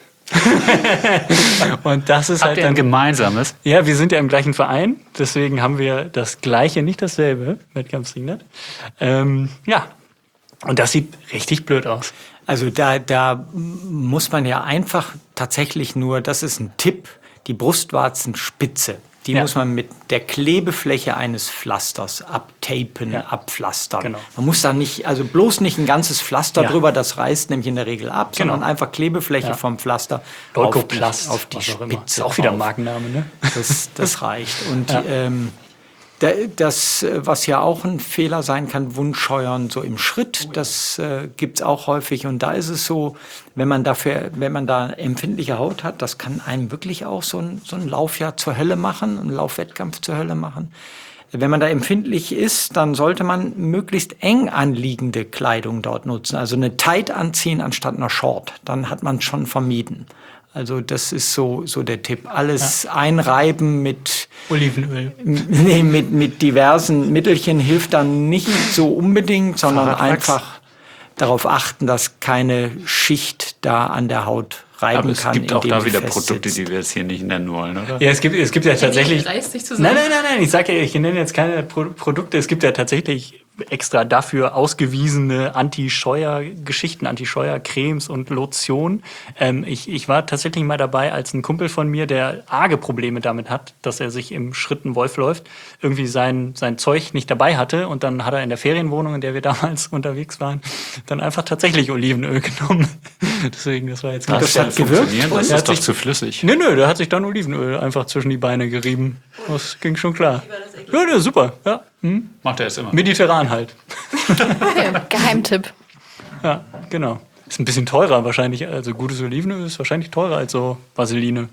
Und das ist Habt halt ihr ein dann gemeinsames? ja, wir sind ja im gleichen Verein, deswegen haben wir das Gleiche, nicht dasselbe Wettkampfsinglet. Ähm, ja, und das sieht richtig blöd aus. Also da, da muss man ja einfach tatsächlich nur, das ist ein Tipp, die Brustwarzenspitze Die Ja. muss man mit der Klebefläche eines Pflasters abtapen, Ja. abpflastern. Genau. Man muss da nicht, also bloß nicht ein ganzes Pflaster Ja. drüber, das reißt nämlich in der Regel ab, Genau. sondern einfach Klebefläche Ja. vom Pflaster auf die, Leukoplast, auf die was auch immer. Spitze. Ist auch wieder ein auf. Markenname, ne? Das, das reicht. Und Ja. ähm, da- das, was ja auch ein Fehler sein kann, Wundscheuern so im Schritt, das äh, gibt es auch häufig. Und da ist es so, wenn man dafür, wenn man da empfindliche Haut hat, das kann einem wirklich auch so ein, so ein Laufjahr zur Hölle machen, einen Laufwettkampf zur Hölle machen. Wenn man da empfindlich ist, dann sollte man möglichst eng anliegende Kleidung dort nutzen. Also eine Tight anziehen anstatt einer Short. Dann hat man es schon vermieden. Also das ist so, so der Tipp. Alles einreiben mit, Olivenöl. nee, mit, mit diversen Mittelchen hilft dann nicht so unbedingt, sondern Fahrradwachs. einfach darauf achten, dass keine Schicht da an der Haut reiben Aber es kann. gibt auch indem da sie wieder festsitzt. Produkte, die wir jetzt hier nicht nennen wollen, oder? Ja, es gibt, es gibt ja tatsächlich. Reißt sich zusammen. Nein, nein, nein, nein. Ich sage ja, ich nenne jetzt keine Pro Produkte. Es gibt ja tatsächlich extra dafür ausgewiesene Anti-Scheuer-Geschichten, Anti-Scheuer-Cremes und Lotion. Ähm, ich, ich war tatsächlich mal dabei, als ein Kumpel von mir, der arge Probleme damit hat, dass er sich im Schritt ein Wolf läuft, irgendwie sein, sein Zeug nicht dabei hatte. Und dann hat er in der Ferienwohnung, in der wir damals unterwegs waren, dann einfach tatsächlich Olivenöl genommen. Deswegen, das war jetzt Und krass. das hat gewirkt? Funktionieren? Und Das er ist hat doch sich- zu flüssig. Nö, nö, der hat sich dann Olivenöl einfach zwischen die Beine gerieben. Das ging schon klar. Ja, nö, super. Ja. Hm. Macht er es immer. Mediterran halt. Okay, Geheimtipp. Ja, genau. Ist ein bisschen teurer wahrscheinlich. Also gutes Olivenöl ist wahrscheinlich teurer als so Vaseline.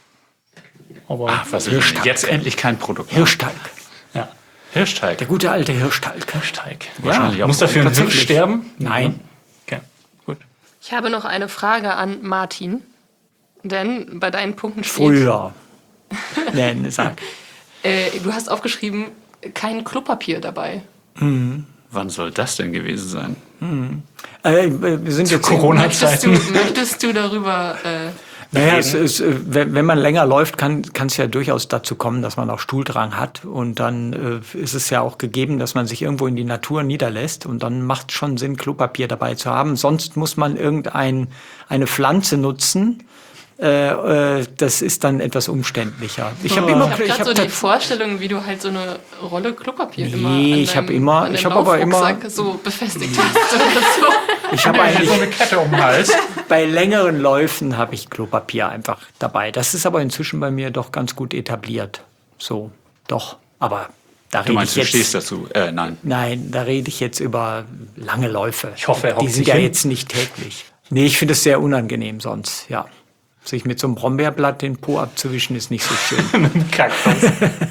Aber Ach, was ist jetzt endlich kein Produkt. Hirschtalg. ja. Hirschteig. Der gute alte Hirschtalg. Hirschteig. Wahrscheinlich auch. Muss dafür ein Hirsch tatsächlich. sterben? Nein. Okay, gut. Ich habe noch eine Frage an Martin. Denn bei deinen Punkten steht, Früher. Nein, sag. äh, du hast aufgeschrieben, kein Klopapier dabei. Wann soll das denn gewesen sein? Äh, wir sind jetzt Möchtest du, Corona-Zeiten. möchtest du darüber... Äh, Naja, es ist, äh, wenn wenn man länger läuft, kann kann es ja durchaus dazu kommen, dass man auch Stuhldrang hat. Und dann äh, ist es ja auch gegeben, dass man sich irgendwo in die Natur niederlässt. Und dann macht es schon Sinn, Klopapier dabei zu haben. Sonst muss man irgendeine eine Pflanze nutzen. Äh, äh, das ist dann etwas umständlicher. Ich habe ich immer, habe ich gerade so habe die Vorstellung, wie du halt so eine Rolle Klopapier Nee, immer an ich hab deinem- immer- an deinem ich hab aber immer- Laufrucksack so befestigt hast oder so. ich habe eigentlich eine Kette um den Hals. bei längeren Läufen habe ich Klopapier einfach dabei. Das ist aber inzwischen bei mir doch ganz gut etabliert. So, doch. Aber da Du rede meinst, ich du stehst jetzt. dazu? Äh, nein. Nein, da rede ich jetzt über lange Läufe. Ich hoffe, er Die hockt sind sich ja hin. jetzt nicht täglich. Nee, ich finde es sehr unangenehm sonst, ja. Sich mit so einem Brombeerblatt den Po abzuwischen, ist nicht so schön. Kaktus.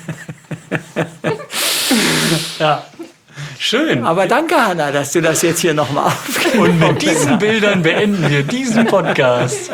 Ja. Schön. Aber danke, Hanna, dass du das jetzt hier nochmal aufgenommen Und mit diesen Bildern beenden wir diesen Podcast.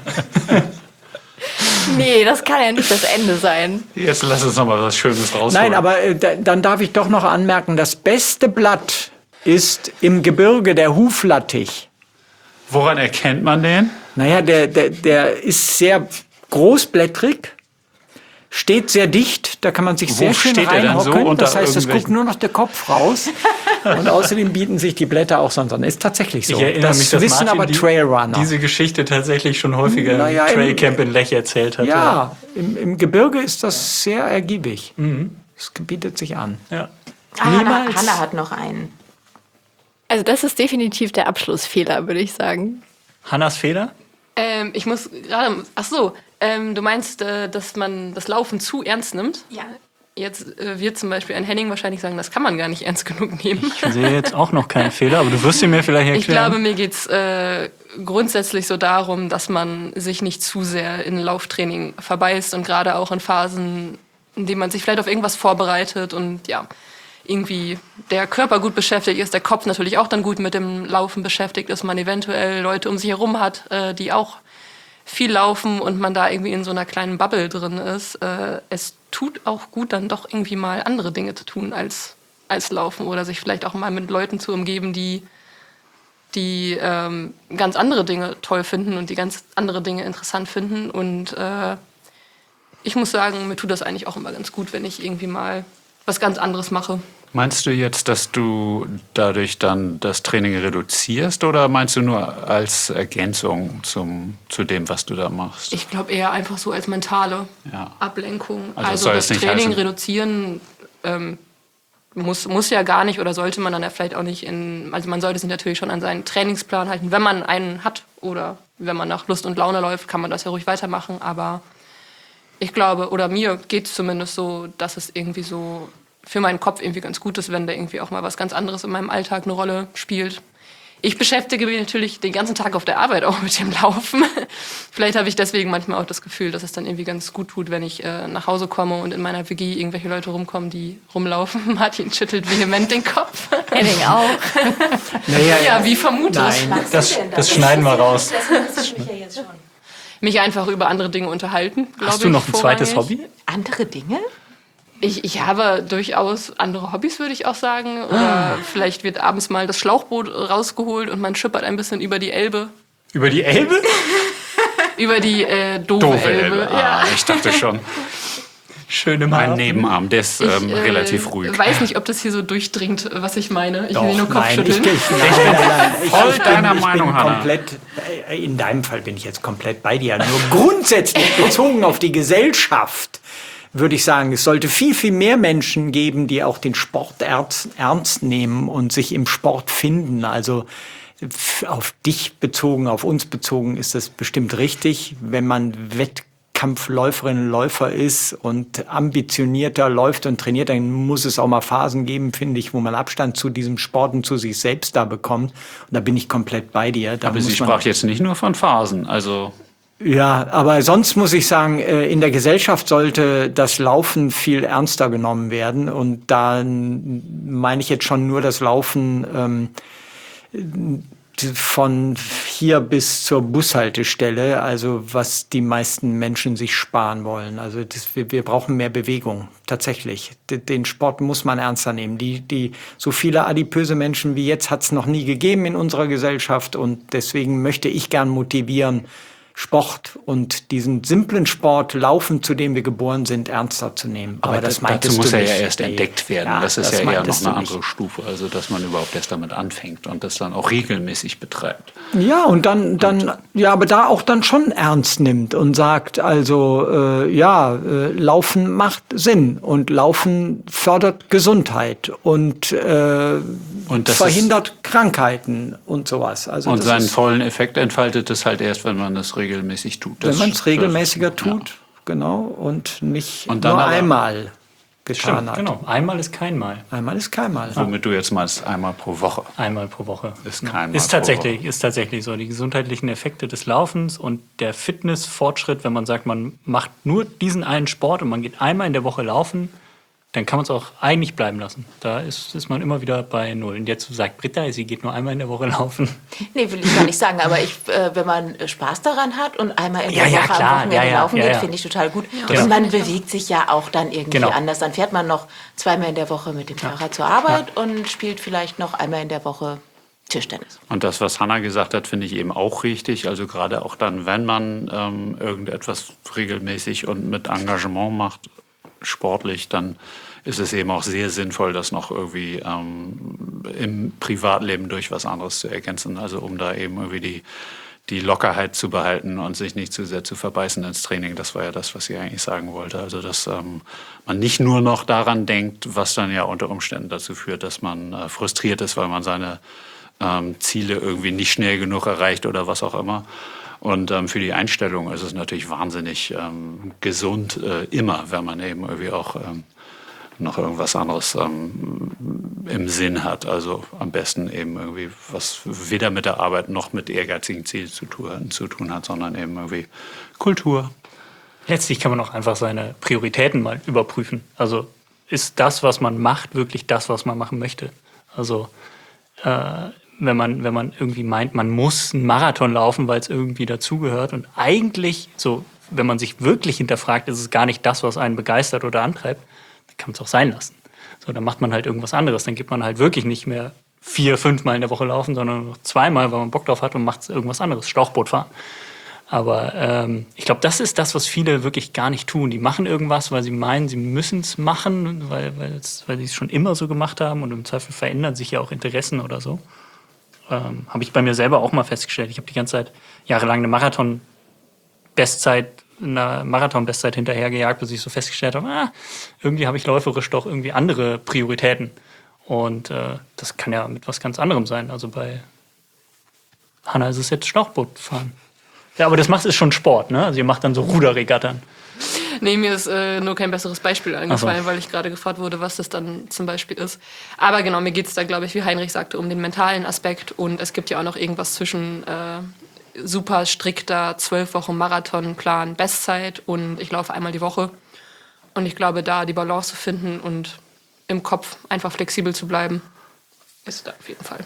Nee, das kann ja nicht das Ende sein. Jetzt lass uns noch mal was Schönes rausholen. Nein, aber äh, da, dann darf ich doch noch anmerken, das beste Blatt ist im Gebirge der Huflattich. Woran erkennt man den? Naja, der, der, der ist sehr großblättrig, steht sehr dicht, da kann man sich Wo sehr schön steht er denn so reinhocken. unter Das heißt, es guckt irgendwelchen- nur noch der Kopf raus. Und außerdem bieten sich die Blätter auch sonst an. Ist tatsächlich so. Ich erinnere das mich, dass wissen Martin aber die, Trailrunner. diese Geschichte tatsächlich schon häufiger Naja, im im- Trailcamp in Lech erzählt hat. ja, im, im Gebirge ist das sehr ergiebig. Es bietet sich an. Ja. Ah, Hanna, Niemals. Hanna hat noch einen. Also das ist definitiv der Abschlussfehler, würde ich sagen. Hannas Fehler? Ähm, ich muss gerade... Ach so, ähm, du meinst, äh, dass man das Laufen zu ernst nimmt? Ja. Jetzt äh, wird zum Beispiel ein Henning wahrscheinlich sagen, das kann man gar nicht ernst genug nehmen. Ich sehe jetzt auch noch keinen Fehler, aber du wirst ihn mir vielleicht erklären. Ich glaube, mir geht es äh, grundsätzlich so darum, dass man sich nicht zu sehr in Lauftraining verbeißt und gerade auch in Phasen, in denen man sich vielleicht auf irgendwas vorbereitet und ja, irgendwie der Körper gut beschäftigt ist, der Kopf natürlich auch dann gut mit dem Laufen beschäftigt ist, man eventuell Leute um sich herum hat, äh, die auch viel laufen und man da irgendwie in so einer kleinen Bubble drin ist. Äh, es tut auch gut, dann doch irgendwie mal andere Dinge zu tun als, als Laufen oder sich vielleicht auch mal mit Leuten zu umgeben, die die ähm, ganz andere Dinge toll finden und die ganz andere Dinge interessant finden. Und äh, ich muss sagen, mir tut das eigentlich auch immer ganz gut, wenn ich irgendwie mal was ganz anderes mache Meinst du jetzt, dass du dadurch dann das Training reduzierst oder meinst du nur als Ergänzung zum, zu dem, was du da machst? Ich glaube eher einfach so als mentale Ja. Ablenkung. Also Also, soll das es nicht Training heißen- reduzieren ähm, muss, muss ja gar nicht oder sollte man dann ja vielleicht auch nicht in, also man sollte sich natürlich schon an seinen Trainingsplan halten, wenn man einen hat oder wenn man nach Lust und Laune läuft, kann man das ja ruhig weitermachen, aber ich glaube, oder mir geht es zumindest so, dass es irgendwie so für meinen Kopf irgendwie ganz gut ist, wenn da irgendwie auch mal was ganz anderes in meinem Alltag eine Rolle spielt. Ich beschäftige mich natürlich den ganzen Tag auf der Arbeit auch mit dem Laufen. Vielleicht habe ich deswegen manchmal auch das Gefühl, dass es dann irgendwie ganz gut tut, wenn ich äh, nach Hause komme und in meiner W G irgendwelche Leute rumkommen, die rumlaufen. Martin schüttelt vehement den Kopf. Henning auch. Naja, Ja, wie vermutet. Nein, Das, das schneiden wir raus. Das mich ja jetzt schon. Mich einfach über andere Dinge unterhalten, glaube Hast du ich, noch ein zweites vorrangig. Hobby? Andere Dinge? Ich, ich habe durchaus andere Hobbys, würde ich auch sagen. Oder vielleicht wird abends mal das Schlauchboot rausgeholt und man schippert ein bisschen über die Elbe. Über die Elbe? Über die äh, doofe, Doofe Elbe. Elbe. Ah, ich dachte schon. Schöne Mein Mann. Nebenarm, der ist ähm, Ich, äh, relativ ruhig. weiß nicht, ob das hier so durchdringt, was ich meine. Ich Doch, will nur nein, ich, Kopfschütteln. ich, nein, nein, nein, ich, voll ich deiner bin, ich Meinung, bin Hannah. komplett, äh, in deinem Fall bin ich jetzt komplett bei dir. Nur grundsätzlich bezogen auf die Gesellschaft würde ich sagen, es sollte viel, viel mehr Menschen geben, die auch den Sport ernst, ernst nehmen und sich im Sport finden. Also f- auf dich bezogen, auf uns bezogen ist das bestimmt richtig, wenn man Wettkampfläuferinnen und Läufer ist und ambitionierter läuft und trainiert, dann muss es auch mal Phasen geben, finde ich, wo man Abstand zu diesem Sport und zu sich selbst da bekommt. Und da bin ich komplett bei dir. Da Aber muss sie man- sprach jetzt nicht nur von Phasen. Also ja, aber sonst muss ich sagen, äh, in der Gesellschaft sollte das Laufen viel ernster genommen werden. Und da meine ich jetzt schon nur das Laufen ähm, von hier bis zur Bushaltestelle, also was die meisten Menschen sich sparen wollen. Also das, wir, wir brauchen mehr Bewegung, tatsächlich. D- Den Sport muss man ernster nehmen. Die, die, so viele adipöse Menschen wie jetzt hat es noch nie gegeben in unserer Gesellschaft. Und deswegen möchte ich gern motivieren, Sport und diesen simplen Sport, Laufen, zu dem wir geboren sind, ernster zu nehmen. Aber, das das meintest dazu muss du er ja nicht. erst Nee. entdeckt werden. Ja, das ist das ja eher noch meintest eine du nicht. andere Stufe. Also, dass man überhaupt erst damit anfängt und das dann auch regelmäßig betreibt. Ja, und dann, dann, ja, aber da auch dann schon ernst nimmt und sagt, also, äh, ja, äh, Laufen macht Sinn und Laufen fördert Gesundheit und, äh, Und das verhindert Krankheiten und sowas. Also Und das seinen ist, vollen Effekt entfaltet es halt erst, wenn man das regelmäßig tut. wenn Das- man es regelmäßiger das- tut, genau, und nicht Und dann nur aber- einmal getan Stimmt, hat. genau. Einmal ist kein Mal. Einmal ist keinmal. Ja, womit du jetzt meinst, einmal pro Woche. Einmal pro Woche. Ist Ja. kein Mal ist pro tatsächlich, ist tatsächlich so. Die gesundheitlichen Effekte des Laufens und der Fitnessfortschritt, wenn man sagt, man macht nur diesen einen Sport und man geht einmal in der Woche laufen, dann kann man es auch eigentlich bleiben lassen. Da ist, ist man immer wieder bei Null. Und jetzt sagt Britta, sie geht nur einmal in der Woche laufen. Nee, will ich gar nicht sagen, aber ich, äh, wenn man Spaß daran hat und einmal in Ja, der ja, Woche klar. am Wochenende Ja, ja, laufen ja, geht, ja. finde ich total gut. Genau. Und man bewegt sich ja auch dann irgendwie Genau. anders. Dann fährt man noch zweimal in der Woche mit dem Fahrrad zur Arbeit und spielt vielleicht noch einmal in der Woche Tischtennis. Und das, was Hanna gesagt hat, finde ich eben auch richtig. Also gerade auch dann, wenn man ähm, irgendetwas regelmäßig und mit Engagement macht, sportlich, dann ist es eben auch sehr sinnvoll, das noch irgendwie ähm, im Privatleben durch was anderes zu ergänzen. Also um da eben irgendwie die, die Lockerheit zu behalten und sich nicht zu sehr zu verbeißen ins Training. Das war ja das, was ich eigentlich sagen wollte. Also dass ähm, man nicht nur noch daran denkt, was dann ja unter Umständen dazu führt, dass man äh, frustriert ist, weil man seine ähm, Ziele irgendwie nicht schnell genug erreicht oder was auch immer. Und ähm, für die Einstellung ist es natürlich wahnsinnig ähm, gesund äh, immer, wenn man eben irgendwie auch ähm, noch irgendwas anderes ähm, im Sinn hat. Also am besten eben irgendwie, was weder mit der Arbeit noch mit ehrgeizigen Zielen zu tun, zu tun hat, sondern eben irgendwie Kultur. Letztlich kann man auch einfach seine Prioritäten mal überprüfen. Also ist das, was man macht, wirklich das, was man machen möchte? Also äh, wenn man, wenn man irgendwie meint, man muss einen Marathon laufen, weil es irgendwie dazugehört und eigentlich, so, wenn man sich wirklich hinterfragt, ist es gar nicht das, was einen begeistert oder antreibt, dann kann man es auch sein lassen. So, dann macht man halt irgendwas anderes. Dann geht man halt wirklich nicht mehr vier, fünf Mal in der Woche laufen, sondern noch zweimal, weil man Bock drauf hat und macht irgendwas anderes. Schlauchboot fahren. Aber ähm, ich glaube, das ist das, was viele wirklich gar nicht tun. Die machen irgendwas, weil sie meinen, sie müssen es machen, weil, weil sie es schon immer so gemacht haben. Und im Zweifel verändern sich ja auch Interessen oder so. Ähm, habe ich bei mir selber auch mal festgestellt. Ich habe die ganze Zeit jahrelang eine Marathon-Bestzeit, eine Marathon-Bestzeit hinterhergejagt, bis ich so festgestellt habe, ah, irgendwie habe ich läuferisch doch irgendwie andere Prioritäten. Und äh, das kann ja mit was ganz anderem sein. Also bei Hanna ist es jetzt Schlauchboot fahren. Ja, aber das macht ist schon Sport, ne? Also ihr macht dann so Ruderregattern. Nee, mir ist äh, nur kein besseres Beispiel eingefallen, so. Weil ich gerade gefragt wurde, was das dann zum Beispiel ist. Aber genau, mir geht es da, glaube ich, wie Heinrich sagte, um den mentalen Aspekt. Und es gibt ja auch noch irgendwas zwischen äh, super strikter zwölf Wochen Marathonplan, Bestzeit und ich laufe einmal die Woche. Und ich glaube, da die Balance zu finden und im Kopf einfach flexibel zu bleiben, ist da auf jeden Fall.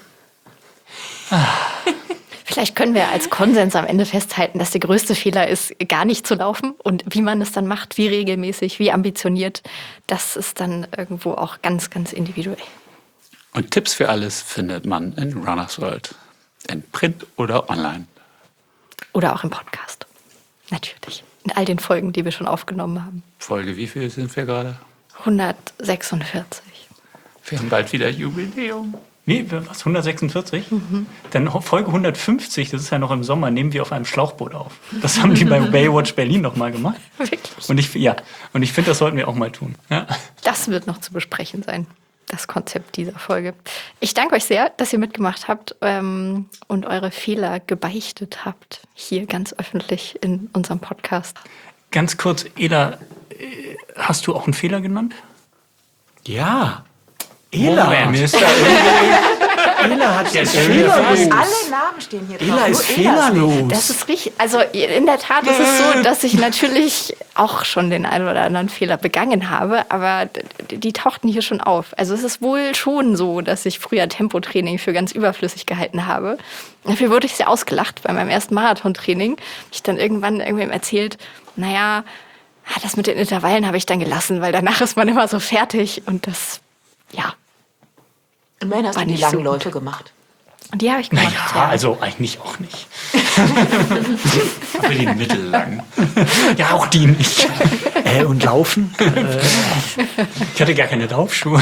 Vielleicht können wir als Konsens am Ende festhalten, dass der größte Fehler ist, gar nicht zu laufen. Und wie man es dann macht, wie regelmäßig, wie ambitioniert, das ist dann irgendwo auch ganz, ganz individuell. Und Tipps für alles findet man in Runners World. In Print oder online. Oder auch im Podcast. Natürlich. In all den Folgen, die wir schon aufgenommen haben. Folge, wie viel sind wir gerade? hundertsechsundvierzig. Wir haben bald wieder Jubiläum. Wie, was, hundertsechsundvierzig? Mhm. Dann Folge hundertfünfzig, das ist ja noch im Sommer, nehmen wir auf einem Schlauchboot auf. Das haben die bei Baywatch Berlin noch mal gemacht. Wirklich? Und ich, ja, und ich finde, das sollten wir auch mal tun. Ja. Das wird noch zu besprechen sein, das Konzept dieser Folge. Ich danke euch sehr, dass ihr mitgemacht habt ähm, und eure Fehler gebeichtet habt, hier ganz öffentlich in unserem Podcast. Ganz kurz, Ela, hast du auch einen Fehler genannt? Ja. Ela. Moment, mir ist da irgendwie Ela hat jetzt Fehlerlos. fehlerlos. Alle Namen stehen hier drauf. Ela ist nur Elas nicht. fehlerlos. Das ist richtig. Also in der Tat ist es so, dass ich natürlich auch schon den einen oder anderen Fehler begangen habe, aber die, die tauchten hier schon auf. Also es ist wohl schon so, dass ich früher Tempotraining für ganz überflüssig gehalten habe. Dafür wurde ich sehr ausgelacht bei meinem ersten Marathontraining. Hab ich dann irgendwann irgendwem erzählt, naja, das mit den Intervallen habe ich dann gelassen, weil danach ist man immer so fertig und das, ja. Immerhin hast War du die nicht langen so Läufe gemacht. Und die habe ich gemacht. Naja, also eigentlich auch nicht. Aber die mittellangen. Ja, auch die nicht. Äh, und laufen? Ich hatte gar keine Laufschuhe.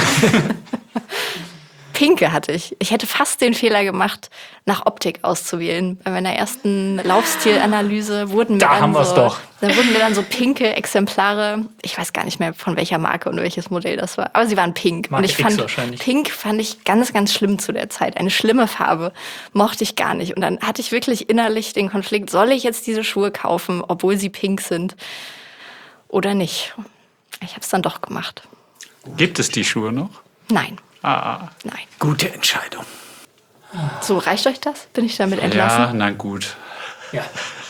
Pinke hatte ich. Ich hätte fast den Fehler gemacht, nach Optik auszuwählen. Bei meiner ersten Laufstilanalyse wurden mir Da dann haben wir's so, doch. da wurden mir dann so pinke Exemplare. Ich weiß gar nicht mehr, von welcher Marke und welches Modell das war. Aber sie waren pink. Marke und ich X fand wahrscheinlich. Pink fand ich ganz, ganz schlimm zu der Zeit. Eine schlimme Farbe. Mochte ich gar nicht. Und dann hatte ich wirklich innerlich den Konflikt, soll ich jetzt diese Schuhe kaufen, obwohl sie pink sind oder nicht? Ich habe es dann doch gemacht. Gibt es die Schuhe noch? Nein. Ah, Nein. Gute Entscheidung. So, reicht euch das? Bin ich damit entlassen? ja, na gut. Ja.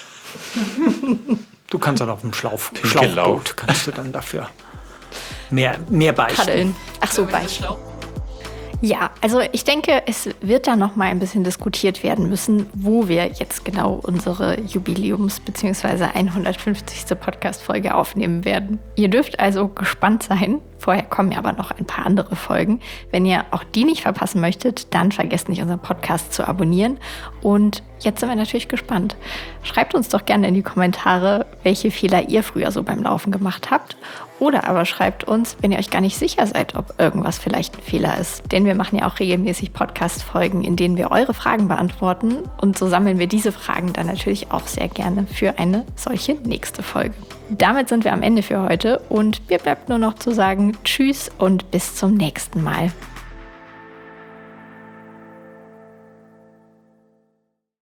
Du kannst dann auf dem Schlauf, Pinke Schlauchboot, Lauf. kannst du dann dafür mehr, mehr beichten. Paddeln. Ach so, beichten. Ja, also ich denke, es wird da noch mal ein bisschen diskutiert werden müssen, wo wir jetzt genau unsere Jubiläums- bzw. hundertfünfzigste Podcast-Folge aufnehmen werden. Ihr dürft also gespannt sein. Vorher kommen ja aber noch ein paar andere Folgen. Wenn ihr auch die nicht verpassen möchtet, dann vergesst nicht, unseren Podcast zu abonnieren. Und jetzt sind wir natürlich gespannt. Schreibt uns doch gerne in die Kommentare, welche Fehler ihr früher so beim Laufen gemacht habt. Oder aber schreibt uns, wenn ihr euch gar nicht sicher seid, ob irgendwas vielleicht ein Fehler ist. Denn wir machen ja auch regelmäßig Podcast-Folgen, in denen wir eure Fragen beantworten. Und so sammeln wir diese Fragen dann natürlich auch sehr gerne für eine solche nächste Folge. Damit sind wir am Ende für heute und mir bleibt nur noch zu sagen, tschüss und bis zum nächsten Mal.